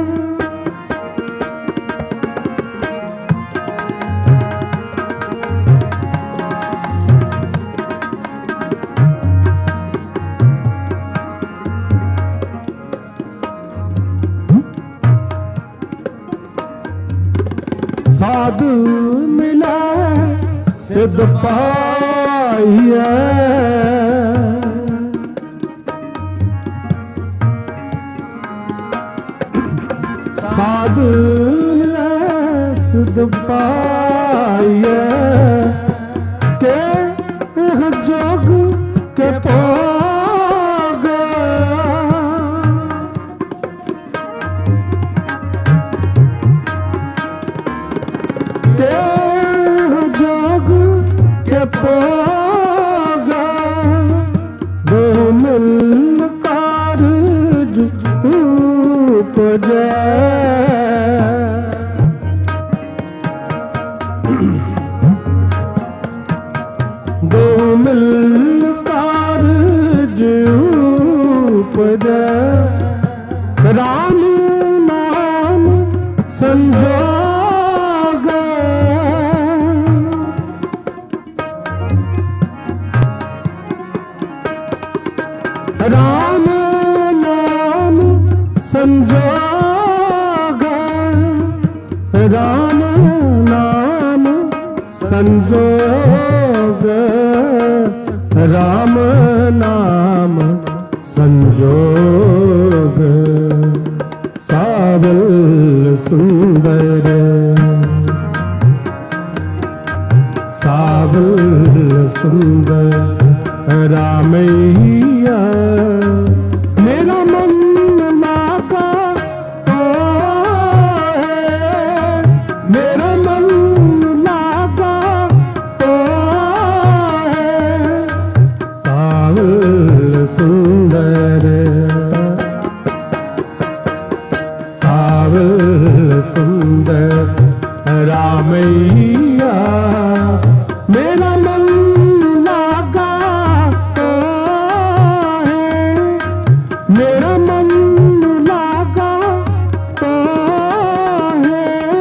Speaker 8: साधु मिला सिद्ध पाइया साधु मिला सिद्ध पाइया के जोग के पोग जोग के पोगा दो मिल कारज उपजे दो मिल कारज उपजे राम नाम संजोग राम नाम संजोग राम नाम संजोग राम नाम संजोग सावल सुंदर सावल सुंदर रामैया मेरा मन लागा तो है मेरा मन लागा तो है सावल सुंदर सावल सुंदर रामैया मेरा मन लागा तो है मेरा मन लागा तो है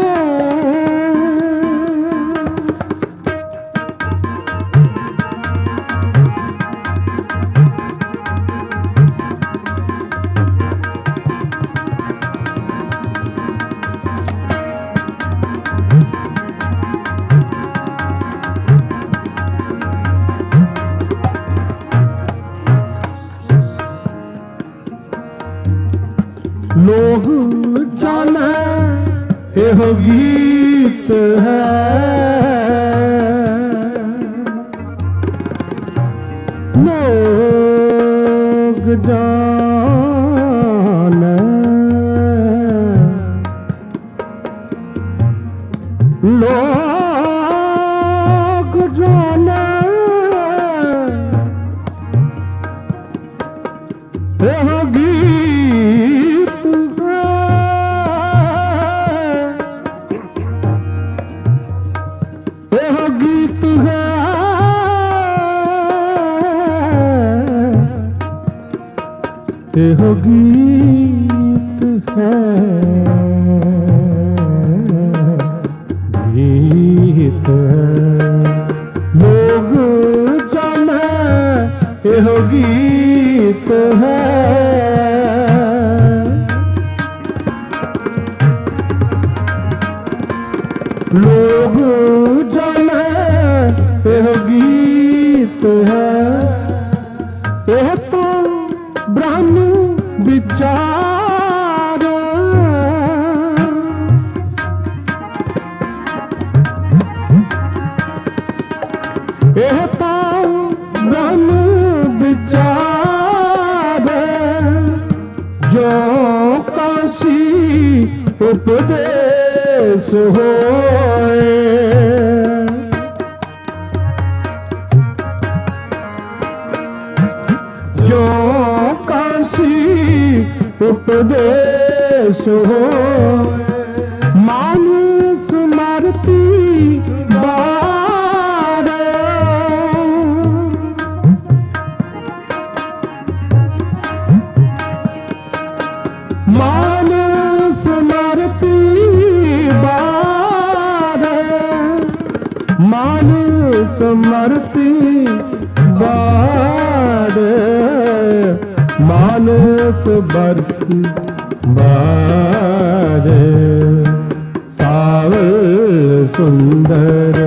Speaker 8: लोग जाने यह गीत है लोग जाने लोग जाने यह गीत यह गीत है यह गीत है गीत है लोग जाने लोग जाने यह गीत है, यह तो ब्रह्म विचार। यह तो ब्रह्म विचार जो काशी उपदेश होए। जो काशी उपदेश होए। मानस मारती मानस मारती बार, मानस मरती बार, मानस बरती बार। सावल सुंदर,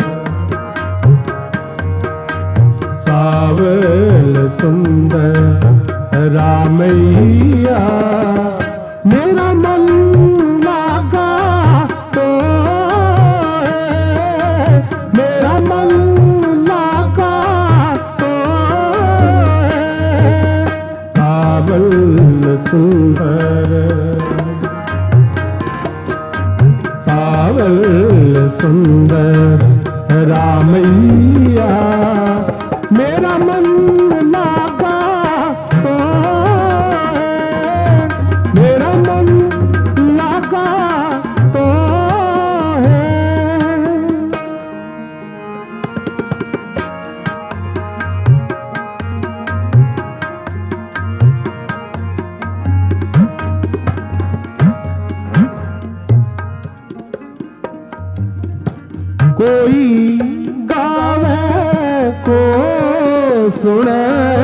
Speaker 8: सावल सुंदर रामैया, मेरा मन लागा तो है, मेरा मन लागा तो है। सावल सुंदर, सावल सुंदर रामैया, मेरा मन लागा तो है, मेरा मन लागा तो है। कोई गावे को सुने,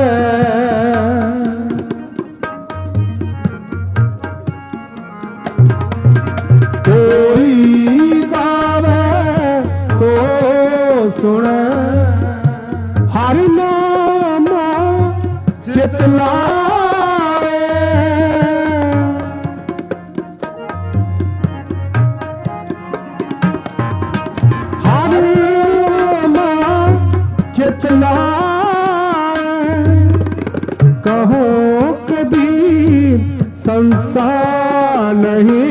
Speaker 8: कोई गावे को सुने। हर नाम चित लावे, हर नाम चित लावे। कहो कबीर संसार नहीं,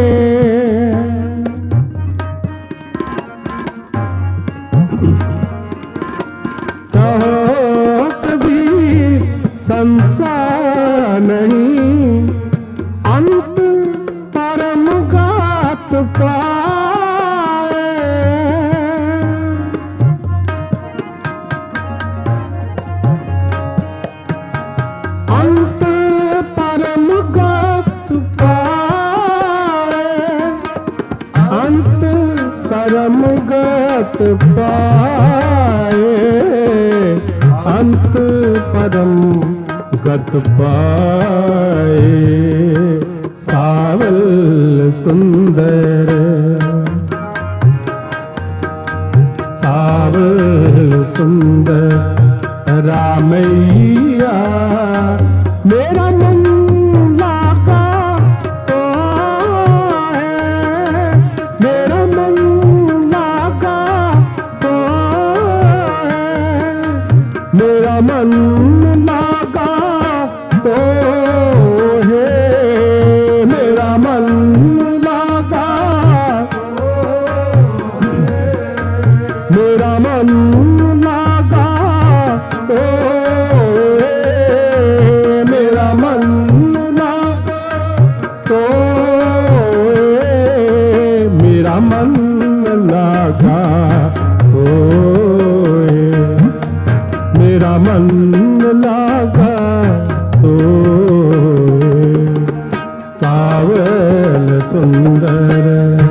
Speaker 8: कहो कबीर संसार नहीं। अंत परम गात पाए, अंत परम गात पाए, अंत परम गात पाए, अंत परम गत पाए। सावल सुंदर, सावल सुंदर रामैया, मेरा मन लागा तो है, मेरा मन लागा तो है, मेरा मन लागा तो है, मेरा मन लागा तो है, मेरा मन लागा तो है, मेरा मन लागा तो है, मेरा मन लागा तो है, मेरा मन लागा तो है। सावल सुंदर,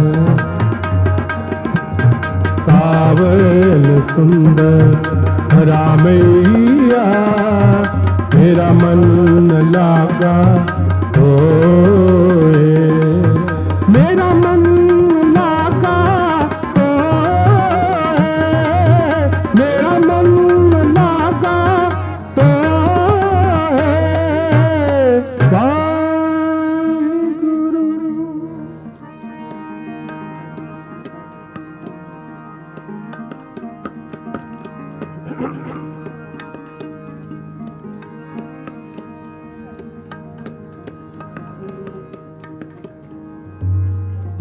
Speaker 8: सावल सुंदर रामैया, मेरा मन लागा तो है, मेरा मन लागा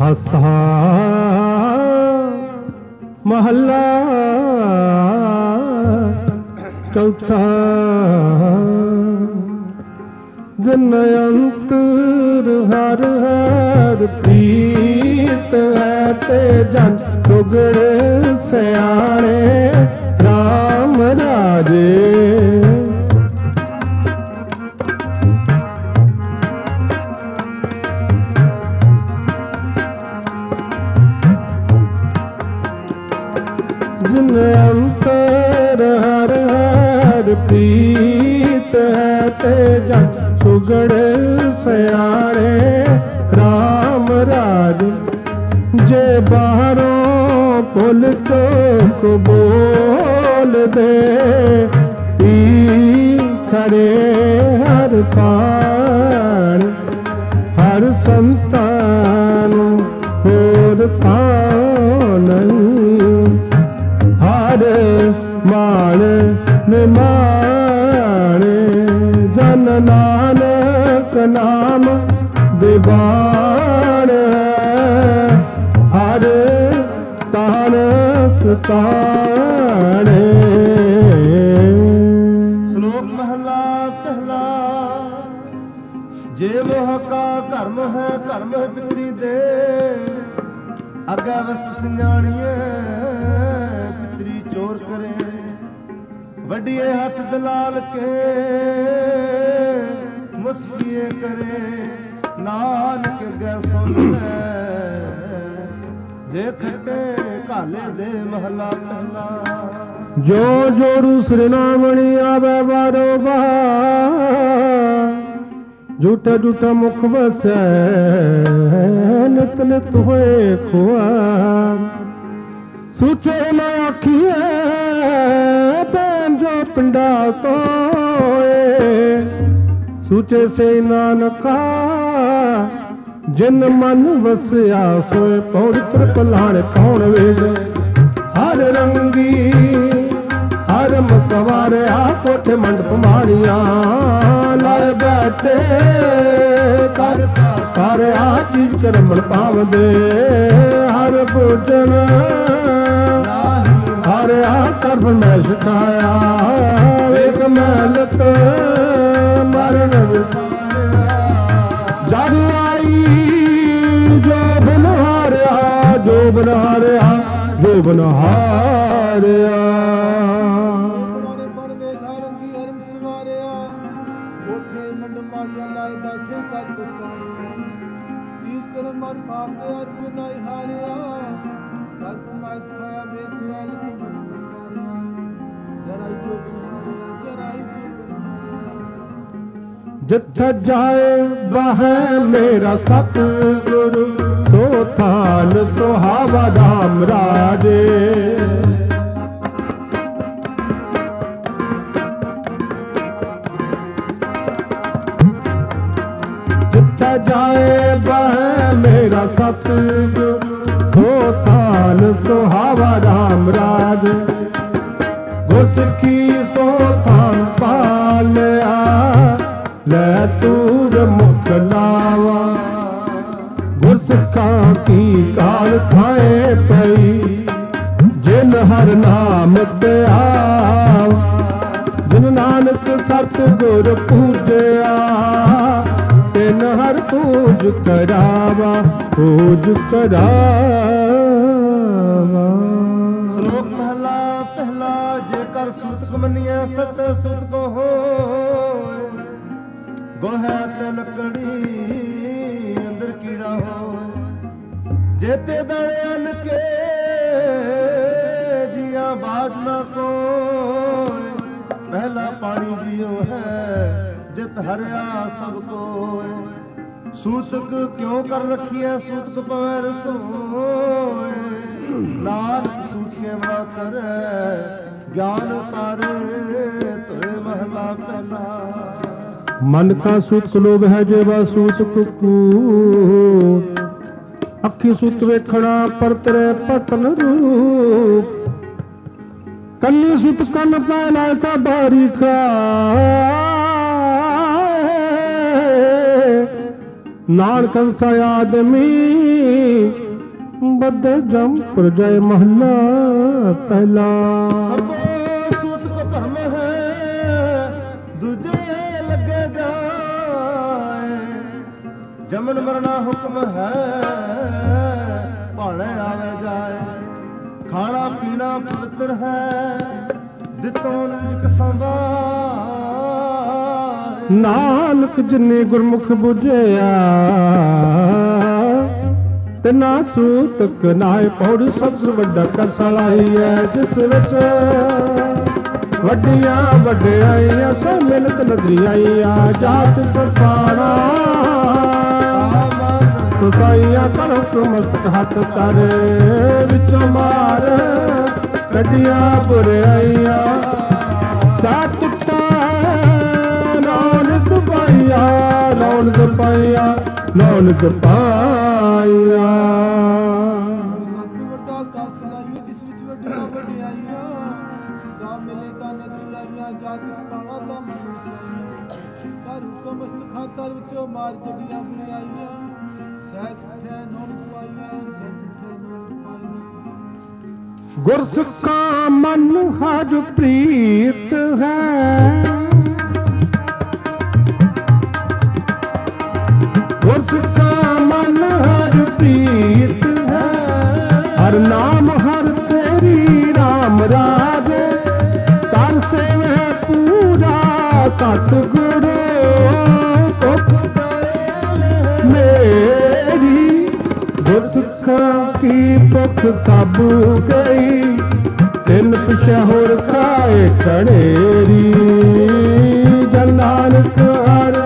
Speaker 1: ਆਸਾ ਮਹੱਲਾ ਚੌਥਾ। ਜਿਨ ਅੰਤਰ ਹਰ ਹਰ ਪ੍ਰੀਤ ਹੈ ਤੇ ਜਨ ਸੁਗੜ ਸਿਆਣੇ ਰਾਮ ਰਾਜੇ। ਜਿਨ ਅੰਤਰ ਹਰ ਹਰ ਪ੍ਰੀਤ ਹੈ ਤੇ ਜਨ ਸੁਗੜ ਸਿਆਣੇ ਰਾਮ ਰਾਜ। ਜੇ ਬਾਹਰੋਂ ਭੁੱਲ ਚੁੱਕ ਬੋਲ ਦੇ ਈ ਖੜੇ ਹਰ ਪਾਣ। ਹਰ ਸੰਤਾਨ ਹੋਰ ਪਾਣ ਹਰ ਮਾਣ ਨਿਮਾਣੇ। ਜਨ ਨਾਨਕ ਨਾਮ ਦੀਵਾਨ ਹਰ ਤਾਨ ਸਤਾਣੇ।
Speaker 2: ਸ਼ਲੋਕ ਮਹਲਾ ਪਹਿਲਾ। ਜੇ ਮੋਹ ਕਾ ਧਰਮ ਹੈ ਧਰਮ ਹੈ ਪਿਤਰੀ ਦੇ। ਅੱਗੇ ਵਸਤ ਸਿਆਣੀਏ ਪਿਤਰੀ ਚੋਰ ਕਰੇ। ਵੱਡੀਏ ਹੱਥ ਦਲਾਲ ਕੇ ਮੁਸਕੀਏ ਕਰੇ। ਨਾਨਕ ਗੈ ਸੁਣ ਲੈ ਜੇ ਖੱਟੇ ਕਾਲੇ ਦੇ ਮਹਲਾ ਪਹਿਲਾ।
Speaker 1: ਜੋ ਜੋੜੂ ਸਿਰਨਾਮਣੀ ਆਵੇ ਬਾਰੋ ਬਾਰ। ਝੂਠਾ ਝੂਠਾ ਮੁਖ ਵਸੈ ਨਿਤ ਨਿਤ ਹੋਏ ਖੁਆਰ। ਸੂਚੇ ਨਾ ਆਖੀਏ ਬੈਨ ਜੋ ਪਿੰਡਾ ਤੋਏ। ਸੂਚੇ ਸੇ ਨਾਨਕਾ ਜਿਨ ਮਨ ਵਸਿਆ ਸੋਏ। ਪੌੜੀ ਤ੍ਰਿਪਲਾਣ ਕੌਣ ਵੇਦ ਹਰ ਰੰਗੀ ਹਰ ਮਸਵਾਰਿਆ ਕੋਠੇ ਮੰਡਪ ਮਾੜੀਆਂ। ਲਾਏ ਬੈਠੇ ਕਰ ਸਾਰਿਆ ਚੀਜ਼ ਕਰਮਣ ਪਾਵਦੇ। ਹਰ ਭੋਜਨ ਹਾਰਿਆ ਕਰਮ ਮੈਂ ਸਿਖਾਇਆ। ਵੇਖ ਮਹਿਲਤ ਮਰਨ ਵਿਸਾਰਿਆ। ਜਦ ਆਈ ਜੋ ਬਨਹਾਰਿਆ ਜੋ ਬਨਹਾਰਿਆ ਜੋ ਬਨਹਾਰਿਆ।
Speaker 3: ਪੁਰਾਣੇ ਬਣ ਵੇਖਾ ਰੰਗੀ ਹਰਮ ਸਵਾਰਿਆ। ਕੋਠੇ ਮੰਡ ਮਾਰੀਆਂ ਲਾਏ ਬੈਠੇ ਕਰ ਬਸਾਰਿਆ। ਚੀਜ਼ ਕਰਮ ਮਨ ਪਾਪ ਦੇ ਅਰ ਗੁਨਾਹ ਹਾਰਿਆ। ਕਰ ਕਮਾਇ ਸਿਖਾਇਆ ਵੇਖ ਮਹਿਲਤ ਮਨ ਵਿਸਾਰਿਆ। ਜਰਾਈ ਜੋ ਬਨਹਾਰਿਆ ਜਰਾਈ ਜੋ ਬਨਹਾਰਿਆ।
Speaker 1: ਜਿੱਥੇ ਜਾਏ ਬਾਹੈ ਮੇਰਾ ਸਤਿਗੁਰੂ। ਸੋ ਥਾਨ ਸੁਹਾਵਾ ਰਾਮ ਰਾਜੇ। ਜਿੱਥੇ ਜਾਏ ਬਾਹੈ ਮੇਰਾ ਸਤਿਗੁਰੂ। ਸੋ ਥਾਨ ਸੁਹਾਵਾ ਰਾਮ ਰਾਜ। ਗੁਰਸਿੱਖੀ ਸੋ ਥਾਨ ਪਾਲਿਆ ਲੈ ਤੂਰ ਮੁਖ ਲਾਵਾ। ਗੁਰਸਿੱਖਾਂ ਕੀ ਕਾਲ ਖਾਏ ਪਈ ਜਿਨ ਹਰ ਨਾਮ ਤੇ ਆਵਾ। ਜਿਨ ਨਾਨਕ ਸਤਿਗੁਰ ਪੂਜਿਆ ਤਿਨ ਹਰ ਪੂਜ ਕਰਾਵਾ ਪੂਜ ਕਰਾਵਾ।
Speaker 2: ਸ਼ਲੋਕ ਮਹਲਾ ਪਹਿਲਾ। ਜੇਕਰ ਸੂਤਕ ਮੰਨੀਐ ਸਤ ਸੁਤ ਕੋ ਹੋਏ। ਗੋਹੈ ਤੇ ਲੱਕੜੀ ਅੰਦਰ ਕੀੜਾ ਹੋਏ। ਜੇਤੇ ਦਾਣੇ ਅੰਨ ਕੇ ਜੀਆਂ ਬਾਜ ਨਾ ਕੋਏ। ਪਹਿਲਾ ਪਾਣੀ ਜੀਉ ਹੈ ਜਿਤ ਹਰਿਆ ਸਭ ਕੋਏ। ਸੂਤਕ ਕਿਉਂ ਕਰ ਰੱਖੀਐ ਸੂਤਕ ਪਵੈ ਰਸੋਏ। ਨਾਨਕ ਸੂਤ ਕੇ ਮਨਾ ਕਰੈ ਗਿਆਨ ਉਤਾਰੇ ਤੋਏ ਮਹਲਾ ਪਹਿਲਾ।
Speaker 1: ਮਨ ਕਾ ਸੂਤ ਲੋਭ ਹੈ ਜੇਵਾ ਸੂਤ ਕੁਕੂ। ਅੱਖੀ ਸੂਤ ਵੇਖਣਾ ਪਰ ਤੇਰੇ ਪਟਨ ਰੂਪ। ਕੰਨੀ ਸੁਤ ਕੰਨ ਪੈਣਾ ਤਾਂ ਬਾਰੀਖਾ। ਨਾਨਕ ਹੰਸਾ ਆਦਮੀ बदे जम प्रजय महला पहला।
Speaker 2: सबो सूत को धर्म है दूजे लगे जाए, जमन मरना हुक्म है भाणे आवे जाए। खाना पीना पवित्र है दितों निज संभार।
Speaker 1: नानक जिन्ने गुरमुख बुझिया तिना सूतक नाय पौड़ सब्र वड्डा कर सलाई है। जिस विच वड्डियां वड्डियाइयां सब मिलत नजरी आईया। जात सरसारा तुसाइया कर मस्तक हाथ तारे विचों मार कटिया बुराइया। सात रौनक पाइया रौनक पाइया रौनक पाइया।
Speaker 3: ਸਤ ਵੱਡਾ ਕਰ ਸੁਣਾਈਏ ਜਿਸ ਵਿੱਚ ਵੱਡੀਆਂ ਵਡਿਆਈਆਂ। ਜਾ ਮਿਲੇ ਤਾਂ ਨਜ਼ਰ ਆਈਆਂ ਜਾ ਕਿਸ ਪਾਣਾ ਤਾਂ ਮਨੁਸਾਈਆਂ। ਕਰ ਹੁਕਮ ਮਸਤਖਾਂ ਤਰ ਵਿੱਚੋਂ ਮਾਰ ਕੱਢੀਆਂ ਬੁਰਾਈਆਂ। ਸਹਿਤ ਹੈ ਨੌਨ ਪਾਈਆਂ ਸਹਿਤ ਹੈ ਨੌਨ ਪਾਈਆਂ।
Speaker 1: ਗੁਰਸਿੱਖਾ ਮਨ ਹਰ ਪ੍ਰੀਤ ਹੈ। गुरसिक्खा मन हर प्रीत है। हर नाम हर तेरी राम राजे। कर सेवे पूरा सतगुरु मेरी। गुरसिक्खा की भुख सब गई तिन पिछे होर खाए खड़ेरी। जन नानक हर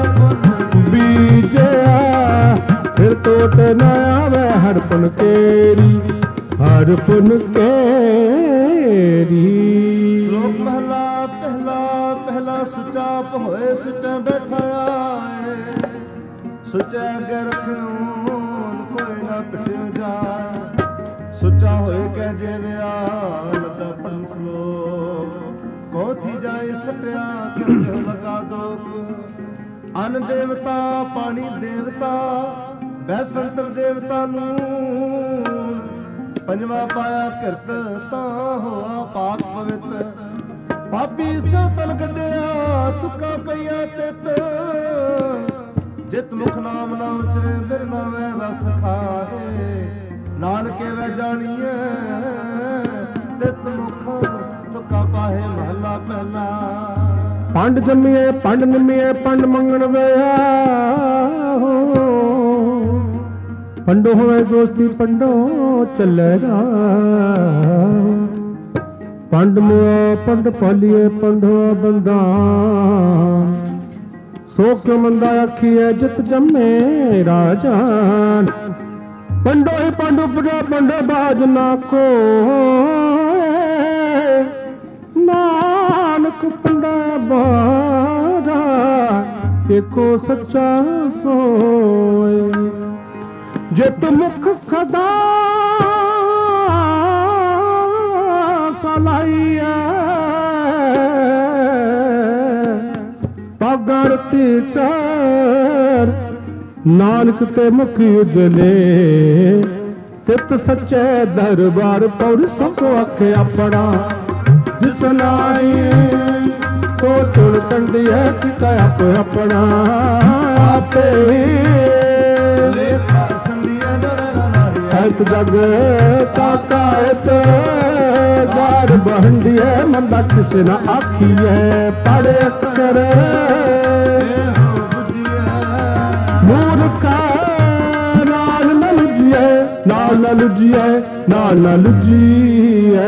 Speaker 1: फिर तोट न आवे हर पुन केरी हर पुन केरी।
Speaker 2: श्लोक महला पहला पहला सुचा होए सुचा बैठा आए। सुचा अगे रखून कोई ना पिट जाए। सुचा होए कह जेविया लगा पन श्लोक। को थी जाए सटिया क्यों लगा दोक। अन्न देवता पानी देवता बैसंतर देवता नून। पंजवा पाया किरत तां होआ पाक पवित्र। पापी सो तन गड्डिया तुका पईया तित। जित मुख नाम ना उचरे बिरना वै रस खाए। नानके वै जानिए तित मुख तुका पाहे महला पहला।
Speaker 1: पंड जम्मिए पंड निमिए पंड मंगण वेया। पंडो होवे दोस्ती पंडो चले जा। पंड मुआ पंड पालिए पंडो बंदा। सो क्यों मंदा आखिए जित जम्मे राजान। पंडो ही पंड उपजा पंडो बाज ना को। नानक पंडा बारा एको सच्चा सोए। जित मुख सदा सलाइया। पगड़ती चार नानक ते मुख उजले। तित सच्चे दरबार पौड़ सब आखे अपना। जिस नाई सो चुन कंडी है किता आप अपना। आपे
Speaker 2: लेखा संधिया डरना नारी।
Speaker 1: ऐत जग ताकायत गार बहंडी है मंदा किसे ना आखी है। पढ़े अक्षर मूर्खा नाल न लुझिए नाल न लुझिए नाल न लुझिए।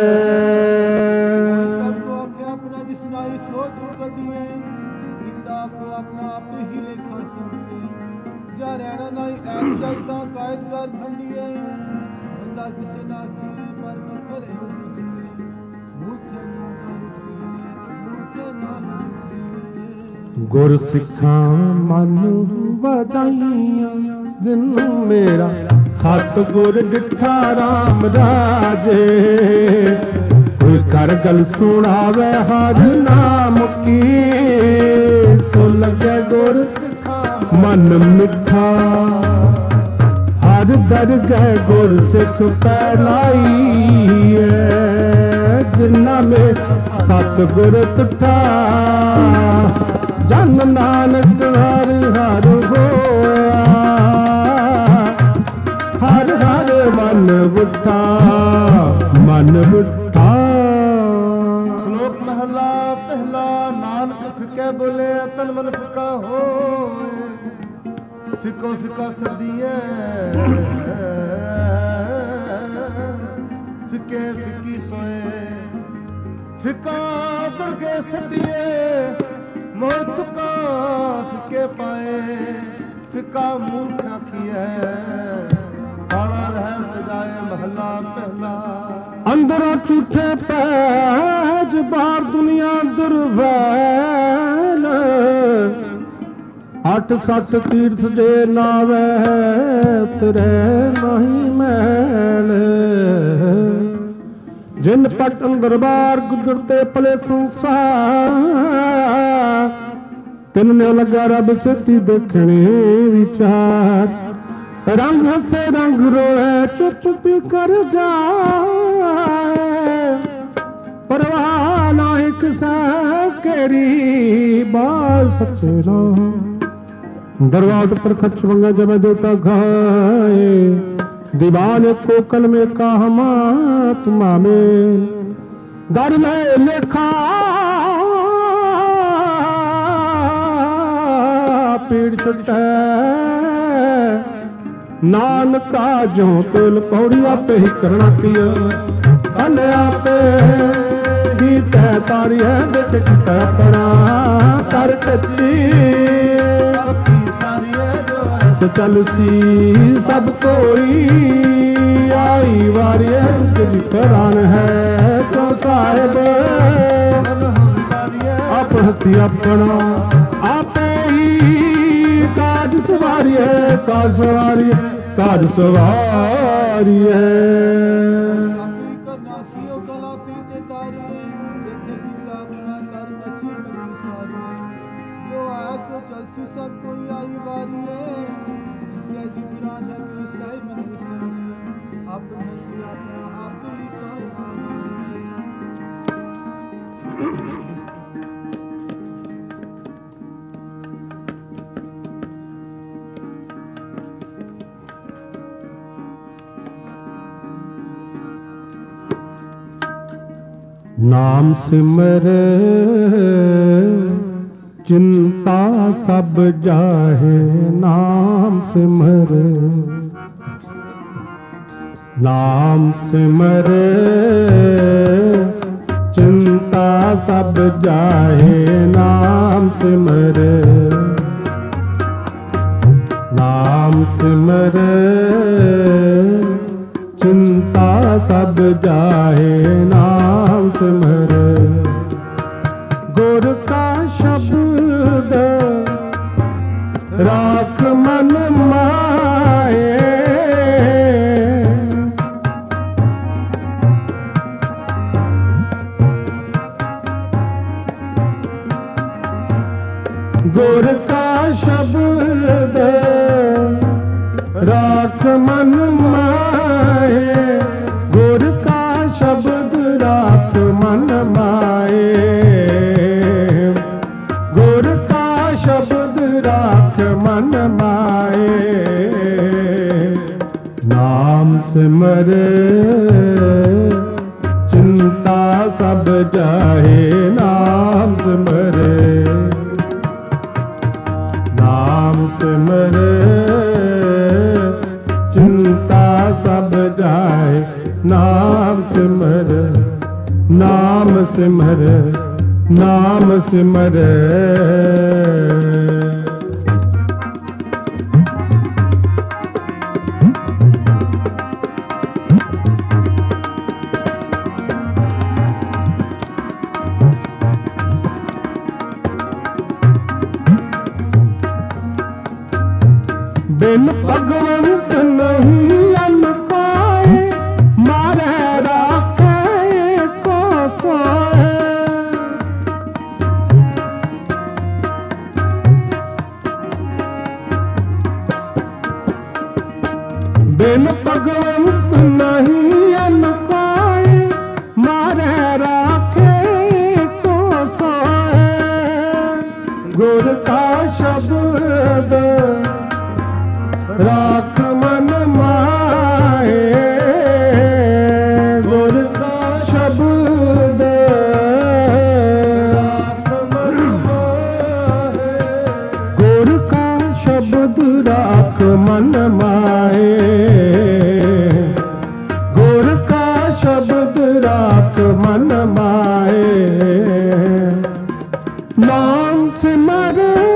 Speaker 3: सबको आख्या अपना जिस नाई सोच कटिए। गीता को अपना आप ही लेखा समझिए। जा रहना नाई ऐप जाता कायद कर भंडिए। बंदा किसे ना की पर करे हो लुझिए। मूर्ख ना लुझिए मूर्ख ना लुझिए।
Speaker 1: गुर सिखा मन ਵਧਾਈਆਂ ਜਿਨੂੰ ਮੇਰਾ ਸਤਿਗੁਰ ਡਿਠਾ ਰਾਮ ਰਾਜੇ। ਕੋਈ ਕਰ ਗਲ ਸੁਣਾਵੇ ਹਰ ਨਾਮ ਕੀ ਸੋ ਲੱਗੇ ਗੁਰ ਸਿਖਾ ਮਨ ਮਿੱਠਾ। हर दरगह गुर सिख पैनाई जिन्ना में सतगुर तुठा जन नानक हर हर होया हर हर मन बुठा मन बुठा।
Speaker 2: श्लोक महला पहला नानक फिके बोले तन मन फिका होए फिको फिका सदिए फिके फिकी सोए फिका दरगे सदिए मोह तुका फिके पाए फिका मूर्ख आखिए काला रह सजाए महला पहला।
Speaker 1: अंदरों झूठे पैज बाहर दुनिया दुर्वैल अठ सठ तीर्थ जे नावे तेरे नहीं मैल जिन पटन दरबार गुजरते पले संसार तिन लगा रब सच्ची देखने विचार रंग हसे रंग रोए चुप चुपी कर जाए परवाह ना एक केरी बात सच्चे दरवाट पर खच मंगा जब देता खाए दीवान को कल में कहमा तुमा में दर में लेखा पीड़ छुट नानका जो तेल पौड़ी आपे ही करना पिया कल आपे ही तह तारी है बेटे की अपना कर कच्ची चलसी सब कोई आई वारी जिकरान है तो साहेब अपनी अपना आपे ही काज सवारी है काज सवारी है काज सवारी है।
Speaker 3: सब कोई आई बारी है इसका जिब्रान है कि साई मन गुसारी अपने ही अपना आप ही
Speaker 1: नाम सिमर चिंता सब जाहे नाम सिमर नाम सिमर चिंता सब जाहे नाम सिमर नाम सिमर चिंता सब जाहे नाम सिमर गुर का शब्द राख मन माए गुर का शब्द राख मन माए गुर का शब्द राख मन माए गुर का शब्द राख मन माए नाम सिमर चिंता सब जाहे नाम सिमर नाम सिमर चिंता सब जाए नाम सिमर नाम सिमर नाम सिमर। बिन भगवंत नहीं अन कोई मारे राखे को सोए बिन भगवंत नहीं अन कोई, मारे राखे को सोए। गुर का शब्द राख मन माहे, गुर का शब्द राख मन माहे, गुर का शब्द राख मन माहे, गुर का शब्द राख मन माहे। नाम सिमर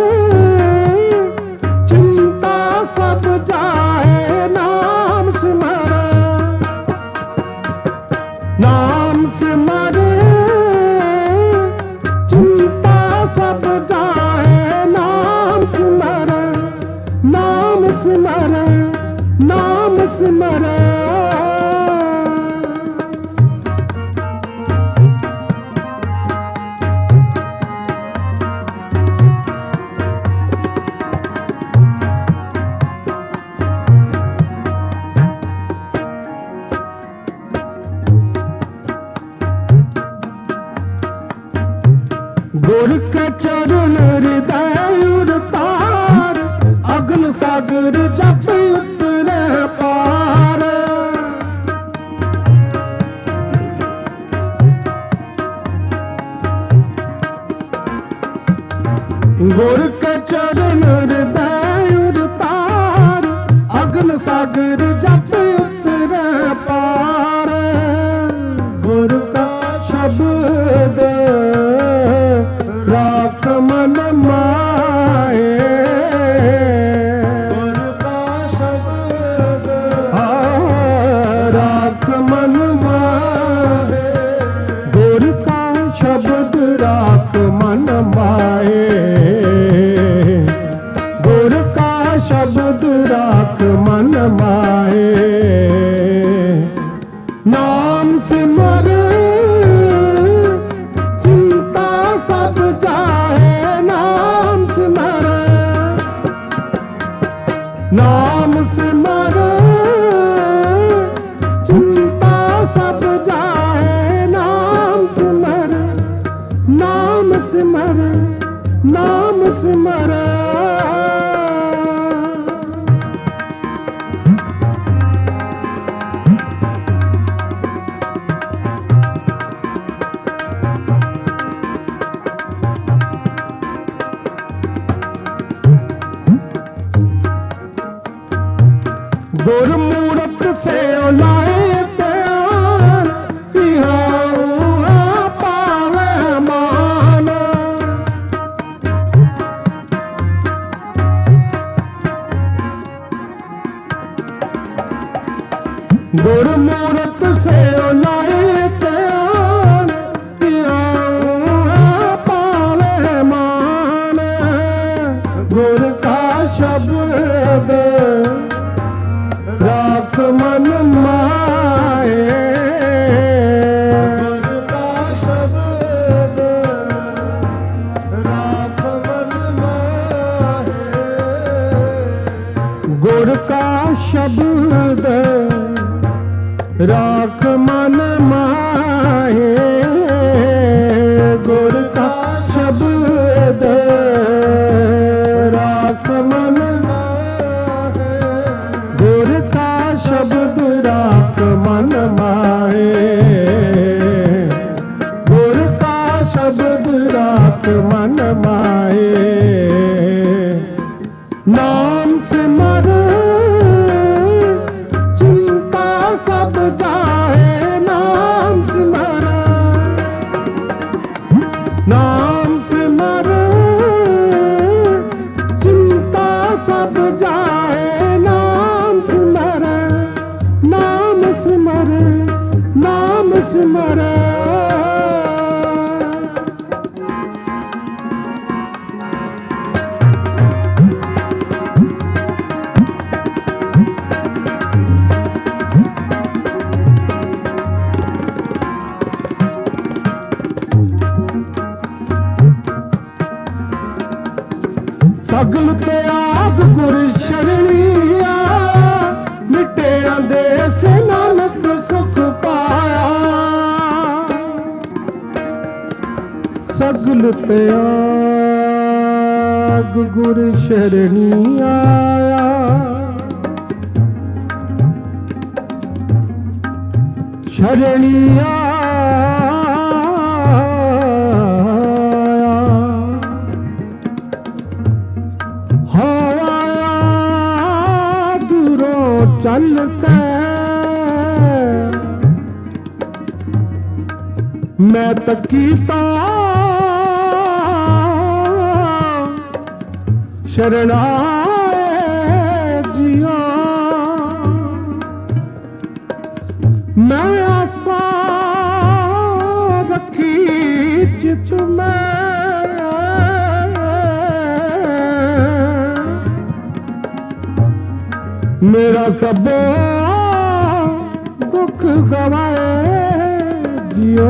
Speaker 1: चिंता सब जाए, नाम सिमर, नाम सिमर चिंता सब जाए, नाम सिमर, नाम सिमर, नाम सिमर। गुर के चरण हृदय उतार, अगन सागर जप उतरे पार। गुर के चरण हृदय उतार, अगन सागर जप उतरे पार। गुर का शब्द राख मन माहे, गुर का शब्द राख मन माहे, गुर का शब्द राख मन माहे, गुर का शब्द राख मन माहे। नाम सिमर चिंता सब जाए, नाम सिमर, नाम सिमर चिंता सब जाए, नाम सिमर, नाम सिमर, नाम सिमर। गुरमूरत से लाए त्यार, तिहाऊं पावे मान। गुरमूरत से लाए त्यार, तिहाऊं पावे मान। गुर का शब्द राख मन माहे, गुर का शब्द राख मन माहे, गुर का शब्द राख मन माहे, गुर का शब्द राख मन माहे, गुर का शब्द राख मन माहे, गुर का शब्द राख मन माहे। नाम सिमर चिंता सब जाए, नाम सिमर, नाम सिमर चिंता सब जाए, नाम सिमर, नाम सिमर, नाम सिमर। सगल त्याग गुर शरणिया, मिटे ਸਗਲ ਤਿਆਗ ਗੁਰ ਸ਼ਰਣੀ ਆਇਆ, ਸ਼ਰਣੀ ਆਇਆ ਹਵਾ ਦੂਰੋਂ ਚੱਲ ਕੇ ਮੈਂ ਤਕੀਤਾ ਸ਼ਰਣਾਏ ਜੀਆ, ਮੈਂ ਆਸਾ ਰੱਖੀ ਚਿਤ ਮੈਂ, ਮੇਰਾ ਸਭ ਦੁੱਖ ਗਵਾਏ ਜਿਓ,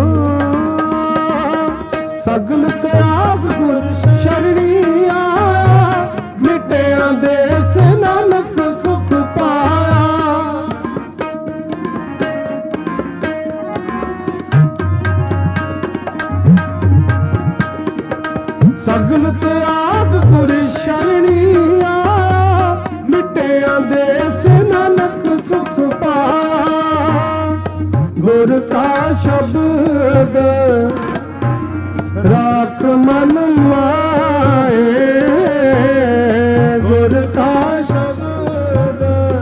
Speaker 1: ਸਗਲ ਤਿਆਗ ਗੁਰ ਸ਼ਰਣੀ ਆਇਆ, ਮਿਟਿਆਂ ਦੇਸ ਨਾਨਕ ਸੁਖ ਪਾਇਆ। ਸਗਲ ਤਿਆਗ ਗੁਰ ਸ਼ਰਣੀ ਆਇਆ, ਮਿਟਿਆਂ ਦੇਸ ਨਾਨਕ ਸੁਖ ਪਾਇਆ। ਗੁਰ ਕਾ ਸ਼ਬਦ ਰਾਖ ਮਨ ਮਾਏ, ਗੁਰ ਕਾ ਸ਼ਬਦ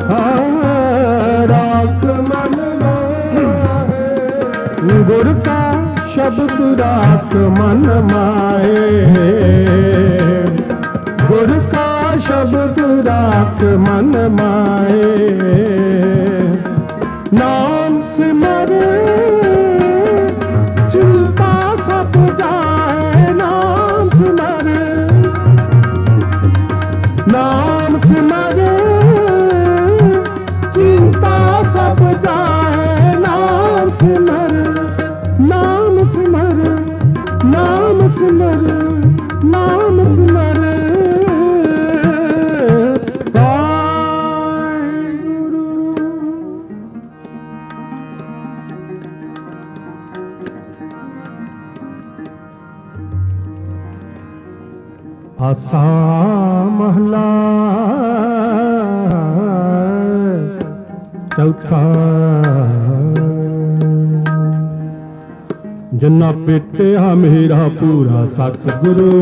Speaker 1: ਰਾਖ ਮਨ ਮਾਏ, ਗੁਰ ਕਾ ਸ਼ਬਦ ਰਾਖ ਮਨ ਮਾਏ, ਗੁਰ ਕਾ ਸ਼ਬਦ ਰਾਖ ਮਨ ਮਾਏ। ਨਾਮ ਸਿਮਰ ਚਿੰਤਾ ਸਭ ਜਾਏ, ਨਾਮ ਸਿਮਰ, ਨਾਮ ਸਿਮਰ ਚਿੰਤਾ ਸਭ ਜਾਏ, ਨਾਮ ਸਿਮਰ, ਨਾਮ ਸਿਮਰ, ਨਾਮ ਸਿਮਰ, ਨਾਮ ਸਿਮਰ। ਆਸਾ ਮਹਲਾ ਚੌਥਾ, ਜਿਨ੍ਹਾਂ ਭੇਟਿਆ ਮੇਰਾ ਪੂਰਾ ਸਤਿਗੁਰੂ,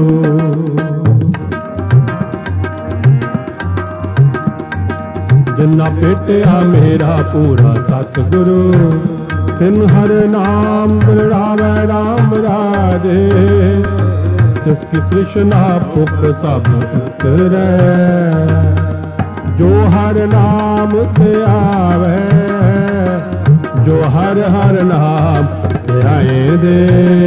Speaker 1: ਜਿਨ੍ਹਾਂ ਭੇਟਿਆ ਮੇਰਾ ਪੂਰਾ ਸਤਿਗੁਰੂ, ਤਿਨ ਹਰ ਨਾਮ ਬਿਰਾਵੇ ਰਾਮ ਰਾਜੇ, जिसकी सृष्टा पुख सब उतरै, जो हर नाम ते आवे, जो हर हर नाम ते आए दे,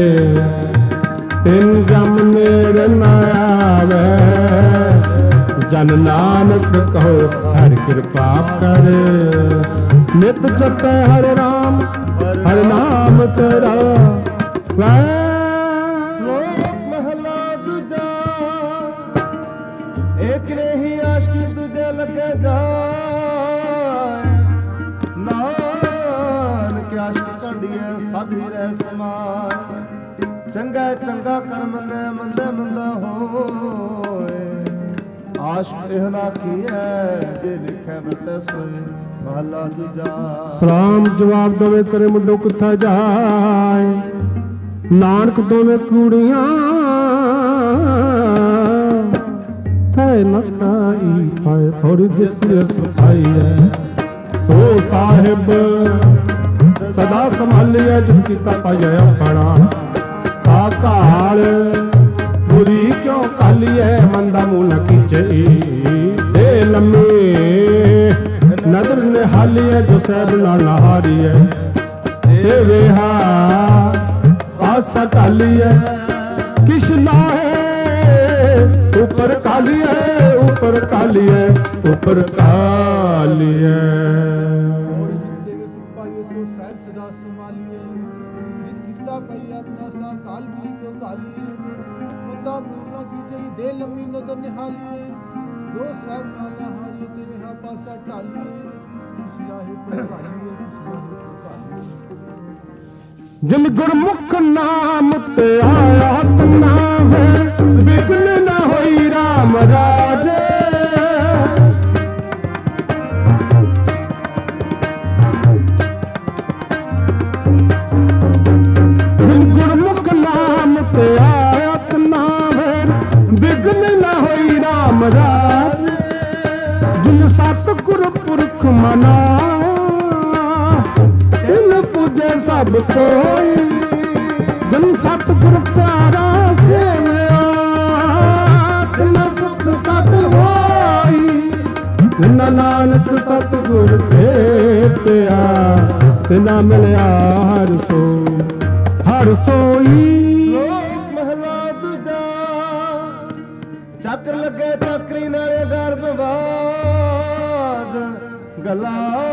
Speaker 1: तिन जम नेड़ न आवे, जन नानक कहो हर कृपा कर, नित जपै हर नाम तेरा वै।
Speaker 2: एक नहीं आशिकी तुझे लगे जाए, नानक आशिकी कंडिए साधी रह समाए, चंगा चंगा कर मंदे मंदे मंदा होए, आशिक एहना की है जे लिखे बते सोए। महला दूजा।
Speaker 1: सलाम जवाब दवे करे मुंडो किथा जाए, नानक दोवे कूड़ियां थाए नकाई पाए थोड़ी जिसकी सफाई है, सो साहिब सदा संभालिए जिन कीता पाइए अपना, सा काल बुरी क्यों कालिए मंदा मुंह न कीचे, दे लम्मे नदर ने हालिए जो सैब ना नहारिए, दे वेहा पासा टालिए किश लाए, ऊपर काली है ऊपर काली है ऊपर काली है।
Speaker 3: और जिससे वे सुख पाइयो सो साहिब सदा संभालिए, जित कीता पाई अपना सा काल बुरी क्यों कालिए, मुद्दा पूर्णा की चाहिए दे लम्बी नजर निहालिए, जो साहिब ना नहारिए ते वहा पासा टालिए, किसलाहे पर कालिए किसलाहे पर कालिए।
Speaker 1: जिन गुरमुख नाम ते आया तुम मना तिन पूजे सब कोई जन सतगुर प्यारा सेवया तिन सुख सत होई जिन नानक सतगुर भेटिया तिना मिलिया हर सोई।
Speaker 2: महला दूजा चक्र लगे चक्री नाले गर्भवाद गला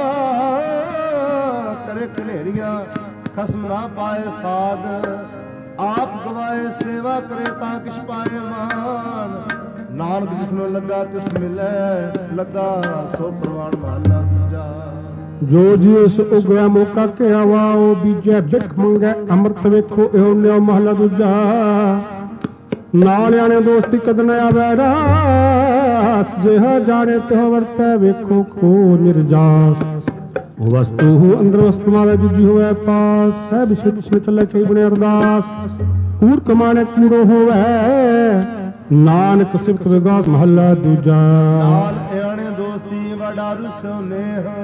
Speaker 2: करे कनेरियां खसम ना पाए साध आप गवाए सेवा करे ता किश पाए मान नानक जिसनो लगा तिस मिले लगा सो प्रवान महला दूजा।
Speaker 1: जो जिस उगया मौका के आवाओ बीजे बिख मंगे अमृत वेखो एहो लियो महला दूजा। नालियां ने दोस्ती कद न आवे रास जिहा जाने तिह वरतै वेखो खो निर्जास वस्तु अंदर वस्तु मावे दूजी होवे पास है विशुद्ध से चले कई बने अरदास कूड़ कमाने कूड़ो होवे नानक सिफत विगास महला दूजा।
Speaker 2: नाल एणे दोस्ती वडारू सोने हो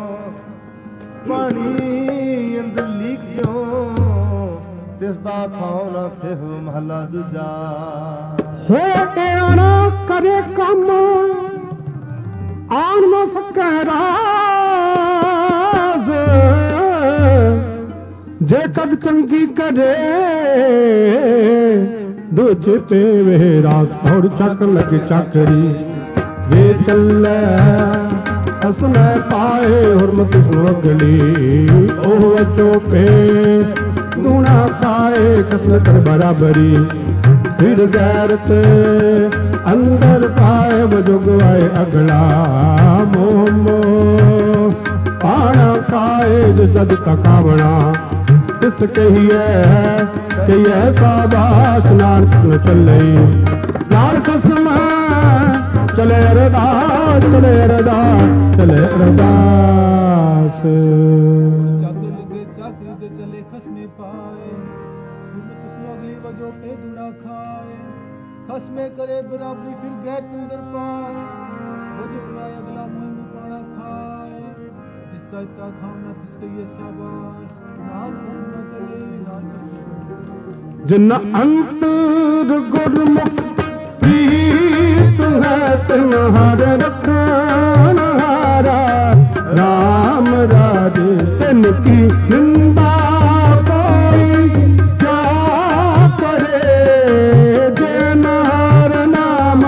Speaker 2: पानी अंदर लीक जो तिसदा थाव ना थे हो महला दूजा।
Speaker 1: हो एना करे काम आन न सके राज जे कद चंगी करे दूजे ते वे रात और चक लगे चाकरी वे चले हसने पाए हुरमत सुनगली ओह चोपे दूना खाए कसम कर बराबरी फिर गैरत अंदर पाए बजुगवाए अगला मोमो पाना खाए जो जद तकावना इस कही है कि ऐसा बात नानक न चले नानक समा चले अरदास चले अरदास चले अरदास।
Speaker 3: चाकर लगे चाकरी जो चले खसमे पाए अगली वजो पे दुना खाए खसमे करे बराबरी फिर गैर अंदर पाए वजो पाए अगला मुंह में पाना खाए जिसका इतना खाना तिसके ये शाबाश नाल न चले नाल
Speaker 1: जिन अंतर गुरमुख प्रीत है तुम्हारे रखन हारा राम राज तिन की निंदा कोई क्या करे जिनार नाम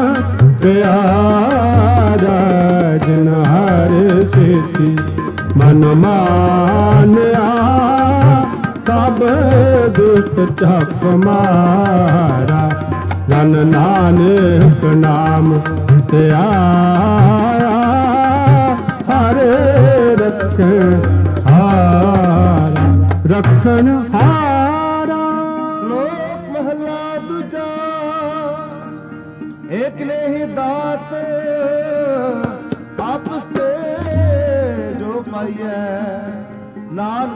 Speaker 1: प्यारा जिनहार सेती मन मानया सब दुख चप मारा जन नानक नाम ते आया हरे रखन हारा।
Speaker 2: श्लोक महला दूजा एक ने ही दात आपस ते जो पाइए नानक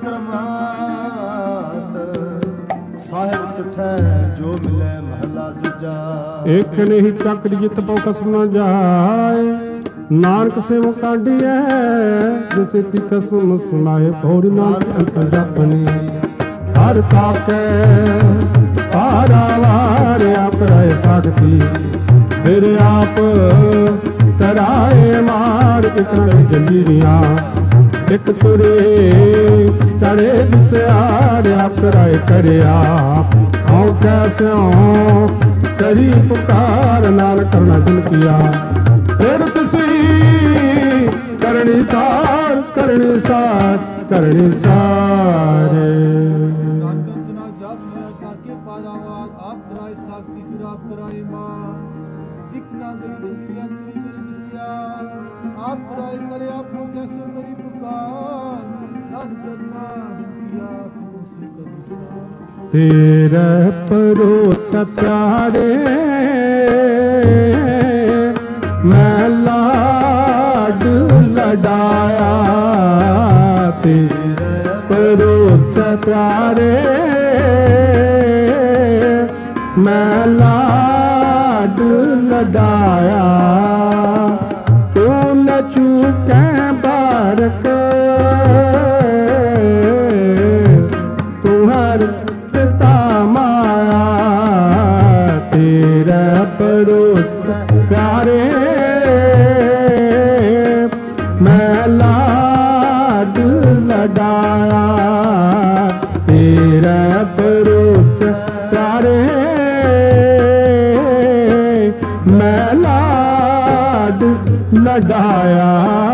Speaker 2: सासरमात साहिब तुठै जो मिले महला दूजा।
Speaker 1: एक नहीं चक्र जित पौ कसम न जाए नानक से मुकाडी है जैसे ती कसम सुनाए भौरी नानक अंत जापनी हर ताके पारावार आप रहे साधती फिर आप कराए मार इतना जंजीरियां एक तुरे चढ़े दिसयार आप कराए करे आप आओ कैसे आओ करी पुकार नाल करना दिल किया फिर तुसी करनी सार करनी सार करनी सारे।
Speaker 3: ताके पारावार आप कराए साखी फिर आप कराए मां दिखना गली जंजीरियां करी करी मिसिया आप कराए करे आप हो कैसे करी पुकार नान करना दिया खुशी करी
Speaker 1: तेरे परोसा प्यारे मैं लाड लडाया तेरे परोसा प्यारे मैं लाड लडाया तू न चूके
Speaker 7: ਮੈਂ ਲਾਡ ਲਡਾਇਆ ਤੇਰਾ ਪਰੋਸ ਤਾਰੇ ਮੈਂ ਲਾਡ ਲਡਾਇਆ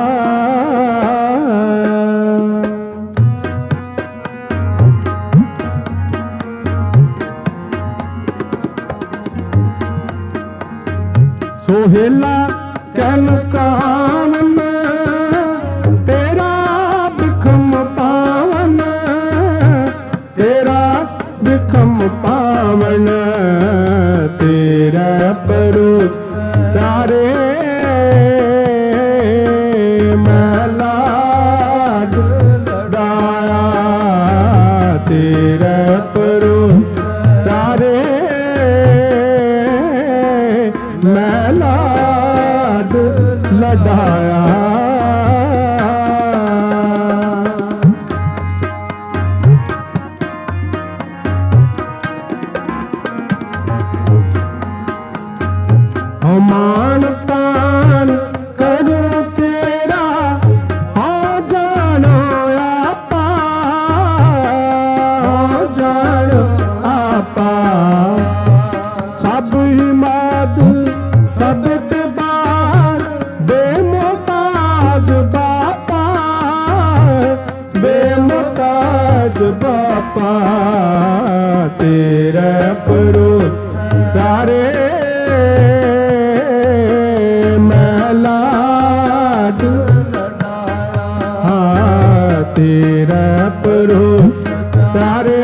Speaker 7: ਸੋਹੇਲਾ ਕਹਿਨ ਕਾਵਨ ਤੇਰਾ ਬਿਖਮ ਪਾਵਨ ਤੇਰਾ ਬਿਖਮ ਪਾਵਨ ਤੇਰਾ ਪਰੋਸ ਤਾਰੇ ਮੈਂ ਲਾਡ ਲਡਾਇਆ ਤੇਰਾ ਪਰੋਸ ਤਾਰੇ ਮੈਂ ਲਾਡ ਲਡਾਇਆ ਮਾਨ ਤਾਨ ਕਰੂੰ ਤੇਰਾ ਹੋ ਜਾਣੋ ਆਪਾ ਹੋ ਜਾਣੋ ਆਪਾ ਸਭ ਹੀ ਮਾਦ ਸਭ ਤੇ ਬਾਰ ਬੇਮੁਹਤਾਜ ਬਾਪਾ ਬੇਮੁਹਤਾਜ ਬਾਪਾ ਤੇਰਾ ਪਰੋਸ ਤਾਰੇ ਮੈਂ ਲਾਡ ਹਾਂ ਤੇਰਾ ਪਰੋਸ ਤਾਰੇ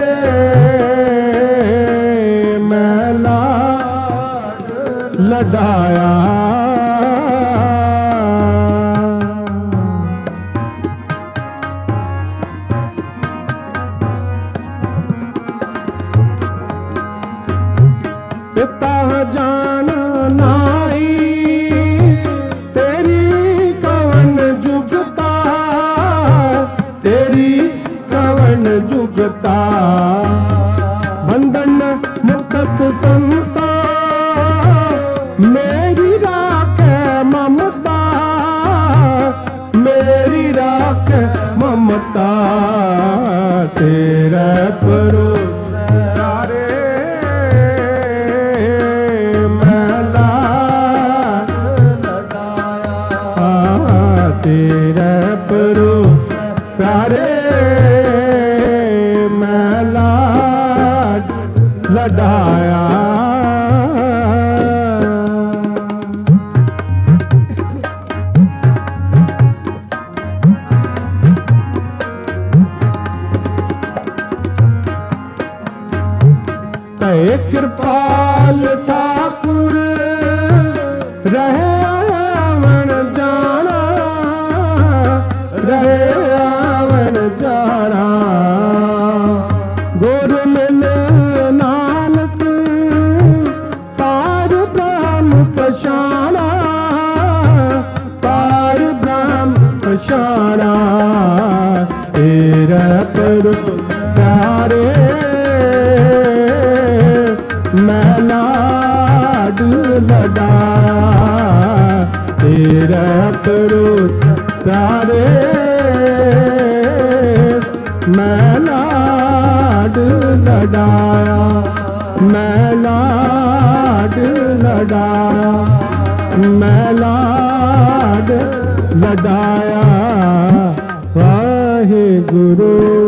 Speaker 7: ਮੈਂ ਲਾਡ ਲਡਾਇਆ ਪਿਤਾ ਜਾਨ ਨਾਈ ਤੇਰੀ ਕਵਨ ਜੁਗਤਾ ਤੇਰੀ ਕਵਨ ਜੁਗਤਾ ਬੰਧਨ ਮੁਕਤ ਸੰਤਾ ਮੇਰੀ ਰਾਖੈ ਮਮਤਾ ਮੇਰੀ ਰਾਖੈ ਮਮਤਾ ਤੇਰਾ ਪਰੋਸ ਤਾਰੇ ਮੈਂ ਲਾਡ ਲਡਾਇਆ ਤੇਰਾ ਪਰੋਸ ਤਾਰੇ ਮੈਂ ਲਾਡ ਲਡਾਇਆ ਤੈ ਕਿਰਪਾਲ ਠਾਕੁਰ ਰਹੇ ਆਵਣ ਜਾਣਾ ਰਹੇ ਆਵਣ ਜਾਣਾ ਗੁਰ ਮਿਲ ਨਾਨਕ ਪਾਰ ਬ੍ਰਹਮ ਪਛਾਣਾ ਪਾਰ ਬ੍ਰਹਮ ਪਛਾਣਾ ਤੇਰਾ ਪਰੋਸ ਤਾਰੇ ਮੈਂ ਲਾਡ ਲਡਾਇਆ ਤੇਰਾ ਪਰੋਸ ਤਾਰੇ ਮੈਂ ਲਾਡ ਲਡਾਇਆ ਮੈਂ ਲਾਡ ਲਡਾਇਆ ਮੈਂ ਲਾਡ ਲਡਾਇਆ ਵਾਹਿਗੁਰੂ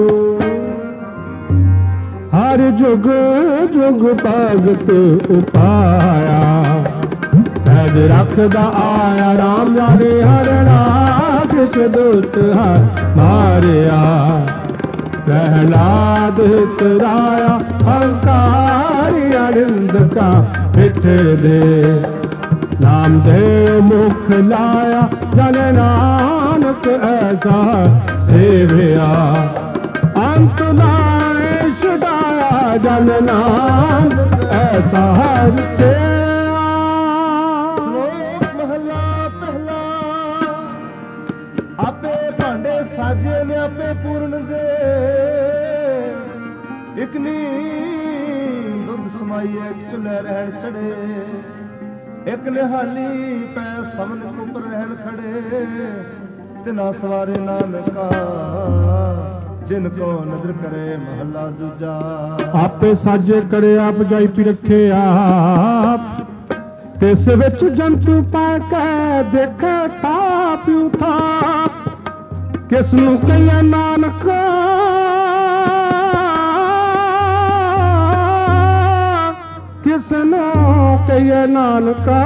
Speaker 7: ਹਰ ਜੁਗ ਜੁਗ ਭਗਤ ਉਪਾਇਆ ਪੈਜ ਰੱਖਦਾ ਆਇਆ ਰਾਮ ਰਾਜੇ ਹਰਣਾ ਕਿਛ ਦੁੱਤ ਮਾਰਿਆ ਪ੍ਰਹਿਲਾਦ ਤਰਾਇਆ ਹੰਕਾਰੀ ਅਨੰਦ ਕਾ ਪਿੱਠ ਦੇ ਨਾਮ ਦੇ ਮੁਖ ਲਾਇਆ ਜਨ ਨਾਨਕ ਐਸਾ ਸੇਵਿਆ ਅੰਤ ਲਾਏ ਛੁਡਾਇਆ ਜਨ ਨਾਨਕ ਐਸਾ ਹਰ ਸੇਵਾ।
Speaker 2: ਸ਼ਲੋਕ ਮਹਲਾ ਪਹਿਲਾ। ਆਪੇ ਭਾਂਡੇ ਸਾਜੇ ਨੇ ਆਪੇ ਪੂਰਨ ਦੇ, ਇਕ ਨੀ ਦੁੱਧ ਸਮਾਈਏ ਚੁੱਲ੍ਹੇ ਰਹਿਣ ਚੜੇ, ਇਕ ਨਿਹਾਲੀ ਪੈ ਸਮਨ ਉੱਪਰ ਰਹਿਣ ਖੜੇ। तिना सवारे नानका जिन को नदर करे महला दूजा।
Speaker 7: आपे साजे करे आप जाई पी रखे आप तिस विच जंतु पा के देखे था पिऊ था किस नूं कहिए नानक किस नूं कहिए नानका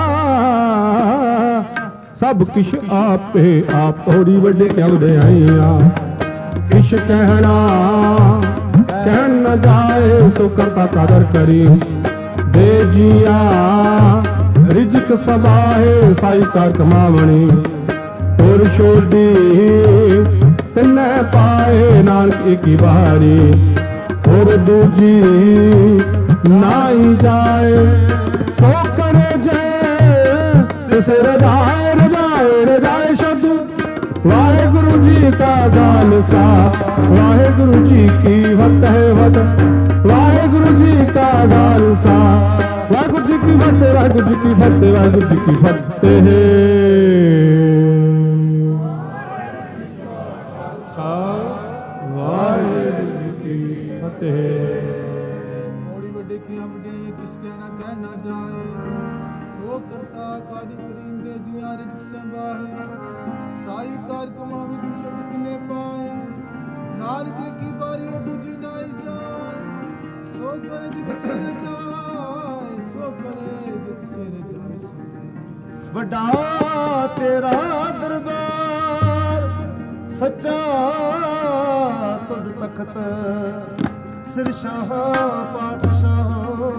Speaker 7: सब किश आपे आप थोड़ी वड्डे क्यों आईया किश कहना कहन न जाए सुख का कदर करी दे जिया रिजक सबाहे साई कर कमावणी और छोड़ी तिन्ने पाए नानक एक बारी और दूजी नाई जाए सो करे जय तिस रजाए रजाए रजाए शब्द वाहेगुरु जी का खालसा वाहेगुरु जी की फतेह वाहेगुरु जी का खालसा वाहेगुरु जी की फतेह वाहेगुरु जी की फतेह वाहेगुरु जी की फतेह।
Speaker 2: वड्डा तेरा दरबार सच्चा तुद तखत सिर शाह पातशाह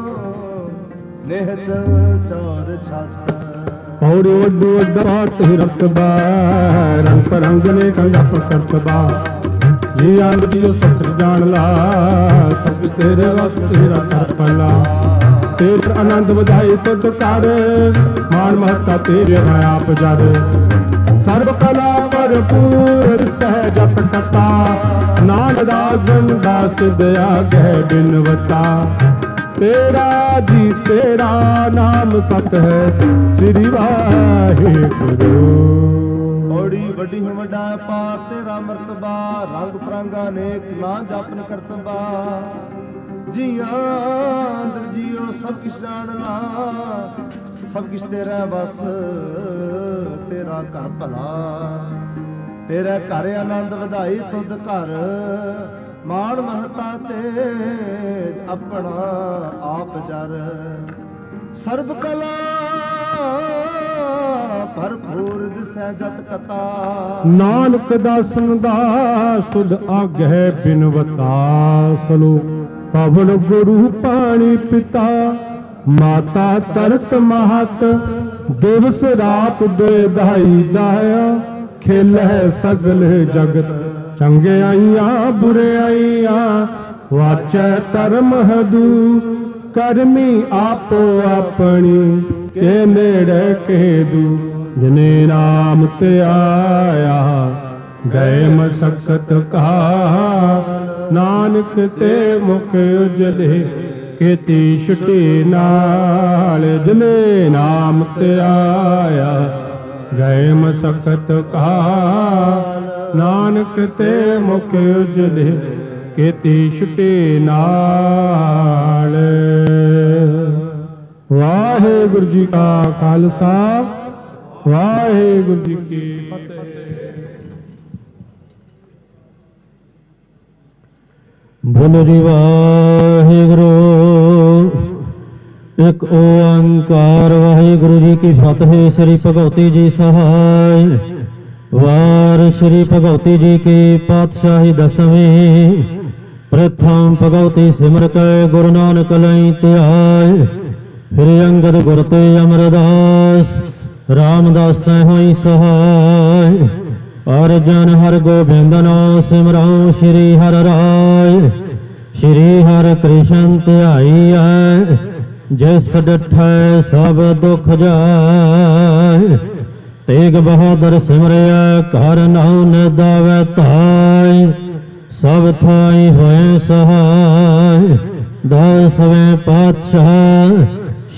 Speaker 2: नेहत चौर छात
Speaker 7: और वड्डू वड्डा ते रतबा रंग परंग ने कंगा पकड़तबा जी आंद दियो सत्र जान ला सब तेरे वस तेरा करपला तेरे आनंद वधाई तुद कर मान महता तेरे है आप जद सर्व कला भरपूर सहजत कथा नान दासन दास दया गह बिनवता तेरा जी तेरा नाम सत है श्री वाहेगुरु।
Speaker 2: ओड़ी वड्डी वड्डा पार तेरा मर्तबा रंग परांगा नेक ना जापन करतबा जिया अंदर जियो सब किश जान ला सब किश तेरा बस तेरा घर भला तेरा घर आनंद वधाई तुद घर मान महता ते अपना आप जर सर्व कला भरपूर दिसै जत कथा
Speaker 7: नानक दासन दास तुद आगह बिनवता सलो पवन गुरु पानी पिता माता तरत महत दिवस रात दे दाई दाया खेल है सगल जगत चंगे आईया बुरे आईया वाचै धर्म हदू करमी आपो अपनी के नेड़े के दू जिने नाम ते आया गए मशक्कत का नानक ते मुख उजले खेती छुटी नाल जिने नाम ते आया गए मशक्कत का नानक ते मुख उजले खेती छुटी नाल। वाहेगुरु जी का खालसा वाहेगुरु जी की फतेह। बोलो जी वाहेगुरु एक ओंकार वाहेगुरु जी की फतेह। श्री भगवती जी सहाय वार श्री भगवती जी की पातशाही दसवीं प्रथम भगवती सिमर के गुरु नानक लई त्याय फिर अंगद गुर ते अमरदास रामदास होई सहाय और जन हर गोबिंद नाम सिमराऊं श्री हर राय श्री हर कृष्ण ध्याई जिस डठै सब दुख जाय तेग बहादुर सिमरिया कर नाउ न दावे ताई सब थाई होए सहाय दसवें पातशाह